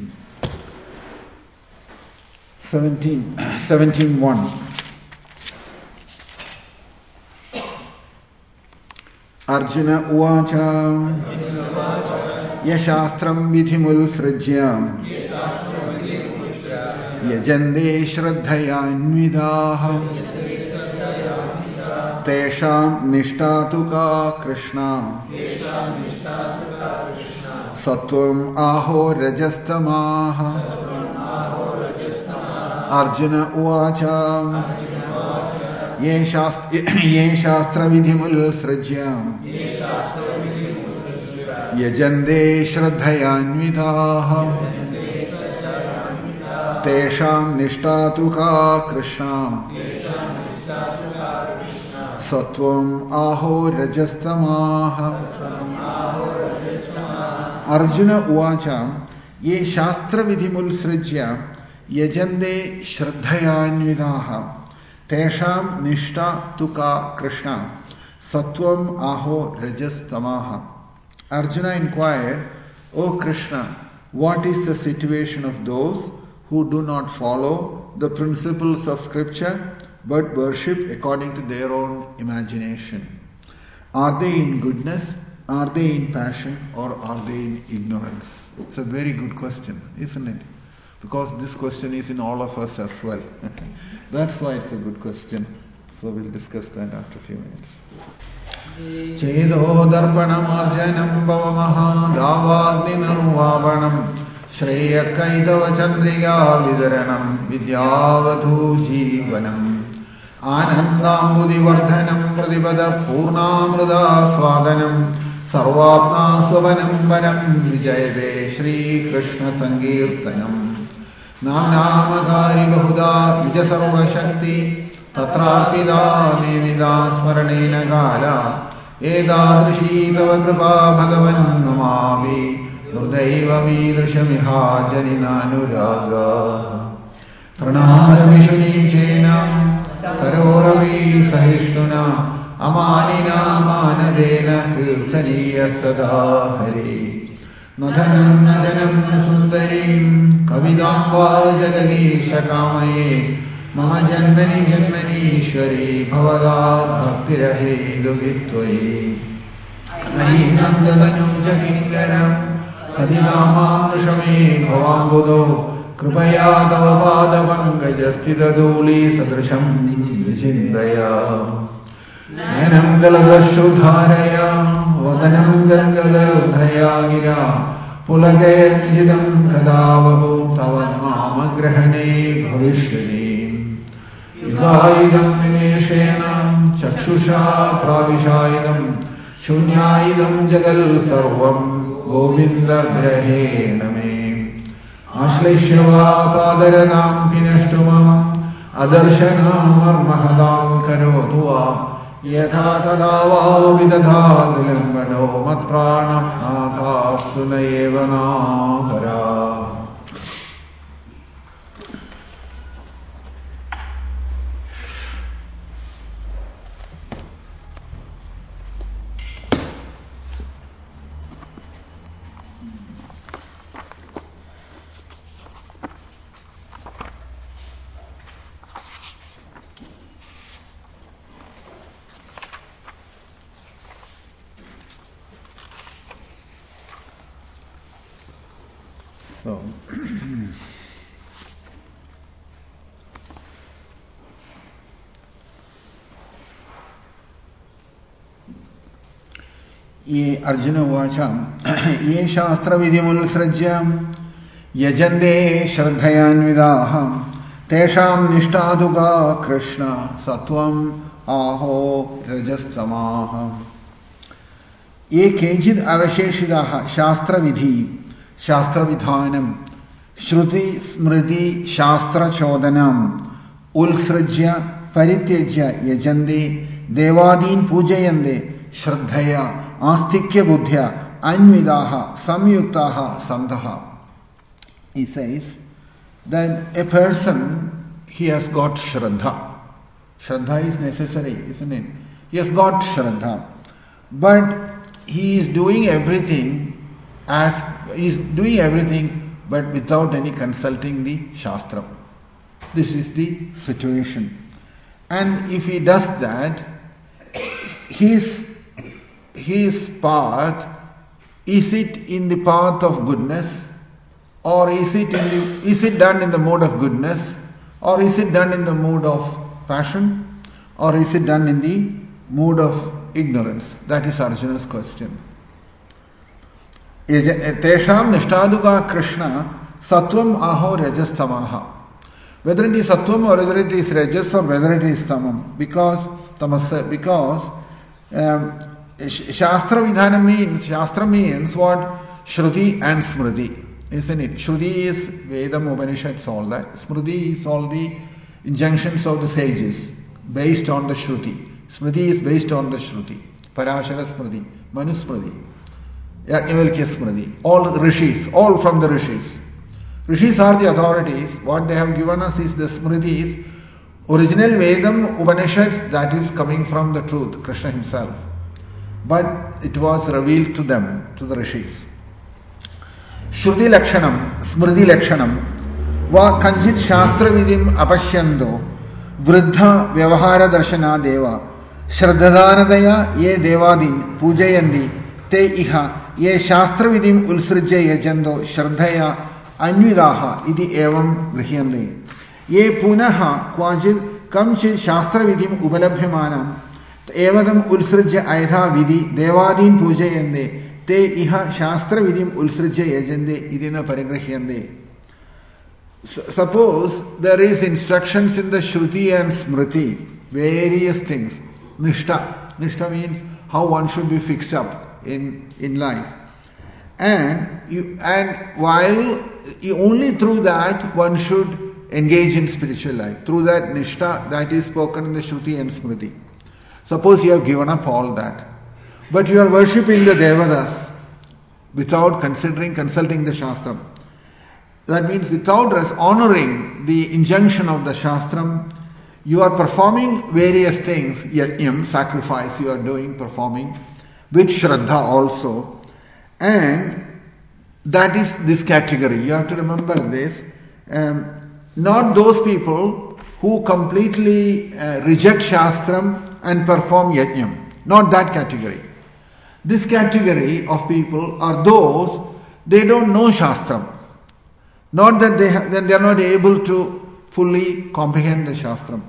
seventeen, seventeen one. Arjuna uvacha yashastram vidhimul srajyam yajande shraddhayanvidaha tesham nishtatuka krishna sattvam aho rajastamaha. Arjuna uvacha ye shastra vidhimul srajyam yajande shraddhayanvidaha tesham nishtatuka krishna sattvam aho rajastamaha. Arjuna uvacha ye shastra vidhimul srajya yajande shraddhayanvidaha tesham nishta tuka krishna sattvam aho rajastamaha. Arjuna inquired, O Krishna, what is the situation of those who do not follow the principles of scripture but worship according to their own imagination? Are they in goodness? Are they in passion? Or are they in ignorance? It's a very good question, isn't it? Because this question is in all of us as well. That's why it's a good question. So we'll discuss that after a few minutes. Chedo darpanam arjanam bhavamaha davagninarvavanam shreya kaidava chandriya vidaranam vidyavadhu jivanam anandambudhi vardhanam pradipada purnamrida swadanam sarvapna swavanam varam vijayade Shri Krishna Sankirtanam Namnamagari Bahuda Vija Sarva Shakti Tatrapida Nivida Smaranena Gala Edadrishi Tava Kripa Bhagavan Namami Nurdaiva Vidrishamiha Janina Nuraga Tranamara Vishuni Chena Karoravi Sahishtuna Amanina Manadena Kirtaniya Sada Hari Nadhanam najanam sundarim kavidamba jagadisha kamaye mama janmani janmani ishwari bhavadad bhaktirahe dugitvaye nahi nandamanu jagingaram adinamam nishame bhavambudo kripaya tava padavangajastita duli sadrisham vichindaya nanam galadashudharaya vadanam gangadarudhaya gira Pulagayarjidam kadavahu tavad namagrahane bhavishyati Yugaidam nimeshena chakshusha pravishayidam Shunyayidam jagal sarvam Govinda grahena me Ashleshyava padaradam pinashtumam Adarshanam armahadam karotuva Yatha tadava vidadha dilambano matprana nathastu nayevana para. So, ye Arjuna Vacha, ye Shastra Vidimul Srajyam, Yajande Shraddhayan Vidaham, Tesham Nishtaduga Krishna, Satvam Aho Rajastamaham. Ye Kenchid Avasheshidaha, Shastra Vidhi, Shastra Vidhanam, Shruti Smriti Shastra Chodanam, Ulsrajya Parityajya Yajande, Devadin Pujayande, Shraddhaya, Astikya Buddhya, Anvidaha, Samyuktaha, Sandhaha. He says that a person, he has got Shraddha. Shraddha is necessary, isn't it? He has got Shraddha. But he is doing everything as he is doing everything but without any consulting the Shastra. This is the situation. And if he does that, his, his path, is it in the path of goodness, or is it in the, is it done in the mode of goodness, or is it done in the mode of passion, or is it done in the mode of ignorance? That is Arjuna's question. Tesham Nishtaduga Krishna Sattvam Aho Rajastamaha. Whether it is Sattvam or whether it is Rajas or whether it is Tamam. Because Tamas, because um, Shastra Vidhana means, Shastra means what? Shruti and Smriti. Isn't it? Shruti is Vedam, Upanishads, all that. Smriti is all the injunctions of the sages based on the Shruti. Smriti is based on the Shruti. Parashara Smriti, Manu Smriti. Yajnavalkya Smriti, all rishis, all from the rishis. Rishis are the authorities. What they have given us is the Smritis, original Vedam, Upanishads, that is coming from the truth, Krishna himself. But it was revealed to them, to the rishis. Shruti Lakshanam, Smriti Lakshanam, Va Kanjit Shastra Vidim Apashyando, Vriddha Vyavahara Darshana Deva, Shraddhadanadaya Ye Devadin, Pujayandi, Te Iha, Ye Shastra Vidim Ulsrijya Yajando, Shraddhaya, Anvidaha, Idi Evam Grihyande. Ye Punaha, Kwajid, Kamchid Shastra Vidim Ubalabhyamanam, Evadam Ulsrijya Aitha Vidhi, Devadin Pujayande, Te Iha Shastra Vidim Ulsrijya Yajande, Idina Parigrahyande. Suppose there is instructions in the Shruti and Smriti, various things. Nishta. Nishta means how one should be fixed up in, in life. And you, and while you, only through that one should engage in spiritual life. Through that Nishta that is spoken in the Shruti and Smriti. Suppose you have given up all that, but you are worshipping the Devadas without considering, consulting the Shastra. That means without honoring the injunction of the Shastram, you are performing various things, yajnam, sacrifice you are doing, performing, with Shraddha also. And that is this category. You have to remember this. Um, not those people who completely uh, reject Shastram and perform yajnam. Not that category. This category of people are those, they don't know Shastram. Not that they, ha- that they are not able to fully comprehend the Shastram.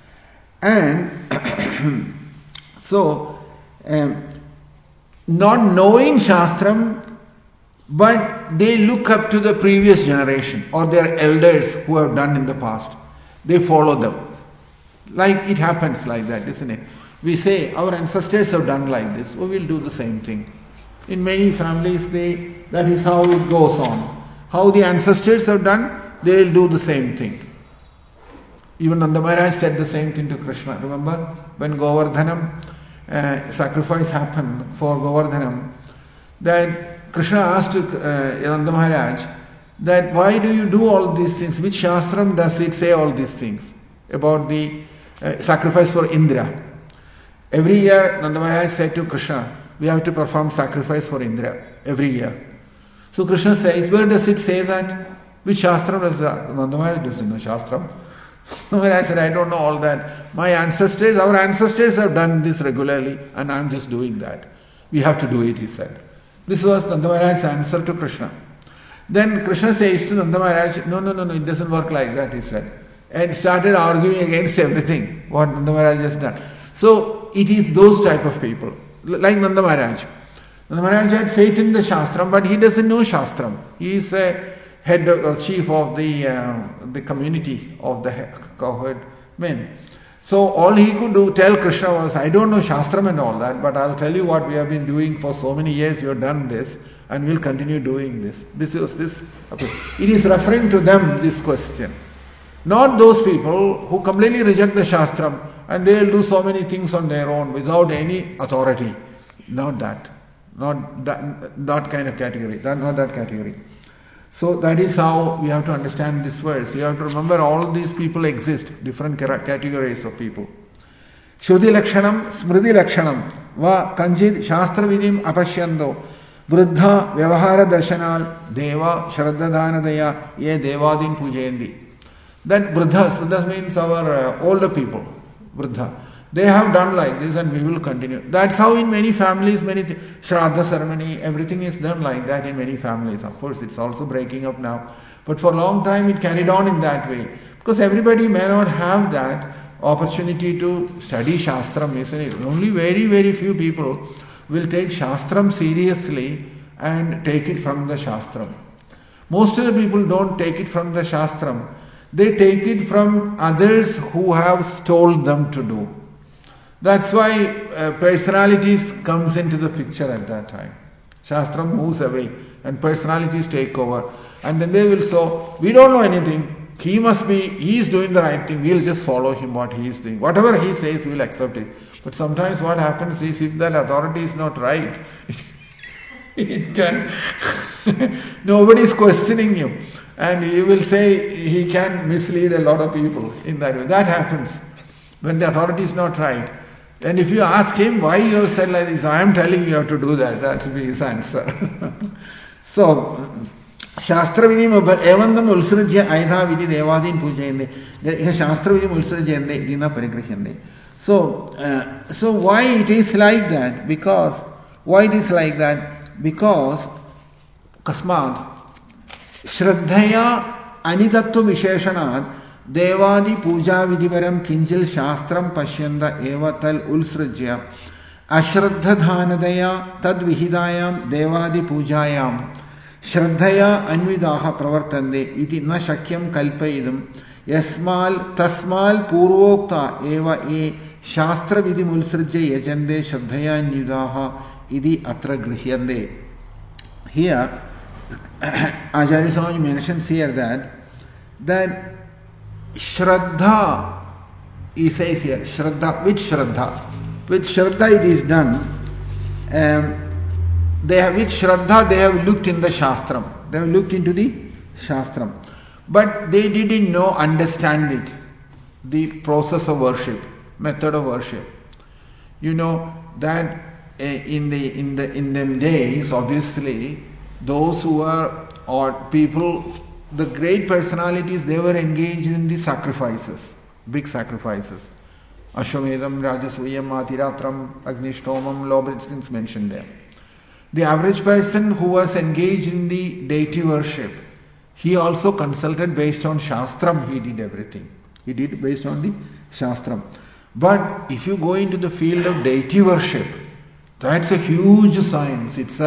And so, um, not knowing Shastram but they look up to the previous generation or their elders who have done in the past. They follow them. Like it happens like that, isn't it? We say our ancestors have done like this, we will do the same thing. In many families, they that is how it goes on. How the ancestors have done, they will do the same thing. Even Nanda Maharaj said the same thing to Krishna. Remember when Govardhanam uh, sacrifice happened for Govardhanam, that Krishna asked uh, Nanda Maharaj that why do you do all these things? Which Shastram does it say all these things about the uh, sacrifice for Indra? Every year Nanda Maharaj said to Krishna, we have to perform sacrifice for Indra every year. So Krishna says, where does it say that? Which Shastram does that? Nanda Maharaj doesn't know Shastram. Nanda Maharaj said, I don't know all that. My ancestors, our ancestors have done this regularly and I'm just doing that. We have to do it, he said. This was Nanda Maharaj's answer to Krishna. Then Krishna says to Nanda Maharaj, no, no, no, no, it doesn't work like that, he said. And started arguing against everything, what Nanda Maharaj has done. So it is those type of people, like Nanda Maharaj. Nanda Maharaj had faith in the Shastram, but he doesn't know Shastram. He is a head or chief of the uh, the community of the cowherd men. So all he could do, tell Krishna was, I don't know Shastram and all that, but I'll tell you what we have been doing for so many years. You have done this, and we'll continue doing this. This is this. Okay. It is referring to them, this question. Not those people who completely reject the Shastram and they will do so many things on their own without any authority. Not that. Not that, that kind of category. That, not that category. So that is how we have to understand this verse. You have to remember all these people exist, different categories of people. Shruti Lakshanam, Smriti Lakshanam, Va Kanjid Shastra Vidim Apashyando, Vruddha Vyavahara Darshanal, Deva Shraddhadanadaya, Ye Devadin Pujayendi. That Vruddhas, Vruddhas means our uh, older people, Vruddha. They have done like this and we will continue. That's how in many families, many th- Shraddha ceremony, everything is done like that in many families. Of course, it's also breaking up now. But for a long time it carried on in that way. Because everybody may not have that opportunity to study Shastram, isn't it? Only very, very few people will take Shastram seriously and take it from the Shastram. Most of the people don't take it from the Shastram. They take it from others who have told them to do. That's why uh, personalities comes into the picture at that time. Shastram moves away and personalities take over. And then they will say, we don't know anything. He must be, he is doing the right thing. We'll just follow him what he is doing. Whatever he says, we'll accept it. But sometimes what happens is if that authority is not right, it can, nobody is questioning you. And he will say he can mislead a lot of people in that way. That happens when the authority is not right. And if you ask him why you have said like this, I am telling you, you have to do that. That will be his answer. So, Shastra Vidim Evandam Ulsrajya Aidha Vidhi Devadin Pujayende. Shastra Vidim Ulsrajyende Dina Parigrahyende. So, uh, so why it is like that? Because, why it is like that? Because, Kasmad, Shraddhaya Anitatva Visheshanat Devadi Puja Vidivaram Kinjil Shastram Pashyanda Evatal Ulsrajya Ashraddha Dhanadaya Tad Vihidayam Devadi Pujayam Shraddhaya Anvidaha Pravartande Iti Na Shakyam Kalpaidam Yasmal Tasmal Purvokta Eva E Shastra Vidim Ulsrajya Yajande Shraddhaya Anvidaha Idi Atra Grihyande. Here Acharya Swami mentions here that that Shraddha, he says here, Shraddha, which Shraddha? With Shraddha it is done. Um, they have, with Shraddha they have looked in the Shastram. They have looked into the Shastram. But they didn't know, understand it. The process of worship, method of worship. You know that uh, in the in the in them days, obviously, those who were or people, the great personalities, they were engaged in the sacrifices, big sacrifices. Ashwamedham, Rajasuyam, Atiratram, Agnishtomam, Lobrit things mentioned there. The average person who was engaged in the deity worship, he also consulted based on Shastram, he did everything. He did based on the Shastram. But if you go into the field of deity worship, that's a huge science itself.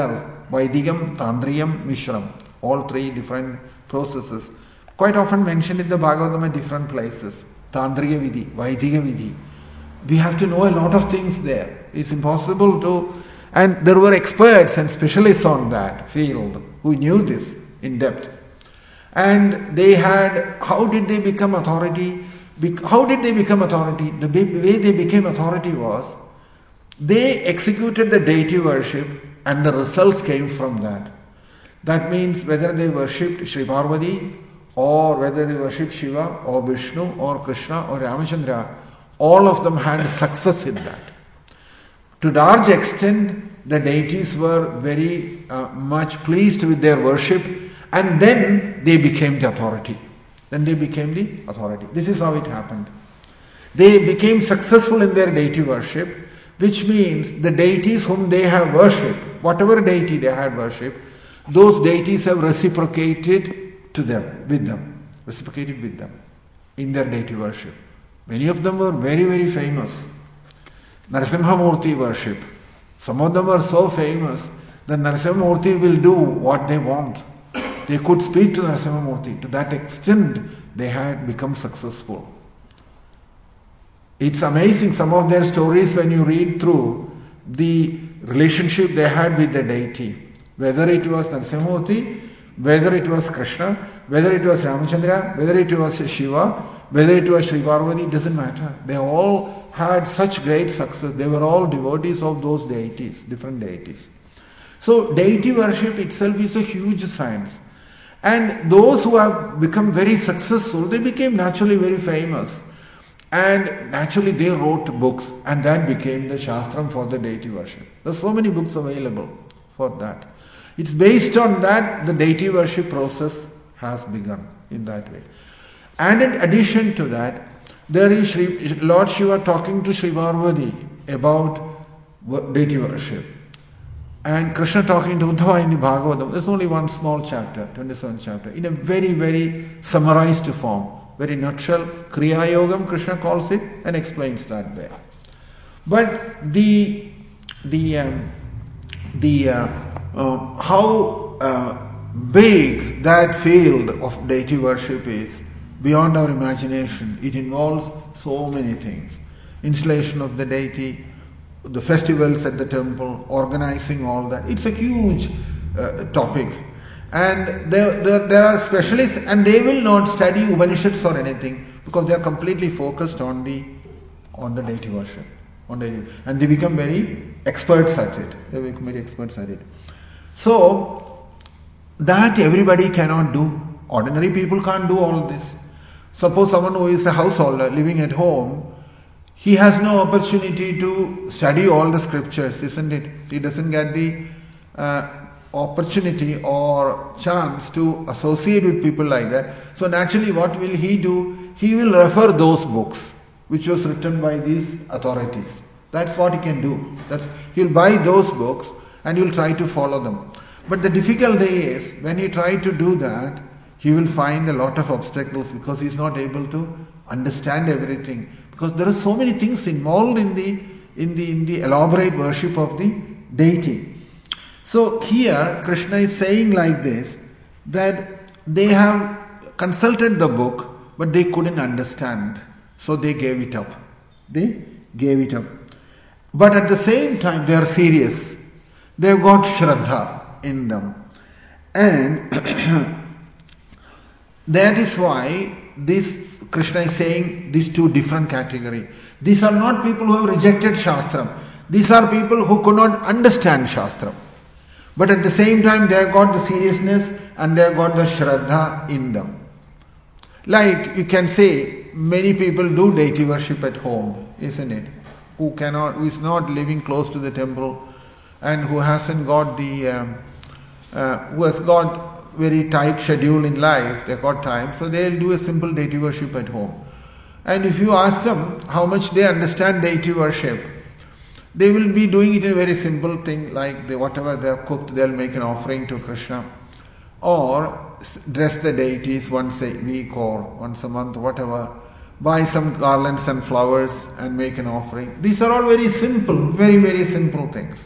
Vaidikam, Tantriyam, Mishram. All three different processes. Quite often mentioned in the Bhagavatam at different places. Tantriya Vidhi, Vaidika Vidhi. We have to know a lot of things there. It's impossible to... And there were experts and specialists on that field who knew this in depth. And they had... How did they become authority? How did they become authority? The way they became authority was, they executed the deity worship and the results came from that. That means whether they worshipped Sri Parvati or whether they worshipped Shiva or Vishnu or Krishna or Ramachandra, all of them had success in that. To large extent, the deities were very uh, much pleased with their worship, and then they became the authority. Then they became the authority. This is how it happened. They became successful in their deity worship, which means the deities whom they have worshipped, whatever deity they had worshipped, those deities have reciprocated to them, with them, reciprocated with them in their deity worship. Many of them were very, very famous. Narasimhamurti worship. Some of them were so famous that Narasimhamurti will do what they want. They could speak to Narasimhamurti. To that extent, they had become successful. It's amazing, some of their stories when you read through the relationship they had with the deity. Whether it was Narasimhamurti, whether it was Krishna, whether it was Ramachandra, whether it was Shiva, whether it was Sri Parvati, it doesn't matter. They all had such great success. They were all devotees of those deities, different deities. So deity worship itself is a huge science. And those who have become very successful, they became naturally very famous. And naturally they wrote books, and that became the Shastram for the deity worship. There are so many books available for that. It's based on that the deity worship process has begun in that way. And in addition to that, there is Shri, Lord Shiva talking to Sri Parvati about deity worship. And Krishna talking to Uddhava in the Bhagavatam. There's only one small chapter, twenty-seventh chapter, in a very, very summarized form. Very nutshell, Kriya Yogam, Krishna calls it and explains that there. But the the um, the uh, uh, how uh, big that field of deity worship is beyond our imagination. It involves so many things: installation of the deity, the festivals at the temple, organizing all that. It's a huge uh, topic. And there, there, there are specialists, and they will not study Upanishads or anything because they are completely focused on the on the deity worship, on deity, and they become very experts at it. They become very experts at it. So that everybody cannot do. Ordinary people can't do all this. Suppose someone who is a householder living at home, he has no opportunity to study all the scriptures, isn't it? He doesn't get the uh, opportunity or chance to associate with people like that. So naturally what will he do? He will refer those books which was written by these authorities. That's what he can do. That's, he'll buy those books and he'll try to follow them. But the difficulty is when he tries to do that, he will find a lot of obstacles because he's not able to understand everything. Because there are so many things involved in the in the in the elaborate worship of the deity. So here Krishna is saying like this, that they have consulted the book but they couldn't understand. So they gave it up. They gave it up. But at the same time they are serious. They've got Shraddha in them. And that is why this Krishna is saying these two different categories. These are not people who have rejected Shastram. These are people who could not understand Shastram. But at the same time they have got the seriousness and they have got the Shraddha in them. Like you can say, many people do deity worship at home, isn't it? Who cannot, who is not living close to the temple and who hasn't got the, um, uh, who has got very tight schedule in life, they've got time, so they'll do a simple deity worship at home. And if you ask them how much they understand deity worship, they will be doing it in a very simple thing, like they, whatever they have cooked, they'll make an offering to Krishna, or dress the deities once a week or once a month, whatever, buy some garlands and flowers and make an offering. These are all very simple, very, very simple things.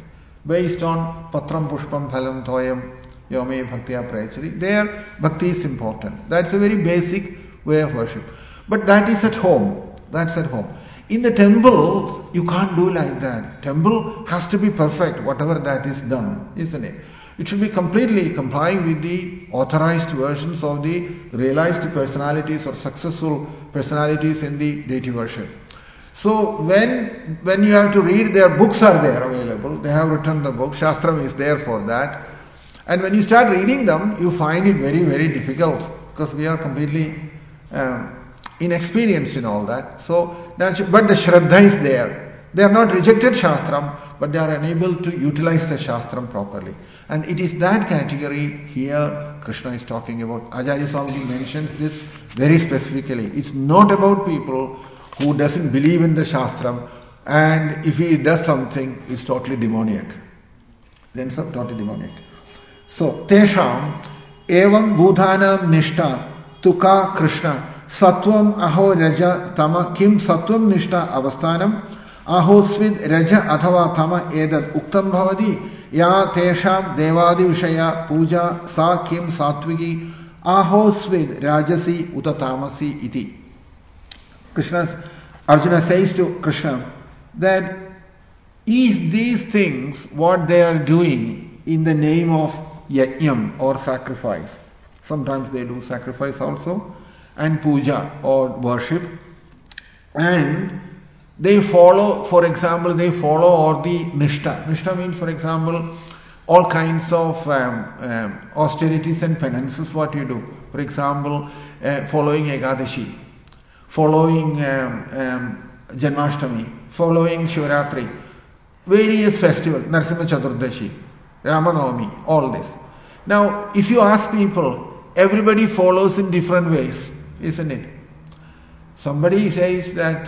based on Patram Pushpam Phalam Thoyam Yome Bhaktya Prayachari. There, bhakti is important. That's a very basic way of worship. But that is at home. That's at home. In the temple, you can't do like that. Temple has to be perfect, whatever that is done, isn't it? It should be completely complying with the authorized versions of the realized personalities or successful personalities in the deity worship. So when when you have to read, their books are there available. They have written the book. Shastram is there for that. And when you start reading them, you find it very, very difficult because we are completely um, inexperienced in all that. So, but the Shraddha is there. They are not rejected Shastram, but they are unable to utilize the Shastram properly. And it is that category here Krishna is talking about. Acharya Swamiji mentions this very specifically. It's not about people who doesn't believe in the Shastram, and if he does something, it's totally demoniac. It ends up totally demoniac. So, Tesham evam bhuthanam nishta tuka Krishna Sattvam aho raja tama kim sattvam nishta avasthanam ahosvid raja athava tama edad uktam bhavadi ya tesham devadi vishaya puja sa kim satvigi ahosvid rajasi uta tamasi iti. Krishna's, Arjuna says to Krishna that is these things what they are doing in the name of yajnam or sacrifice. Sometimes they do sacrifice also, and puja or worship, and they follow, for example, they follow all the nishta. Nishta means, for example, all kinds of um, um, austerities and penances, what you do. For example, uh, following Ekadashi, following um, um, Janmashtami, following Shivaratri, various festivals, Narasimha Chaturdashi, Ramanavami, all this. Now, if you ask people, everybody follows in different ways, isn't it? Somebody says that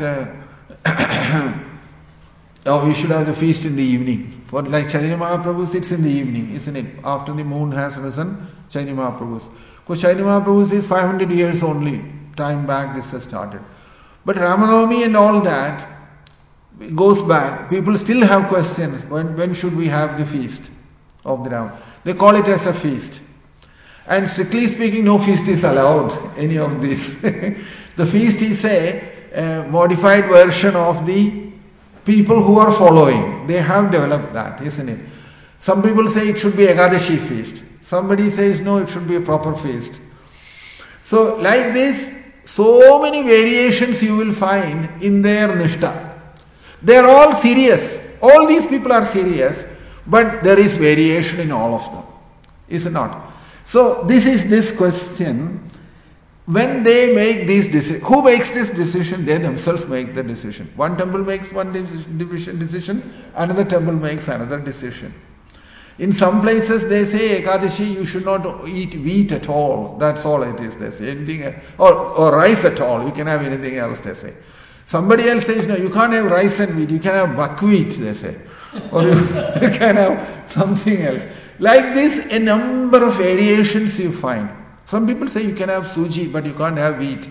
uh, oh, we should have the feast in the evening. For like Chaitanya Mahaprabhu's, it's in the evening, isn't it? After the moon has risen, Chaitanya Mahaprabhu's. Because Chaitanya Mahaprabhu's is five hundred years only. Time back this has started. But Ramanavami and all that goes back. People still have questions. When, when should we have the feast of the Ram? They call it as a feast. And strictly speaking, no feast is allowed, any of this. The feast is a, a modified version of the people who are following. They have developed that, isn't it? Some people say it should be Ekadashi feast. Somebody says no, it should be a proper feast. So like this, so many variations you will find in their nishta. They are all serious. All these people are serious, but there is variation in all of them. Is it not? So this is this question. When they make these decisions, who makes this decision? They themselves make the decision. One temple makes one division decision, another temple makes another decision. In some places they say Ekadashi you should not eat wheat at all. That's all it is, they say. Anything or, or rice at all. You can have anything else, they say. Somebody else says no, you can't have rice and wheat, you can have buckwheat, they say. Or you, you can have something else. Like this, a number of variations you find. Some people say you can have suji, but you can't have wheat.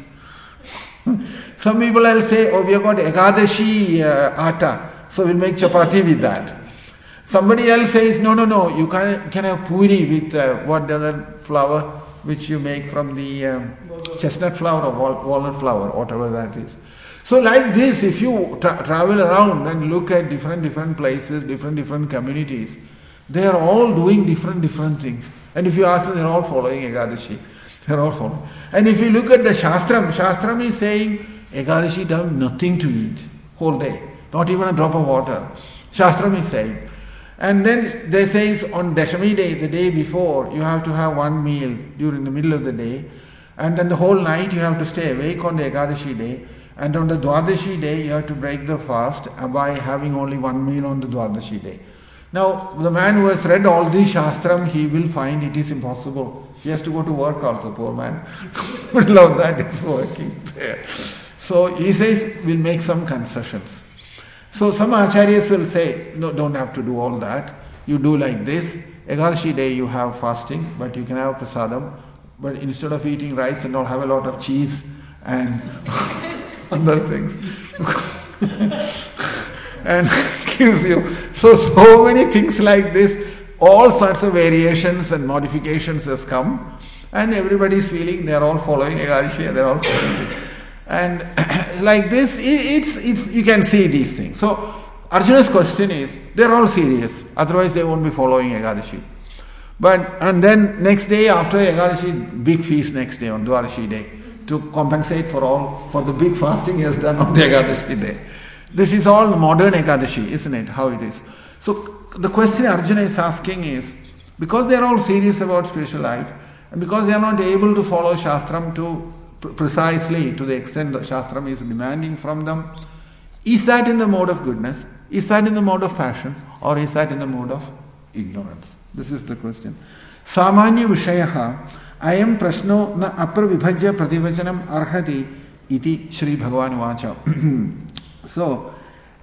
Some people will say, oh, we have got Ekadashi uh, atta, so we'll make chapati with that. Somebody else says, no, no, no, you can, can have puri with uh, what the other flour which you make from the um, chestnut flour or wal- walnut flour, whatever that is. So like this, if you tra- travel around and look at different different places, different different communities, they are all doing different different things. And if you ask them, they are all following Ekadashi. They are all following. And if you look at the Shastram, Shastram is saying Ekadashi does nothing to eat whole day, not even a drop of water. Shastram is saying. And then they say on Dashami day, the day before, you have to have one meal during the middle of the day. And then the whole night you have to stay awake on the Ekadashi day. And on the Dwadashi day, you have to break the fast by having only one meal on the Dwadashi day. Now, the man who has read all these Shastram, he will find it is impossible. He has to go to work also, poor man. Middle of that is working there. So he says, we'll make some concessions. So some acharyas will say, no, don't have to do all that. You do like this. Ekadashi day you have fasting, but you can have prasadam. But instead of eating rice and all, have a lot of cheese and other things. And gives you. So, so many things like this, all sorts of variations and modifications has come, and everybody is feeling they are all following Ekadashi, they are all following it. And like this, it's, it's, you can see these things. So, Arjuna's question is, they are all serious, otherwise they won't be following Ekadashi. But, and then next day after Ekadashi, big feast next day on Dwadashi day, to compensate for all, for the big fasting he has done on the Ekadashi day. This is all modern Ekadashi, isn't it? How it is. So the question Arjuna is asking is, because they are all serious about spiritual life, and because they are not able to follow Shastram to precisely to the extent that Shastram is demanding from them, is that in the mode of goodness? Is that in the mode of passion? Or is that in the mode of ignorance? This is the question. Samanya Vishayaha Ayam Prashno na Apravibhajya Prativachanam Arhati iti Shri Bhagavan Vacha. So,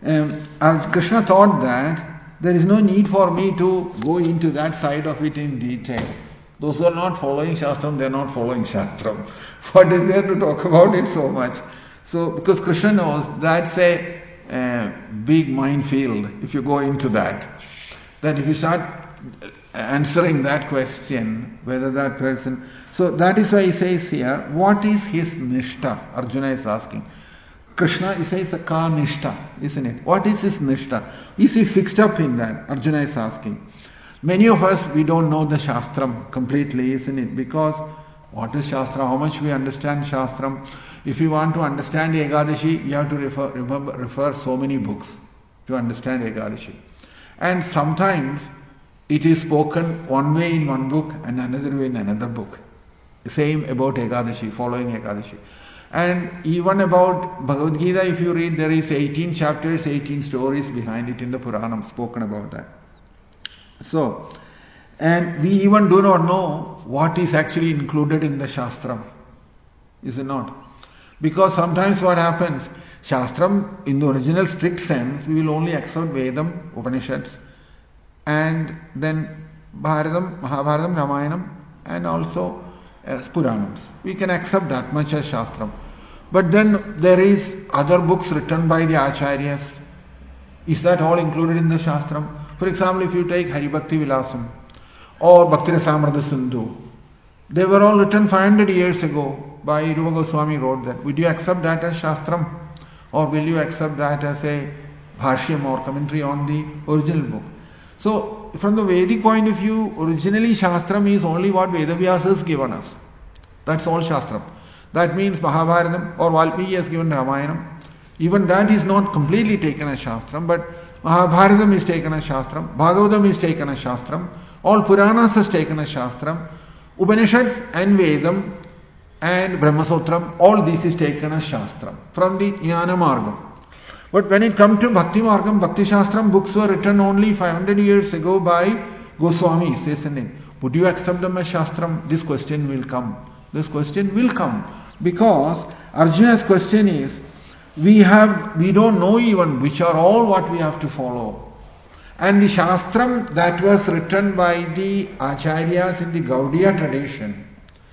um, Krishna thought that there is no need for me to go into that side of it in detail. Those who are not following Shastram, they are not following Shastram. What is there to talk about it so much? So, because Krishna knows that's a, a big minefield if you go into that. That if you start answering that question, whether that person... So that is why he says here, what is his nishta? Arjuna is asking. Krishna, he says, ka nishta, isn't it? What is his nishta? Is he fixed up in that? Arjuna is asking. Many of us, we don't know the Shastram completely, isn't it? Because what is Shastra? How much we understand Shastram? If you want to understand Ekadashi, you have to refer, remember, refer so many books to understand Ekadashi. And sometimes it is spoken one way in one book and another way in another book. Same about Ekadashi, following Ekadashi. And even about Bhagavad Gita, if you read, there is eighteen chapters, eighteen stories behind it in the Puranam spoken about that. So, and we even do not know what is actually included in the Shastram. Is it not? Because sometimes what happens, Shastram, in the original strict sense, we will only accept Vedam, Upanishads, and then Bharatam, Mahabharatam, Ramayanam, and also as Puranams. We can accept that much as Shastram. But then there is other books written by the Acharyas. Is that all included in the Shastram? For example, if you take Haribhakti Vilasam or Bhakti Rasamrita Sindhu, they were all written five hundred years ago by Rupa Goswami wrote that. Would you accept that as Shastram? Or will you accept that as a Bhashyam or commentary on the original book? So, from the Vedic point of view, originally Shastram is only what Vedavyasa has given us. That's all Shastram. That means Mahabharatam or Valmiki has given Ramayanam. Even that is not completely taken as Shastram, but Mahabharatam is taken as Shastram, Bhagavatam is taken as Shastram, all Puranas is taken as Shastram, Upanishads and Vedam and Brahmasutram, all this is taken as Shastram from the Jnana Margam. But when it comes to Bhakti Margam, Bhakti Shastram books were written only five hundred years ago by Goswamis, isn't it? Would you accept them as Shastram? This question will come. This question will come because Arjuna's question is, we have, we don't know even which are all what we have to follow. And the Shastram that was written by the Acharyas in the Gaudiya tradition,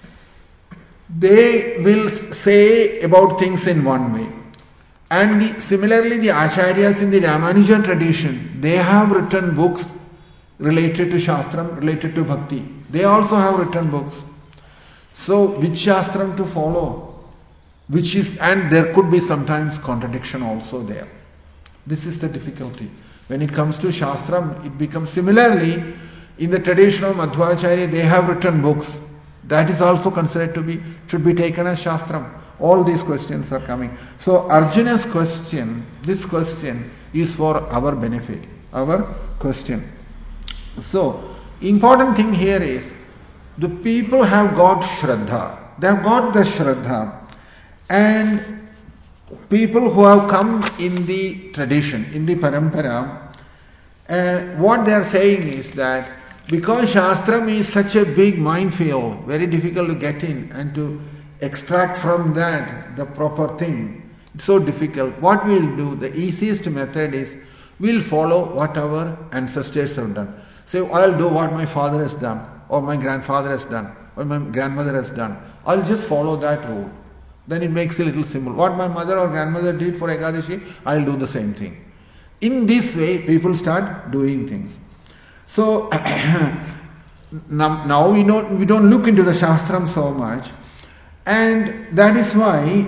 they will say about things in one way. And the, similarly, the Acharyas in the Ramanuja tradition, they have written books related to Shastram, related to Bhakti. They also have written books. So, which Shastram to follow? Which is, and there could be sometimes contradiction also there. This is the difficulty. When it comes to Shastram, it becomes similarly, in the tradition of Madhvacharya, they have written books. That is also considered to be, should be taken as Shastram. All these questions are coming. So Arjuna's question, this question is for our benefit, our question. So, important thing here is, the people have got Shraddha. They have got the Shraddha. And people who have come in the tradition, in the parampara, uh, what they are saying is that because Shastram is such a big minefield, very difficult to get in and to extract from that the proper thing, it's so difficult. What we will do, the easiest method is, we will follow what our ancestors have done. Say, I'll do what my father has done, or my grandfather has done, or my grandmother has done. I'll just follow that rule. Then it makes a little simple. What my mother or grandmother did for Ekadashi, I'll do the same thing. In this way, people start doing things. So now, now we don't we don't look into the Shastram so much, and that is why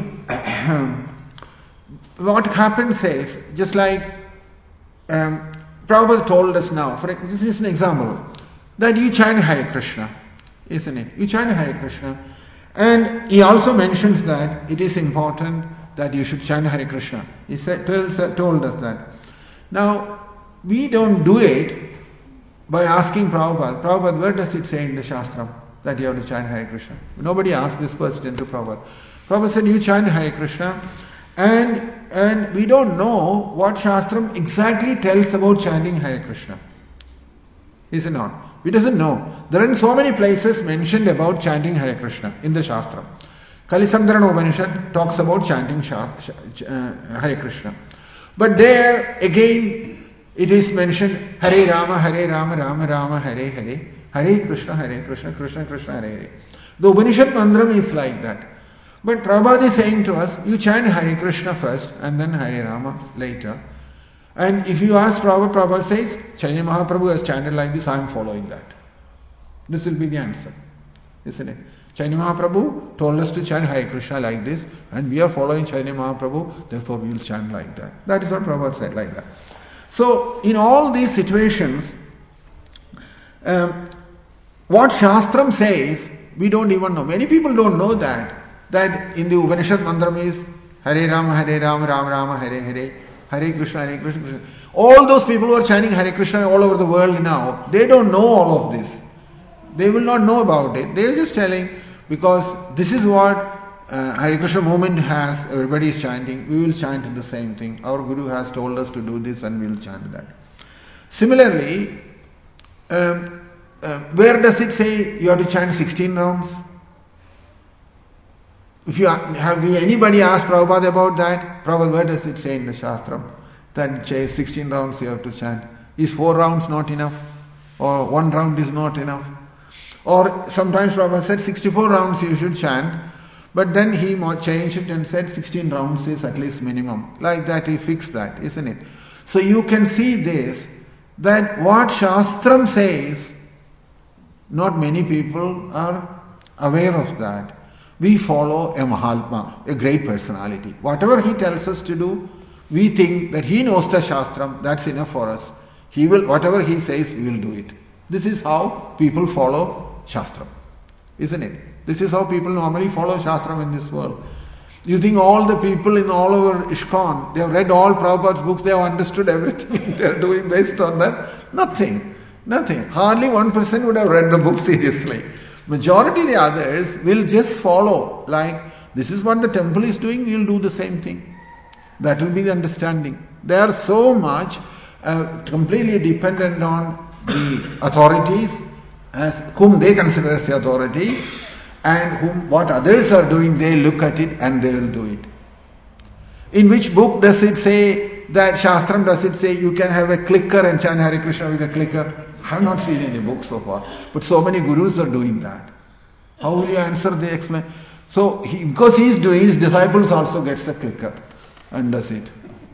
what happens is, just like um, Prabhupada told us now, for this is an example, that you chant Hare Krishna, isn't it? You chant Hare Krishna, and he also mentions that it is important that you should chant Hare Krishna. He said, told, told us that. Now, we don't do it by asking Prabhupada, Prabhupada, where does it say in the Shastram that you have to chant Hare Krishna? Nobody asked this question to Prabhupada. Prabhupada said, you chant Hare Krishna, and and we don't know what Shastram exactly tells about chanting Hare Krishna. Is it not? We doesn't know. There are so many places mentioned about chanting Hare Krishna in the Shastra. Kalisandharana Upanishad talks about chanting Shah, uh, Hare Krishna. But there again it is mentioned Hare Rama, Hare Rama, Rama Rama, Hare Hare, Hare Krishna, Hare Krishna, Krishna Krishna, Hare Hare. The Upanishad Mandram is like that. But Prabhupada is saying to us, you chant Hare Krishna first and then Hare Rama later. And if you ask Prabhupada, Prabhupada says, Chaitanya Mahaprabhu has chanted like this, I am following that. This will be the answer, isn't it? Chaitanya Mahaprabhu told us to chant Hare Krishna like this, and we are following Chaitanya Mahaprabhu, therefore we will chant like that. That is what Prabhupada said, like that. So, in all these situations, um, what Shastram says, we don't even know. Many people don't know that, that in the Upanishad Mandram is Hare Rama, Hare Rama, Rama Rama, Hare Hare, Hare Krishna, Hare Krishna, Krishna. All those people who are chanting Hare Krishna all over the world now, they don't know all of this. They will not know about it. They are just telling, because this is what uh, Hare Krishna movement has, everybody is chanting, we will chant the same thing. Our Guru has told us to do this and we will chant that. Similarly, um, uh, where does it say you have to chant sixteen rounds? If you have anybody asked Prabhupada about that, Prabhupada, where does it say in the Shastram that sixteen rounds you have to chant? Is four rounds not enough? Or one round is not enough? Or sometimes Prabhupada said sixty-four rounds you should chant, but then he changed it and said sixteen rounds is at least minimum. Like that he fixed that, isn't it? So you can see this, that what Shastram says, not many people are aware of that. We follow a Mahatma, a great personality. Whatever he tells us to do, we think that he knows the Shastram, that's enough for us. He will, whatever he says, we will do it. This is how people follow Shastram, isn't it? This is how people normally follow Shastram in this world. You think all the people in all over ISKCON, they have read all Prabhupada's books, they have understood everything they are doing based on that? Nothing. Nothing. Hardly one percent would have read the book seriously. Majority of the others will just follow, like, this is what the temple is doing, we will do the same thing. That will be the understanding. They are so much uh, completely dependent on the authorities, as whom they consider as the authority, and whom what others are doing, they look at it and they will do it. In which book does it say that Shastram, does it say you can have a clicker and chant Hare Krishna with a clicker? I have not seen any book so far, but so many gurus are doing that. How will you answer the explain? So he, because he is doing, his disciples also gets the clicker and does it.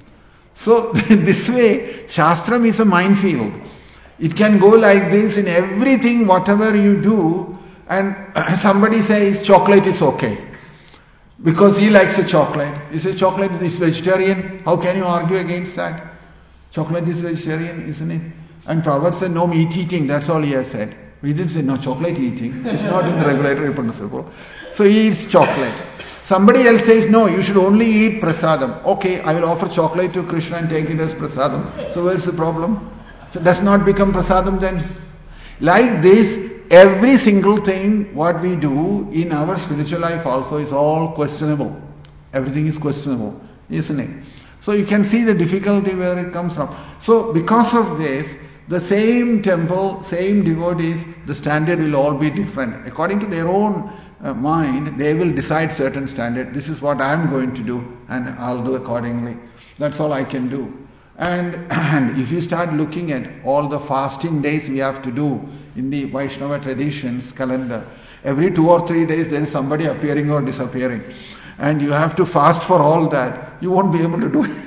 So this way, Shastram is a minefield. It can go like this in everything, whatever you do, and somebody says chocolate is okay because he likes the chocolate. He says chocolate is vegetarian. How can you argue against that? Chocolate is vegetarian, isn't it? And Prabhupada said no meat eating, that's all he has said. We didn't say no chocolate eating. It's not in the regulatory principle. So he eats chocolate. Somebody else says no, you should only eat prasadam. Okay, I will offer chocolate to Krishna and take it as prasadam. So where's the problem? So does not become prasadam then? Like this, every single thing what we do in our spiritual life also is all questionable. Everything is questionable, isn't it? So you can see the difficulty where it comes from. So because of this, the same temple, same devotees, the standard will all be different. According to their own uh, mind, they will decide certain standard. This is what I am going to do and I'll do accordingly. That's all I can do. And, and if you start looking at all the fasting days we have to do in the Vaishnava traditions calendar, every two or three days there is somebody appearing or disappearing. And you have to fast for all that. You won't be able to do it.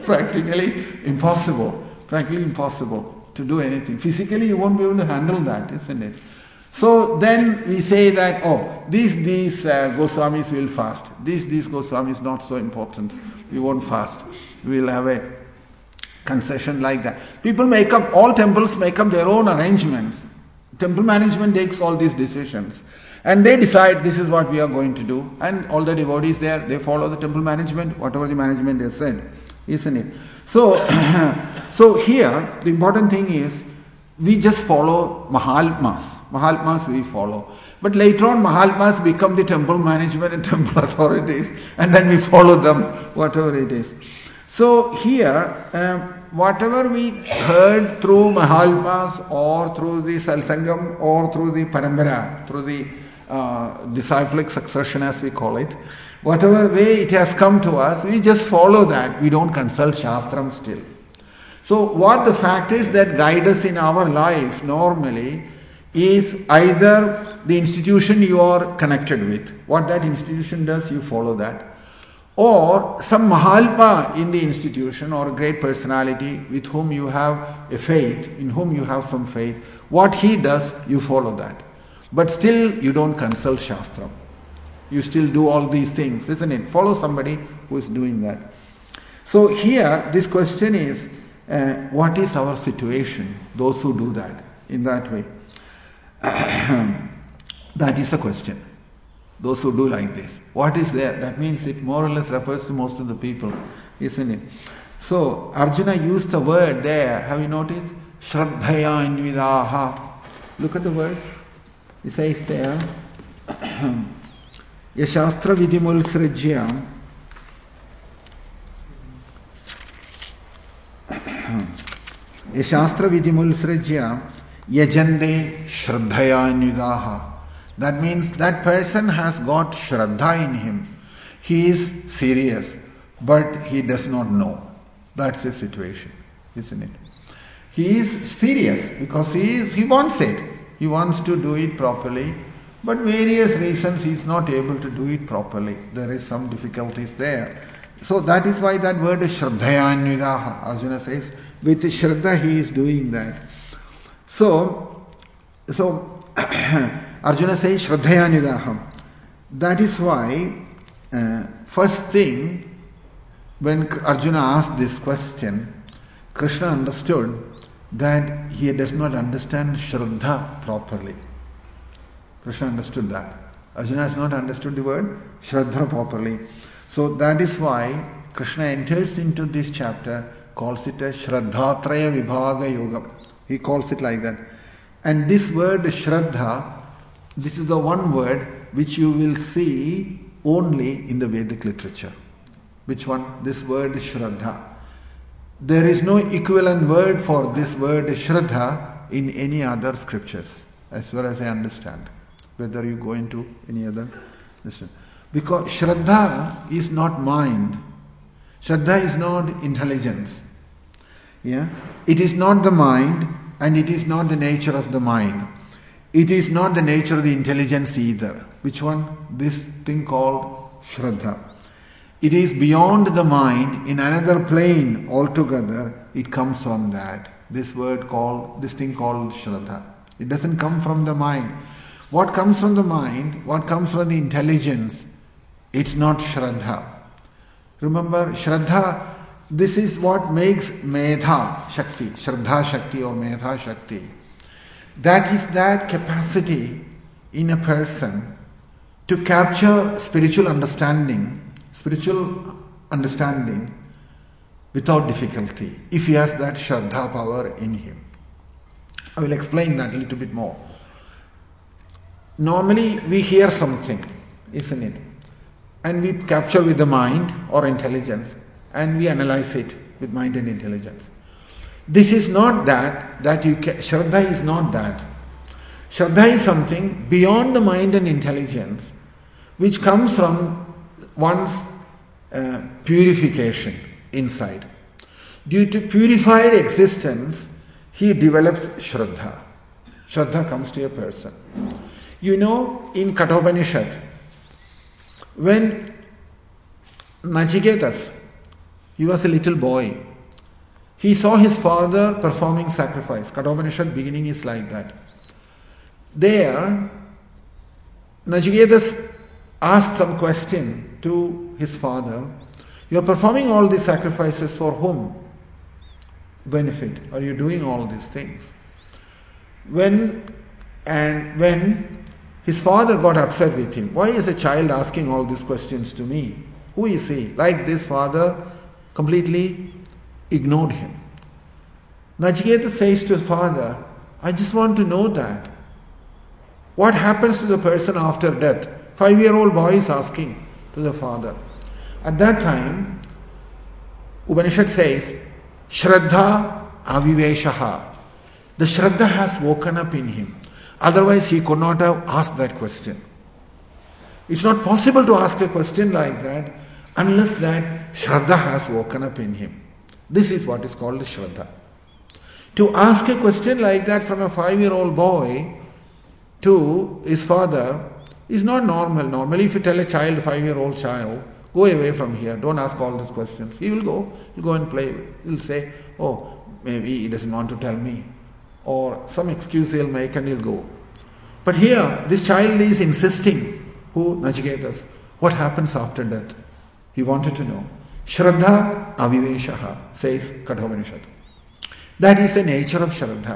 practically impossible. Practically impossible to do anything. Physically, you won't be able to handle that, isn't it? So then we say that, oh, these these uh, Goswamis will fast. These these Goswamis not so important. We won't fast. We will have a concession like that. People make up, all temples make up their own arrangements. Temple management takes all these decisions. And they decide this is what we are going to do. And all the devotees there, they follow the temple management, whatever the management has said. Isn't it? So, so here, the important thing is, we just follow Mahalmas. Mahalmas we follow. But later on, Mahalmas become the temple management and temple authorities, and then we follow them, whatever it is. So here, um, whatever we heard through Mahalmas or through the Salsangam or through the Parambara, through the uh, disciplic succession as we call it, whatever way it has come to us, we just follow that. We don't consult Shastram still. So what the fact is that guide us in our life normally is either the institution you are connected with. What that institution does, you follow that. Or some Mahalpa in the institution or a great personality with whom you have a faith, in whom you have some faith. What he does, you follow that. But still you don't consult Shastram. You still do all these things, isn't it? Follow somebody who is doing that. So here, this question is, uh, what is our situation? Those who do that, in that way. That is a question. Those who do like this. What is there? That means it more or less refers to most of the people, isn't it? So, Arjuna used the word there. Have you noticed? Shraddhaya Invidaha. Look at the words. It says there, Yashastra Vidimul Srajya Yashastra Vidimul Srajya Yajande Shraddhaya Invidaha. That means that person has got Shraddha in him. He is serious, but he does not know. That's the situation, isn't it? He is serious because he is, he wants it. He wants to do it properly, but various reasons he is not able to do it properly. There is some difficulties there. So that is why that word is Shraddhaya Anvidaha. Arjuna says, with Shraddha he is doing that. So, so Arjuna says Shraddhaya Nidaham. That is why, uh, first thing, when Arjuna asked this question, Krishna understood that he does not understand Shraddha properly. Krishna understood that. Arjuna has not understood the word Shraddha properly. So that is why Krishna enters into this chapter, calls it a Shraddhatraya Vibhaga Yoga. He calls it like that. And this word Shraddha, this is the one word which you will see only in the Vedic literature. Which one? This word Shraddha. There is no equivalent word for this word Shraddha in any other scriptures, as far as I understand. Whether you go into any other listen. Because Shraddha is not mind. Shraddha is not intelligence. Yeah? It is not the mind, and it is not the nature of the mind. It is not the nature of the intelligence either. Which one? This thing called Shraddha. It is beyond the mind, in another plane altogether. It comes from that. This word called, this thing called Shraddha. It doesn't come from the mind. What comes from the mind, what comes from the intelligence, it's not Shraddha. Remember, Shraddha, this is what makes Medha Shakti, Shraddha Shakti or Medha Shakti. That is that capacity in a person to capture spiritual understanding, spiritual understanding without difficulty, if he has that Shraddha power in him. I will explain that a little bit more. Normally we hear something, isn't it? And we capture with the mind or intelligence, and we analyze it with mind and intelligence. This is not that, that you can, Shraddha is not that. Shraddha is something beyond the mind and intelligence, which comes from one's uh, purification inside. Due to purified existence, he develops Shraddha. Shraddha comes to a person. You know, in Kathopanishad, when Nachiketas He was a little boy. He saw his father performing sacrifice. Kathopanishad beginning is like that. There, Nachiketas asked some question to his father. You are performing all these sacrifices for whom benefit? Are you doing all these things? When and when his father got upset with him, why is a child asking all these questions to me? Who is he? Like this, father completely ignored him. Nachiketa says to his father, I just want to know that. What happens to the person after death? Five-year-old boy is asking to the father. At that time, Upanishad says, Shraddha aviveshaha. The Shraddha has woken up in him. Otherwise, he could not have asked that question. It's not possible to ask a question like that unless that Shraddha has woken up in him. This is what is called Shraddha. To ask a question like that from a five-year-old boy to his father is not normal. Normally, if you tell a child, a five-year-old child, go away from here, don't ask all these questions. He will go, he'll go and play. He'll say, oh, maybe he doesn't want to tell me. Or some excuse he'll make and he'll go. But here, this child is insisting, who? Nachiketas, what happens after death? He wanted to know. Shraddha aviveshaha, says Kathopanishad. That is the nature of Shraddha.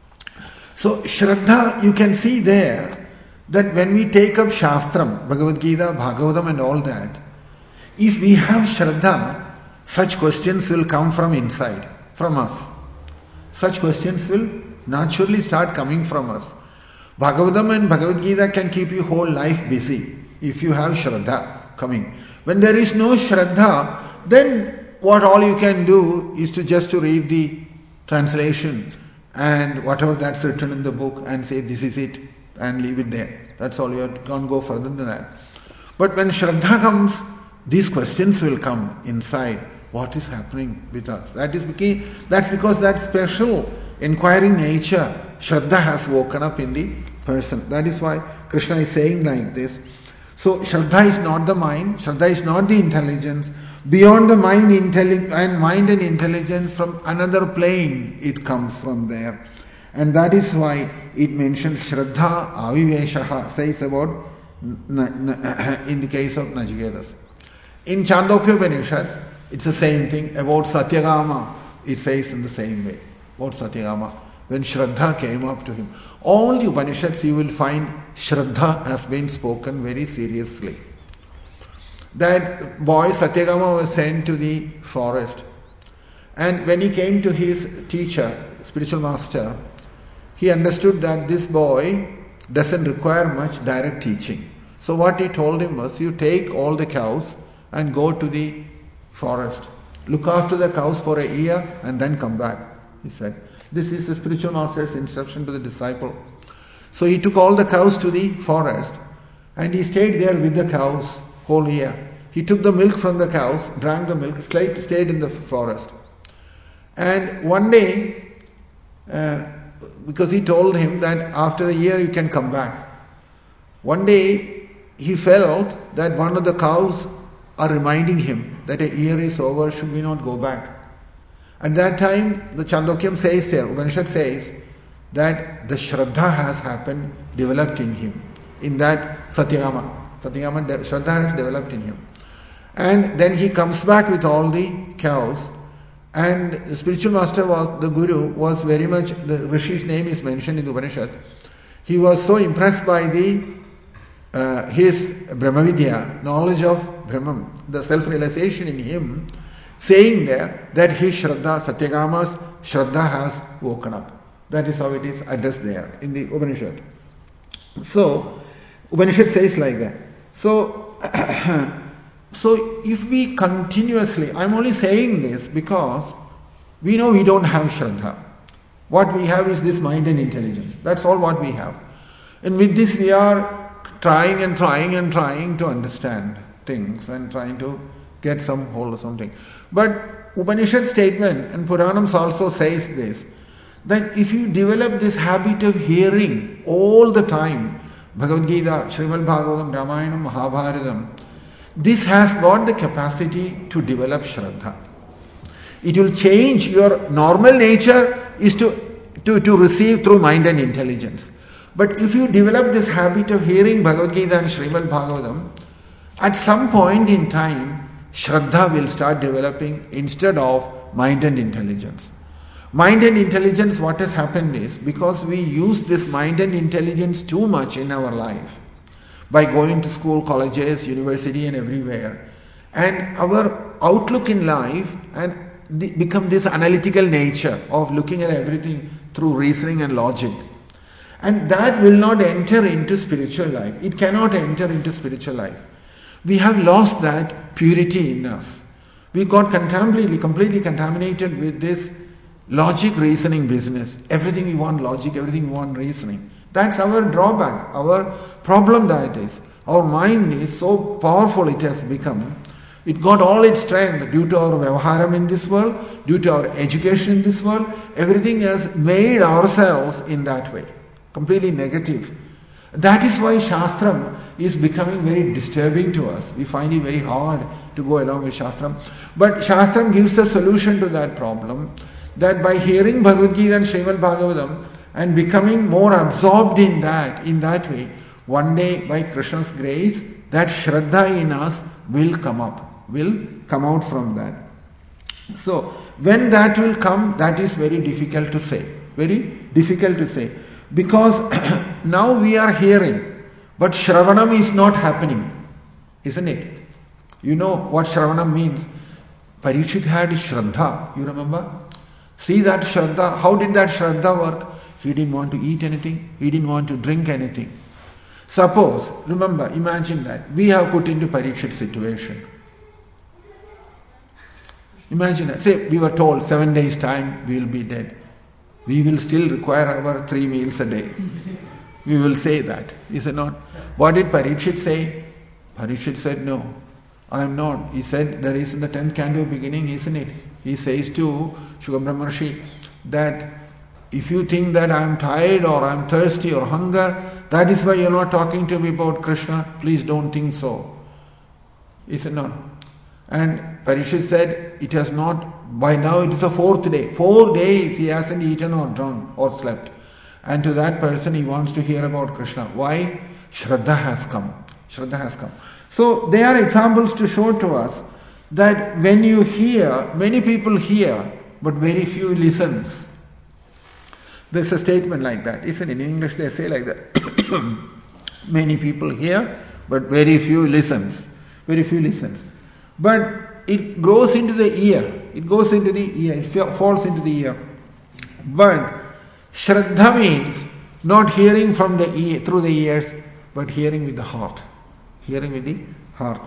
So, Shraddha, you can see there that when we take up Shastram, Bhagavad Gita, Bhagavatam and all that, if we have Shraddha, such questions will come from inside, from us. Such questions will naturally start coming from us. Bhagavatam and Bhagavad Gita can keep your whole life busy if you have Shraddha coming. When there is no Shraddha, then what all you can do is to just to read the translation and whatever that's written in the book and say this is it and leave it there. That's all. You can't go further than that. But when Shraddha comes, these questions will come inside. What is happening with us? That is because, that's because that special inquiring nature, Shraddha, has woken up in the person. That is why Krishna is saying like this. So Shraddha is not the mind, Shraddha is not the intelligence. Beyond the mind, intelli- and mind and intelligence, from another plane, it comes from there. And that is why it mentions Shraddha aviveshaha, says about in the case of Nachiketas. In Chandogya Upanishad, it's the same thing. About Satyagama, it says in the same way. About Satyagama, when Shraddha came up to him. All the Upanishads you will find Shraddha has been spoken very seriously. That boy Satyagama was sent to the forest. And when he came to his teacher, spiritual master, he understood that this boy doesn't require much direct teaching. So what he told him was, you take all the cows and go to the forest. Look after the cows for a year and then come back, he said. This is the spiritual master's instruction to the disciple. So he took all the cows to the forest and he stayed there with the cows whole year. He took the milk from the cows, drank the milk, stayed in the forest. And one day, uh, because he told him that after a year you can come back. One day he felt that one of the cows are reminding him that a year is over, should we not go back? At that time, the Chandokyam says there, Upanishad says, that the Shraddha has happened, developed in him. In that Satyagama. Satyagama, Shraddha has developed in him. And then he comes back with all the cows. And the spiritual master was, the Guru, was very much, the Rishi's name is mentioned in the Upanishad. He was so impressed by the uh, his Brahmavidya, knowledge of Brahman, the self-realization in him, saying there that his Shraddha, Satyagama's Shraddha has woken up. That is how it is addressed there in the Upanishad. So, Upanishad says like that. So, so if we continuously, I'm only saying this because we know we don't have Shraddha. What we have is this mind and intelligence. That's all what we have. And with this we are trying and trying and trying to understand things and trying to get some hold of something. But Upanishad statement and Puranams also says this, that if you develop this habit of hearing all the time, Bhagavad Gita, Srimad Bhagavatam, Ramayana, Mahabharatam, this has got the capacity to develop Shraddha. It will change your normal nature is to, to, to receive through mind and intelligence. But if you develop this habit of hearing Bhagavad Gita and Srimad Bhagavatam, at some point in time, Shraddha will start developing instead of mind and intelligence. Mind and intelligence, what has happened is, because we use this mind and intelligence too much in our life, by going to school, colleges, university and everywhere, and our outlook in life and the, become this analytical nature of looking at everything through reasoning and logic. And that will not enter into spiritual life. It cannot enter into spiritual life. We have lost that purity in us. We got completely, completely contaminated with this logic reasoning business. Everything we want logic, everything we want reasoning. That's our drawback, our problem that is. Our mind is so powerful it has become. It got all its strength due to our vyavaharam in this world, due to our education in this world. Everything has made ourselves in that way. Completely negative. That is why Shastram is becoming very disturbing to us. We find it very hard to go along with Shastram. But Shastram gives a solution to that problem, that by hearing Bhagavad Gita and Srimad Bhagavatam and becoming more absorbed in that, in that way, one day by Krishna's grace, that Shraddha in us will come up, will come out from that. So, when that will come, that is very difficult to say. Very difficult to say. Because now we are hearing, but Shravanam is not happening, isn't it? You know what Shravanam means? Parikshit had Shraddha, you remember? See that Shraddha, how did that Shraddha work? He didn't want to eat anything, he didn't want to drink anything. Suppose, remember, imagine that, we have put into Parikshit's situation. Imagine that, say we were told seven days time we will be dead. We will still require our three meals a day. We will say that, is it not? What did Parikshit say? Parikshit said, no, I am not. He said, there is in the tenth canto beginning, isn't it? He says to Shukra Brahmarshi that if you think that I am tired or I am thirsty or hunger, that is why you are not talking to me about Krishna. Please don't think so. Is it not? And Parikshit said, it has not, by now it is the fourth day. Four days he hasn't eaten or drunk or slept. And to that person he wants to hear about Krishna. Why? Shraddha has come. Shraddha has come. So they are examples to show to us that when you hear, many people hear, but very few listens. There's a statement like that. Even in English they say like that. Many people hear, but very few listens. Very few listens. But it goes into the ear. It goes into the ear. It falls into the ear. But Shraddha means not hearing from the ear, through the ears, but hearing with the heart. Hearing with the heart.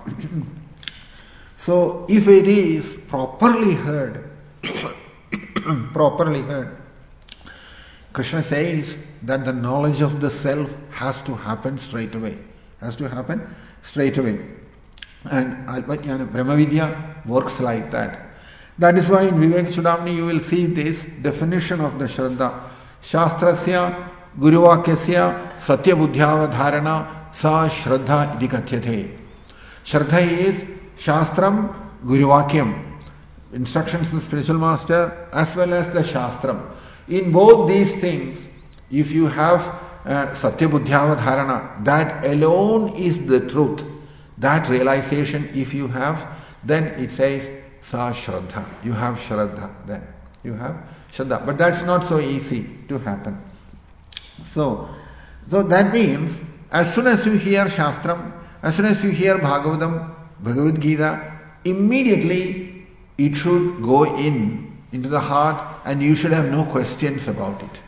So if it is properly heard, properly heard, Krishna says that the knowledge of the self has to happen straight away. Has to happen straight away. And Alpajnana Brahmavidya works like that. That is why in Vivek Chudamani you will see this definition of the Shraddha. Shastrasya Guruvakyasya Satya Buddhyavadharana Sa Shraddha iti kathyate. Shraddha is Shastram Guruvakyam. Instructions from spiritual master as well as the Shastram. In both these things, if you have uh, Satya Buddhyavadharana, that alone is the truth. That realization, if you have, then it says Sa Shraddha. You have Shraddha then. You have Shraddha. But that's not so easy to happen. So, so that means as soon as you hear Shastram, as soon as you hear Bhagavatam, Bhagavad Gita, immediately it should go in, into the heart, and you should have no questions about it.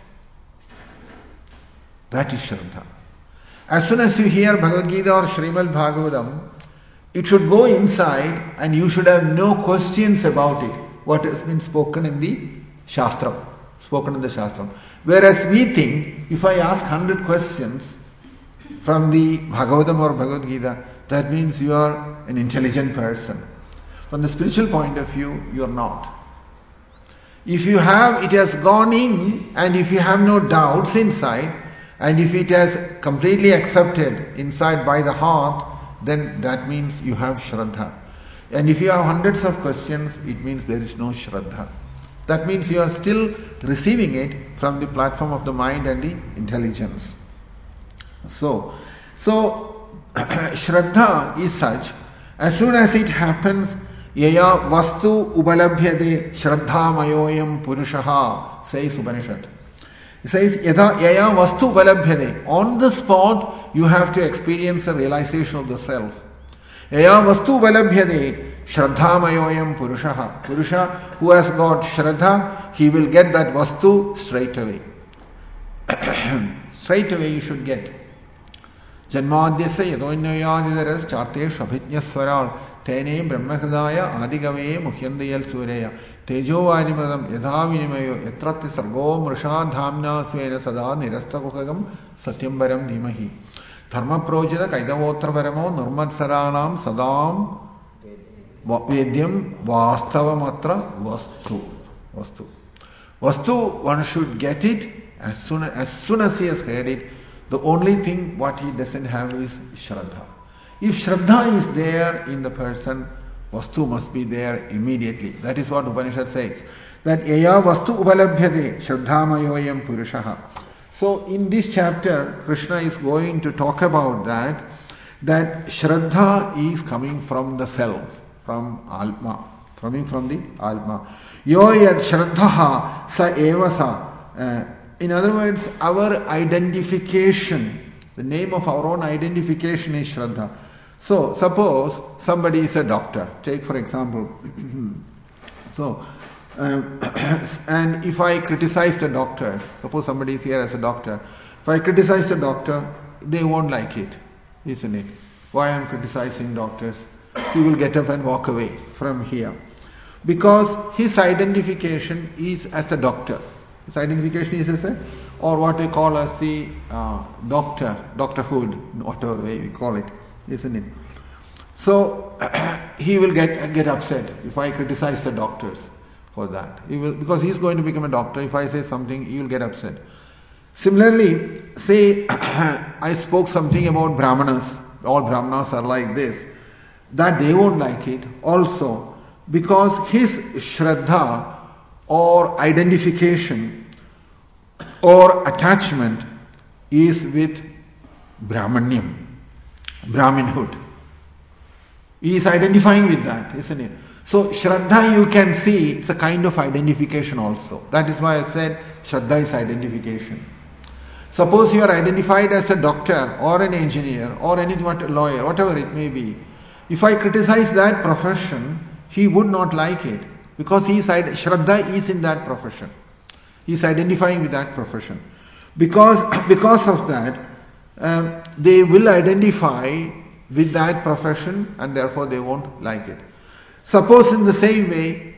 That is Shraddha. As soon as you hear Bhagavad Gita or Srimad Bhagavatam, it should go inside and you should have no questions about it, what has been spoken in the Shastram. Spoken in the Shastram. Whereas we think, if I ask hundred questions from the Bhagavatam or Bhagavad Gita, that means you are an intelligent person. From the spiritual point of view, you are not. If you have, it has gone in, and if you have no doubts inside, and if it has completely accepted inside by the heart, then that means you have Shraddha. And if you have hundreds of questions, it means there is no Shraddha. That means you are still receiving it from the platform of the mind and the intelligence. So, so Shraddha is such, as soon as it happens, Yaya Vastu Ubalabhyade Shraddha Mayoyam Purushaha, says Upanishad. It says, Yada Yaya Vastu Ubalabhyade. On the spot, you have to experience the realization of the self. Yaya Vastu Ubalabhyade Shraddha Mayoyam Purushaha. Purusha who has got Shraddha, he will get that Vastu straight away. Straight away you should get. Janmadhyasya Yadoinyayadidaras Chartesh Abhijñaswaral Tene Brahmakadaya Adigave Muhyandayal Sureya Tejo Vajimradam Yadha Vinimayo Yatrati Sargo Mrusha Dhamna Svena Sada Nirastakukagam Satyambaram Dhimahi Dharma Projita Kaidavotra Paramo Nurmad Saranam Sadam Vedyam Vastavamatra Vastu. Vastu. Vastu, one should get it as soon as, as soon as he has heard it. The only thing what he doesn't have is Shraddha. If Shraddha is there in the person, Vastu must be there immediately. That is what Upanishad says. That Yaya Vastu Ubalabhyade Shraddha Mayoyam Purushaha. So in this chapter, Krishna is going to talk about that, that Shraddha is coming from the self, from Atma, coming from the Atma. Yo yad Shraddha sa eva sa. Uh, in other words, our identification, the name of our own identification is Shraddha. So, suppose somebody is a doctor. Take for example, so, um, and if I criticize the doctors, suppose somebody is here as a doctor, if I criticize the doctor, they won't like it, isn't it? Why I am criticizing doctors? He will get up and walk away from here. Because his identification is as the doctor. His identification is as a, or what we call as the uh, doctor, doctorhood, whatever way we call it, isn't it? So he will get get upset if I criticize the doctors for that. He will, because he is going to become a doctor. If I say something, he will get upset. Similarly, say I spoke something about Brahmanas. All Brahmanas are like this. That they won't like it also, because his Shraddha or identification or attachment is with Brahmanyam, Brahminhood. He is identifying with that, isn't it? So Shraddha, you can see, it's a kind of identification also. That is why I said Shraddha is identification. Suppose you are identified as a doctor or an engineer or anything, a lawyer, whatever it may be. If I criticize that profession, he would not like it, because he is, Shraddha is in that profession. He is identifying with that profession. Because, because of that, um, they will identify with that profession and therefore they won't like it. Suppose in the same way,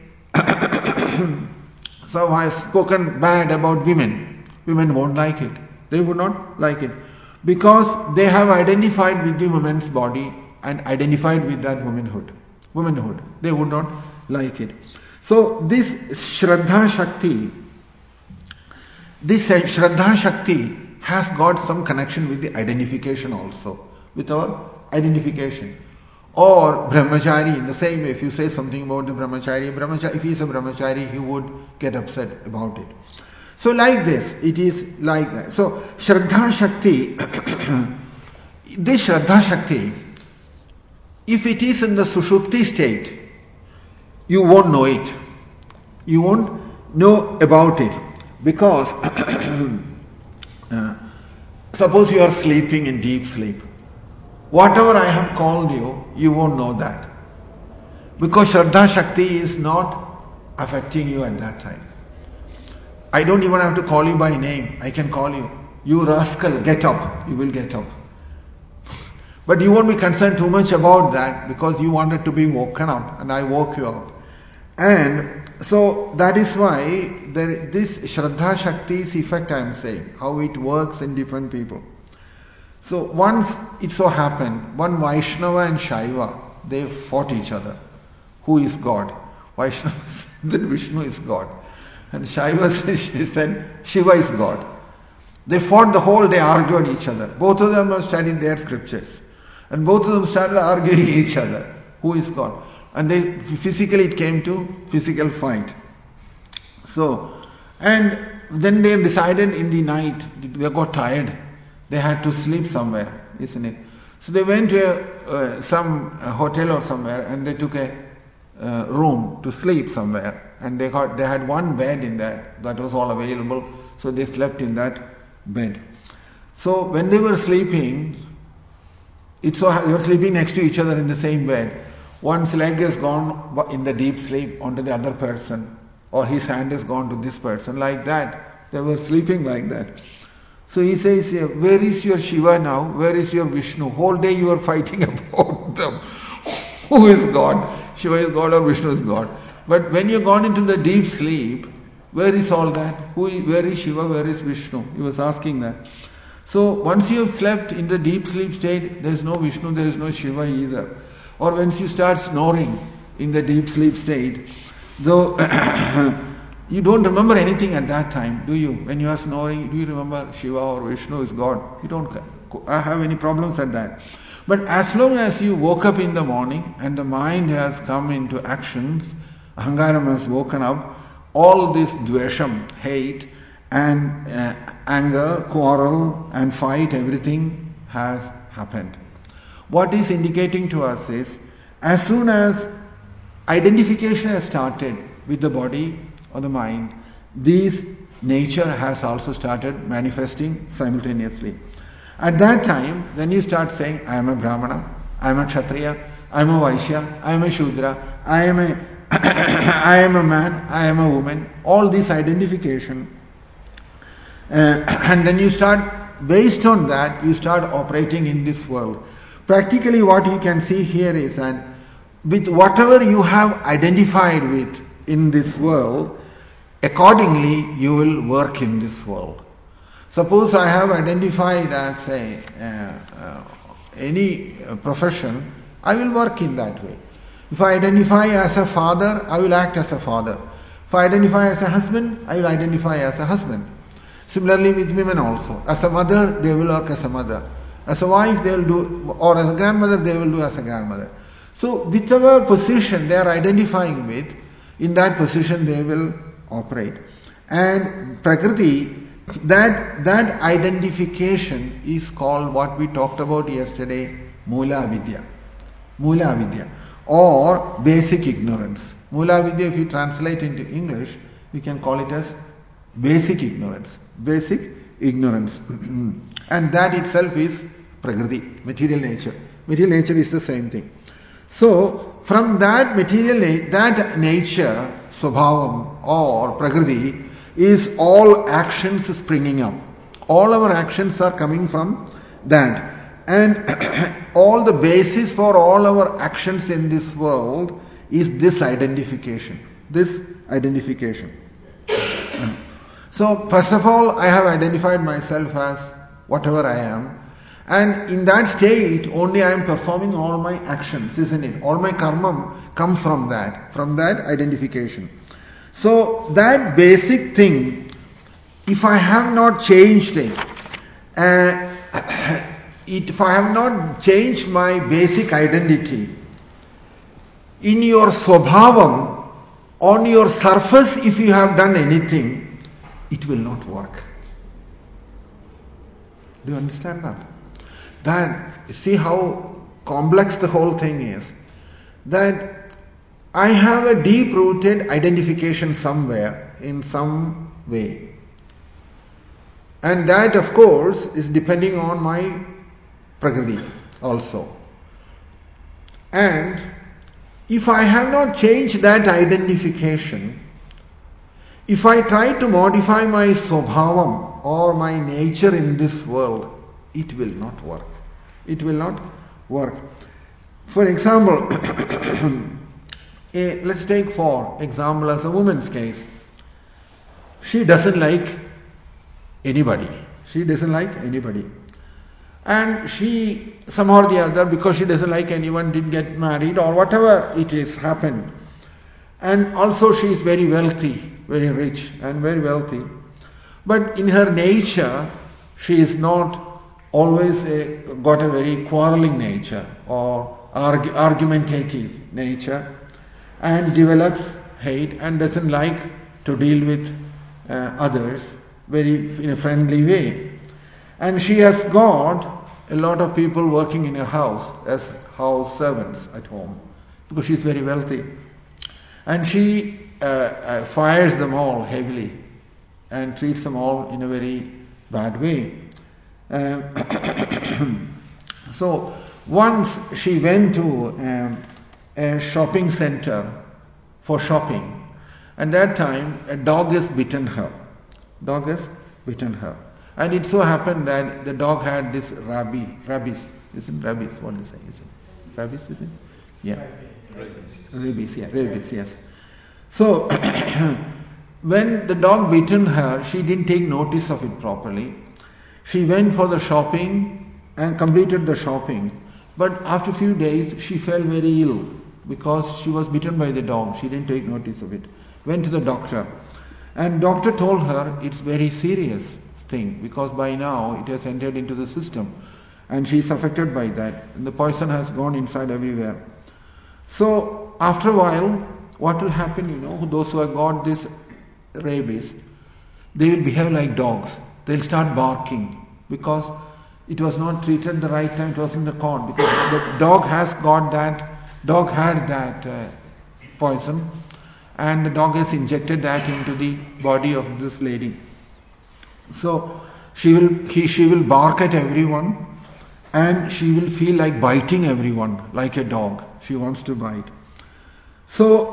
so I have spoken bad about women. Women won't like it. They would not like it. Because they have identified with the woman's body and identified with that womanhood. Womanhood. They would not like it. So this Shraddha Shakti, this Shraddha Shakti has got some connection with the identification also, with our identification. Or Brahmachari, in the same way, if you say something about the Brahmachari, Brahmachari, if he is a Brahmachari, he would get upset about it. So like this, it is like that. So Shraddha Shakti, this Shraddha Shakti, if it is in the Sushupti state, you won't know it. You won't know about it. Because uh, suppose you are sleeping in deep sleep. Whatever I have called you, you won't know that. Because Shraddha Shakti is not affecting you at that time. I don't even have to call you by name. I can call you, you rascal, get up. You will get up. But you won't be concerned too much about that, because you wanted to be woken up and I woke you up. And so that is why there, this Shraddha Shakti's effect, I am saying, how it works in different people. So once it so happened, one Vaishnava and Shaiva, they fought each other. Who is God? Vaishnava said Vishnu is God. And Shaiva said Shiva is God. They fought the whole day, argued each other. Both of them have studied their scriptures. And both of them started arguing each other. Who is God? And they physically it came to physical fight. So, and then they decided in the night, they got tired. They had to sleep somewhere, isn't it? So they went to a, uh, some a hotel or somewhere, and they took a uh, room to sleep somewhere. And they got they had one bed in that that was all available. So they slept in that bed. So when they were sleeping, it's so they were sleeping next to each other in the same bed. One's leg has gone in the deep sleep onto the other person, or his hand has gone to this person, like that. They were sleeping like that. So he says, where is your Shiva now? Where is your Vishnu? Whole day you are fighting about them. Who is God? Shiva is God or Vishnu is God. But when you have gone into the deep sleep, where is all that? Who is, where is Shiva? Where is Vishnu? He was asking that. So once you have slept in the deep sleep state, there is no Vishnu, there is no Shiva either. Or once you start snoring in the deep sleep state, though you don't remember anything at that time, do you? When you are snoring, do you remember Shiva or Vishnu is God? You don't have any problems at that. But as long as you woke up in the morning and the mind has come into actions, Ahangaram has woken up, all this dvesham, hate and uh, anger, quarrel and fight, everything has happened. What is indicating to us is, as soon as identification has started with the body or the mind, this nature has also started manifesting simultaneously. At that time, then you start saying, I am a Brahmana, I am a Kshatriya, I am a Vaishya, I am a Shudra, I am a I am a man, I am a woman, all this identification. Uh, and then you start, based on that, you start operating in this world. Practically what you can see here is that with whatever you have identified with in this world, accordingly you will work in this world. Suppose I have identified as a uh, uh, any profession, I will work in that way. If I identify as a father, I will act as a father. If I identify as a husband, I will identify as a husband. Similarly with women also. As a mother, they will work as a mother. As a wife, they will do, or as a grandmother, they will do as a grandmother. So whichever position they are identifying with, in that position they will operate. And Prakriti, that, that identification is called what we talked about yesterday, Mula Avidya. Mula Avidya. Or basic ignorance. Mula Vidya, if you translate into English, we can call it as basic ignorance. Basic ignorance. And that itself is Prakriti, material nature. Material nature is the same thing. So, from that material, na- that nature, Swabhavam or Prakriti, is all actions springing up. All our actions are coming from that. And all the basis for all our actions in this world is this identification. This identification. So, first of all, I have identified myself as whatever I am. And in that state, only I am performing all my actions, isn't it? All my karma comes from that, from that identification. So, that basic thing, if I have not changed it, uh, if I have not changed my basic identity, in your swabhavam, on your surface, if you have done anything, it will not work. Do you understand that? That, see how complex the whole thing is. That I have a deep-rooted identification somewhere, in some way. And that, of course, is depending on my Prakriti also. And if I have not changed that identification, if I try to modify my swabhavam or my nature in this world, it will not work. It will not work. For example, a, let's take for example as a woman's case. She doesn't like anybody. She doesn't like anybody. And she, somehow or the other, because she doesn't like anyone, didn't get married or whatever it is happened. And also she is very wealthy, very rich and very wealthy. But in her nature, she is not always a, got a very quarreling nature or argu- argumentative nature. and develops hate and doesn't like to deal with uh, others very in a friendly way. And she has got a lot of people working in her house as house servants at home because she's very wealthy. And she uh, uh, fires them all heavily and treats them all in a very bad way. Um, so once she went to um, a shopping center for shopping. And that time a dog has bitten her. Dog has bitten her. And it so happened that the dog had this rabies. Rabies. Isn't rabies? What is it? Is it rabies? Is it? Yeah. Rabies. Rabies, yeah. Rabies, yes. So when the dog bitten her, she didn't take notice of it properly. She went for the shopping and completed the shopping. But after a few days, she felt very ill because she was bitten by the dog. She didn't take notice of it. Went to the doctor. And doctor told her it's very serious thing because by now it has entered into the system and she is affected by that. And the poison has gone inside everywhere. So after a while, what will happen, you know, those who have got this rabies, they will behave like dogs. They'll start barking because it was not treated the right time, it was in the cord because the dog has got that, dog had that uh, poison and the dog has injected that into the body of this lady. So she will, he, she will bark at everyone and she will feel like biting everyone like a dog. She wants to bite. So,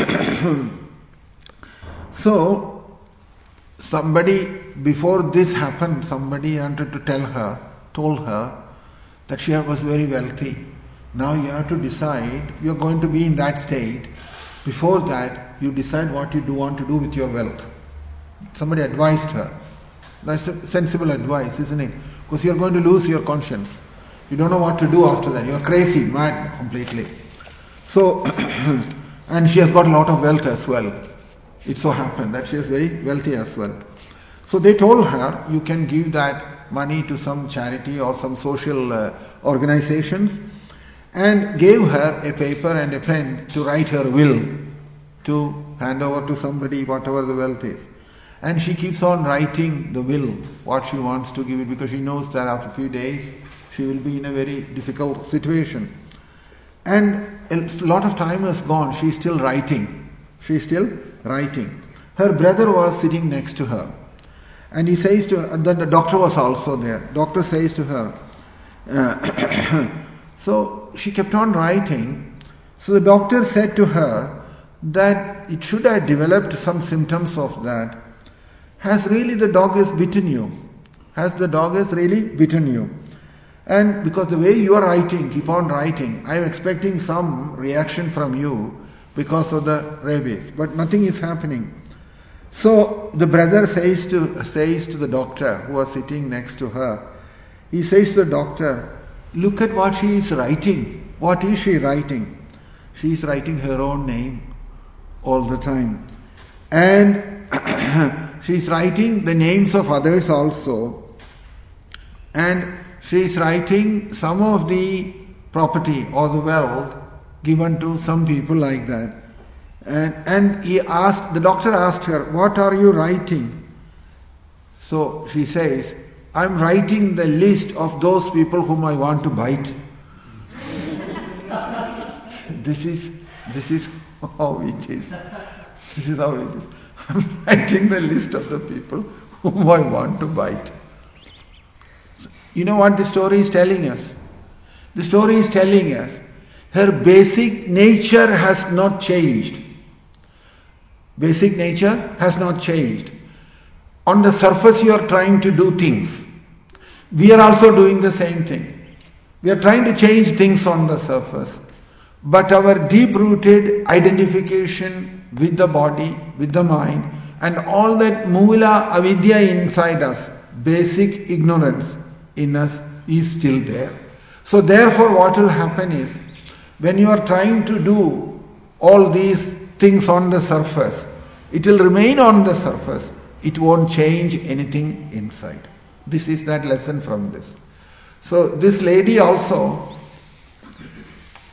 so somebody, before this happened, somebody wanted to tell her, told her that she was very wealthy. Now you have to decide, you are going to be in that state. Before that, you decide what you do want to do with your wealth. Somebody advised her. That's a sensible advice, isn't it? Because you are going to lose your conscience. You don't know what to do after that. You are crazy, mad completely. So, and she has got a lot of wealth as well. It so happened that she is very wealthy as well. So they told her, you can give that money to some charity or some social uh, organizations, and gave her a paper and a pen to write her will to hand over to somebody whatever the wealth is. And she keeps on writing the will, what she wants to give it, because she knows that after a few days she will be in a very difficult situation. And a lot of time has gone, she is still writing. She is still writing. Her brother was sitting next to her. And he says to her, then the doctor was also there. Doctor says to her, uh, so she kept on writing. So the doctor said to her that it should have developed some symptoms of that. Has really the dog has bitten you? Has the dog has really bitten you? And because the way you are writing, keep on writing, I am expecting some reaction from you because of the rabies. But nothing is happening. So the brother says to, says to the doctor who was sitting next to her, he says to the doctor, look at what she is writing. What is she writing? She is writing her own name all the time. And she is writing the names of others also. And she is writing some of the property or the wealth given to some people like that. And, and he asked, the doctor asked her, what are you writing? So she says, I'm writing the list of those people whom I want to bite. This is, this is how it is. This is how it is. I'm writing the list of the people whom I want to bite. You know what the story is telling us? The story is telling us her basic nature has not changed. Basic nature has not changed. On the surface you are trying to do things. We are also doing the same thing. We are trying to change things on the surface. But our deep-rooted identification with the body, with the mind, and all that mula avidya inside us, basic ignorance in us is still there. So therefore what will happen is, when you are trying to do all these things on the surface, it will remain on the surface. It won't change anything inside. This is that lesson from this. So this lady also,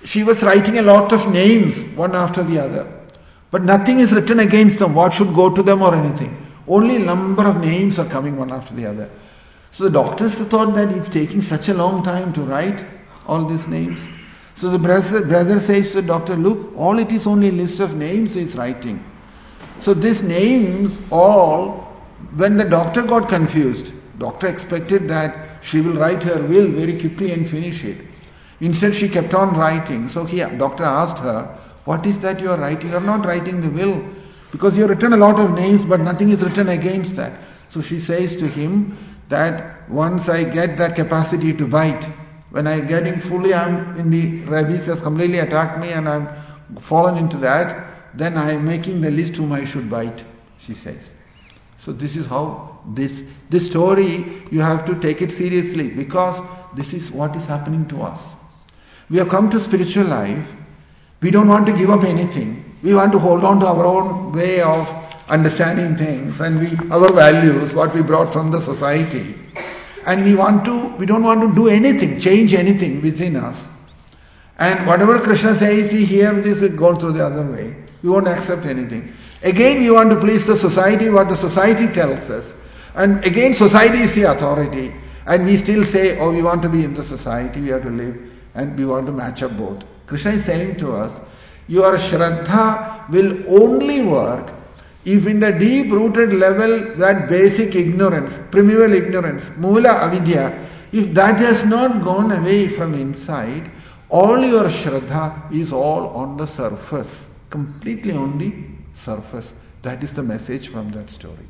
she was writing a lot of names, one after the other. But nothing is written against them, what should go to them or anything. Only a number of names are coming one after the other. So the doctors thought that it's taking such a long time to write all these names. So the brother, brother says to the doctor, look, all it is only a list of names he's writing. So these names all, when the doctor got confused, doctor expected that she will write her will very quickly and finish it. Instead she kept on writing. So he, doctor asked her, what is that you are writing? You are not writing the will. Because you have written a lot of names but nothing is written against that. So she says to him that once I get that capacity to bite, when I get in fully, I'm in the rabies has completely attacked me and I'm fallen into that, then I am making the list whom I should bite, she says. So this is how this, this story, you have to take it seriously because this is what is happening to us. We have come to spiritual life, we don't want to give up anything. We want to hold on to our own way of understanding things and we, our values, what we brought from the society. And we want to, we don't want to do anything, change anything within us. And whatever Krishna says, we hear this, it goes through the other way. We won't accept anything. Again, we want to please the society, what the society tells us. And again, society is the authority. And we still say, oh, we want to be in the society, we have to live, and we want to match up both. Krishna is saying to us, your Shraddha will only work if in the deep-rooted level, that basic ignorance, primeval ignorance, Mula Avidya, if that has not gone away from inside, all your Shraddha is all on the surface, completely on the surface. That is the message from that story.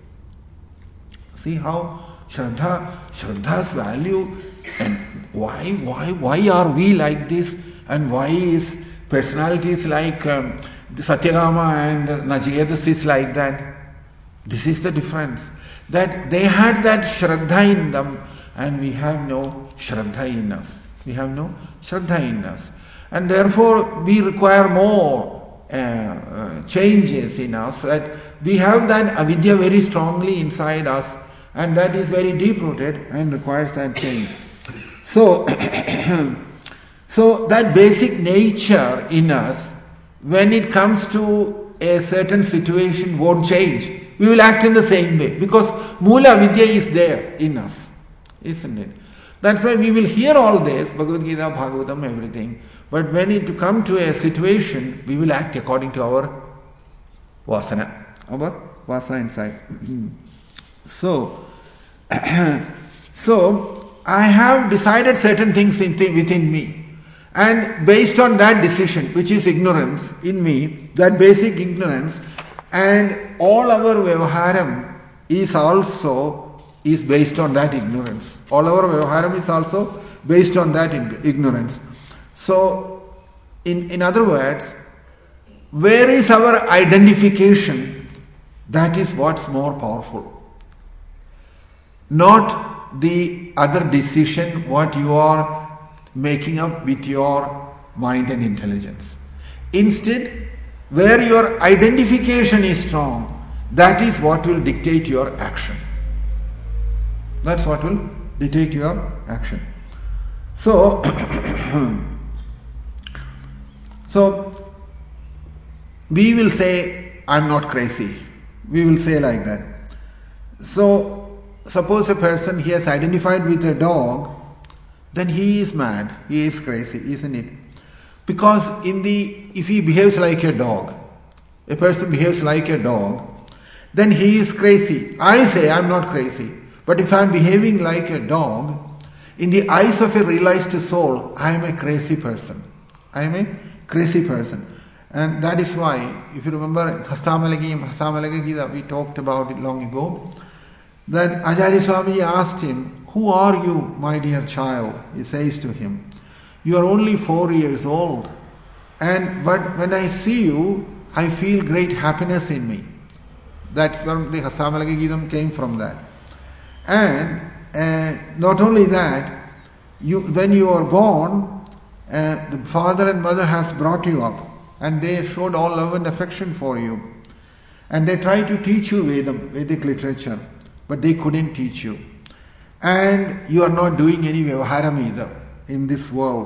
See how Shraddha, Shraddha's value and why, why, why are we like this and why is personalities like um, Satyagama and Nachiketas is like that. This is the difference. That they had that Shraddha in them and we have no Shraddha in us. We have no Shraddha in us. And therefore we require more uh, uh, changes in us. That we have that avidya very strongly inside us and that is very deep rooted and requires that change. So, so that basic nature in us, when it comes to a certain situation, won't change. We will act in the same way because Mula Vidya is there in us, isn't it? That's why we will hear all this, Bhagavad Gita, Bhagavatam, everything. But when it come to a situation, we will act according to our vasana, our vasana inside. So, so I have decided certain things within me. And based on that decision, which is ignorance in me, that basic ignorance, and all our vyavaharam is also is based on that ignorance. All our vyavaharam is also based on that ignorance. So, in, in other words, where is our identification? That is what's more powerful. Not the other decision, what you are making up with your mind and intelligence. Instead, where your identification is strong, that is what will dictate your action. That's what will dictate your action. So, so we will say, I'm not crazy. We will say like that. So, suppose a person, he has identified with a dog, then he is mad, he is crazy, isn't it? Because in the, if he behaves like a dog, a person behaves like a dog, then he is crazy. I say I'm not crazy, but if I'm behaving like a dog, in the eyes of a realized soul, I am a crazy person. I am a crazy person. And that is why, if you remember Hastamalagi, Hastamalagi Gita, we talked about it long ago, that Acharya Swami asked him, who are you, my dear child? He says to him, you are only four years old. And but when I see you, I feel great happiness in me. That's where the Hastamalagi Gita came from that. And uh, not only that, you, when you are born, uh, the father and mother has brought you up. And they showed all love and affection for you. And they tried to teach you Vedam, Vedic literature. But they couldn't teach you. And you are not doing any vyavaharam either in this world.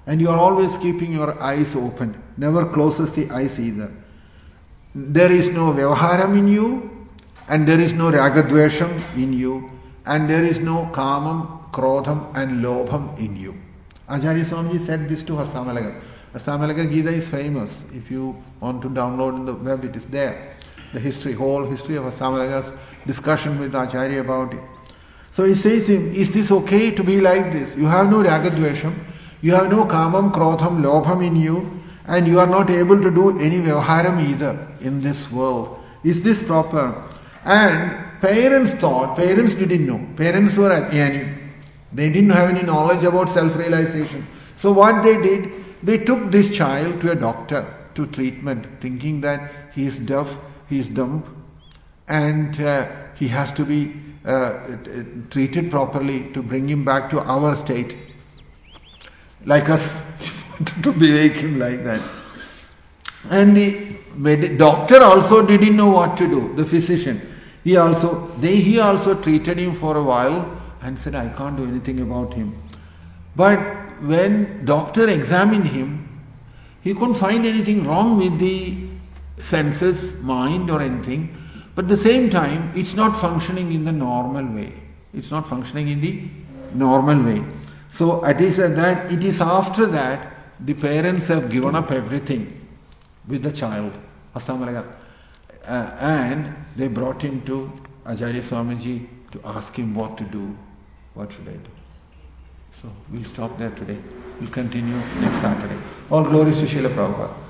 and you are always keeping your eyes open, never closes the eyes either. There is no vyavaharam in you, and there is no ragadvesham in you, and there is no kamam, krodham and lobham in you. Acharya Swamiji said this to Hastamalaga. Hastamalaga Gita is famous. If you want to download in the web, it is there. The history, whole history of Hastamalaga's discussion with Acharya about it. So he says to him, is this okay to be like this? You have no ragadvesham, you have no kamam, krodham, lobham in you, and you are not able to do any vyavaharam either in this world. Is this proper? And parents thought, parents didn't know. Parents were ajnani. They didn't have any knowledge about self-realization. So what they did, they took this child to a doctor, to treatment, thinking that he is deaf, he is dumb, and uh, he has to be uh, treated properly to bring him back to our state. Like us, to make him like that. And the med- doctor also didn't know what to do, the physician. He also, they, he also treated him for a while and said, I can't do anything about him. But when doctor examined him, he couldn't find anything wrong with the senses, mind or anything. But at the same time, it's not functioning in the normal way. It's not functioning in the normal way. So it is that it is after that the parents have given up everything with the child, Hastamalaga, uh, and they brought him to Acharya Swamiji to ask him what to do. What should I do? So we'll stop there today. We'll continue next Saturday. All glories to Srila Prabhupada.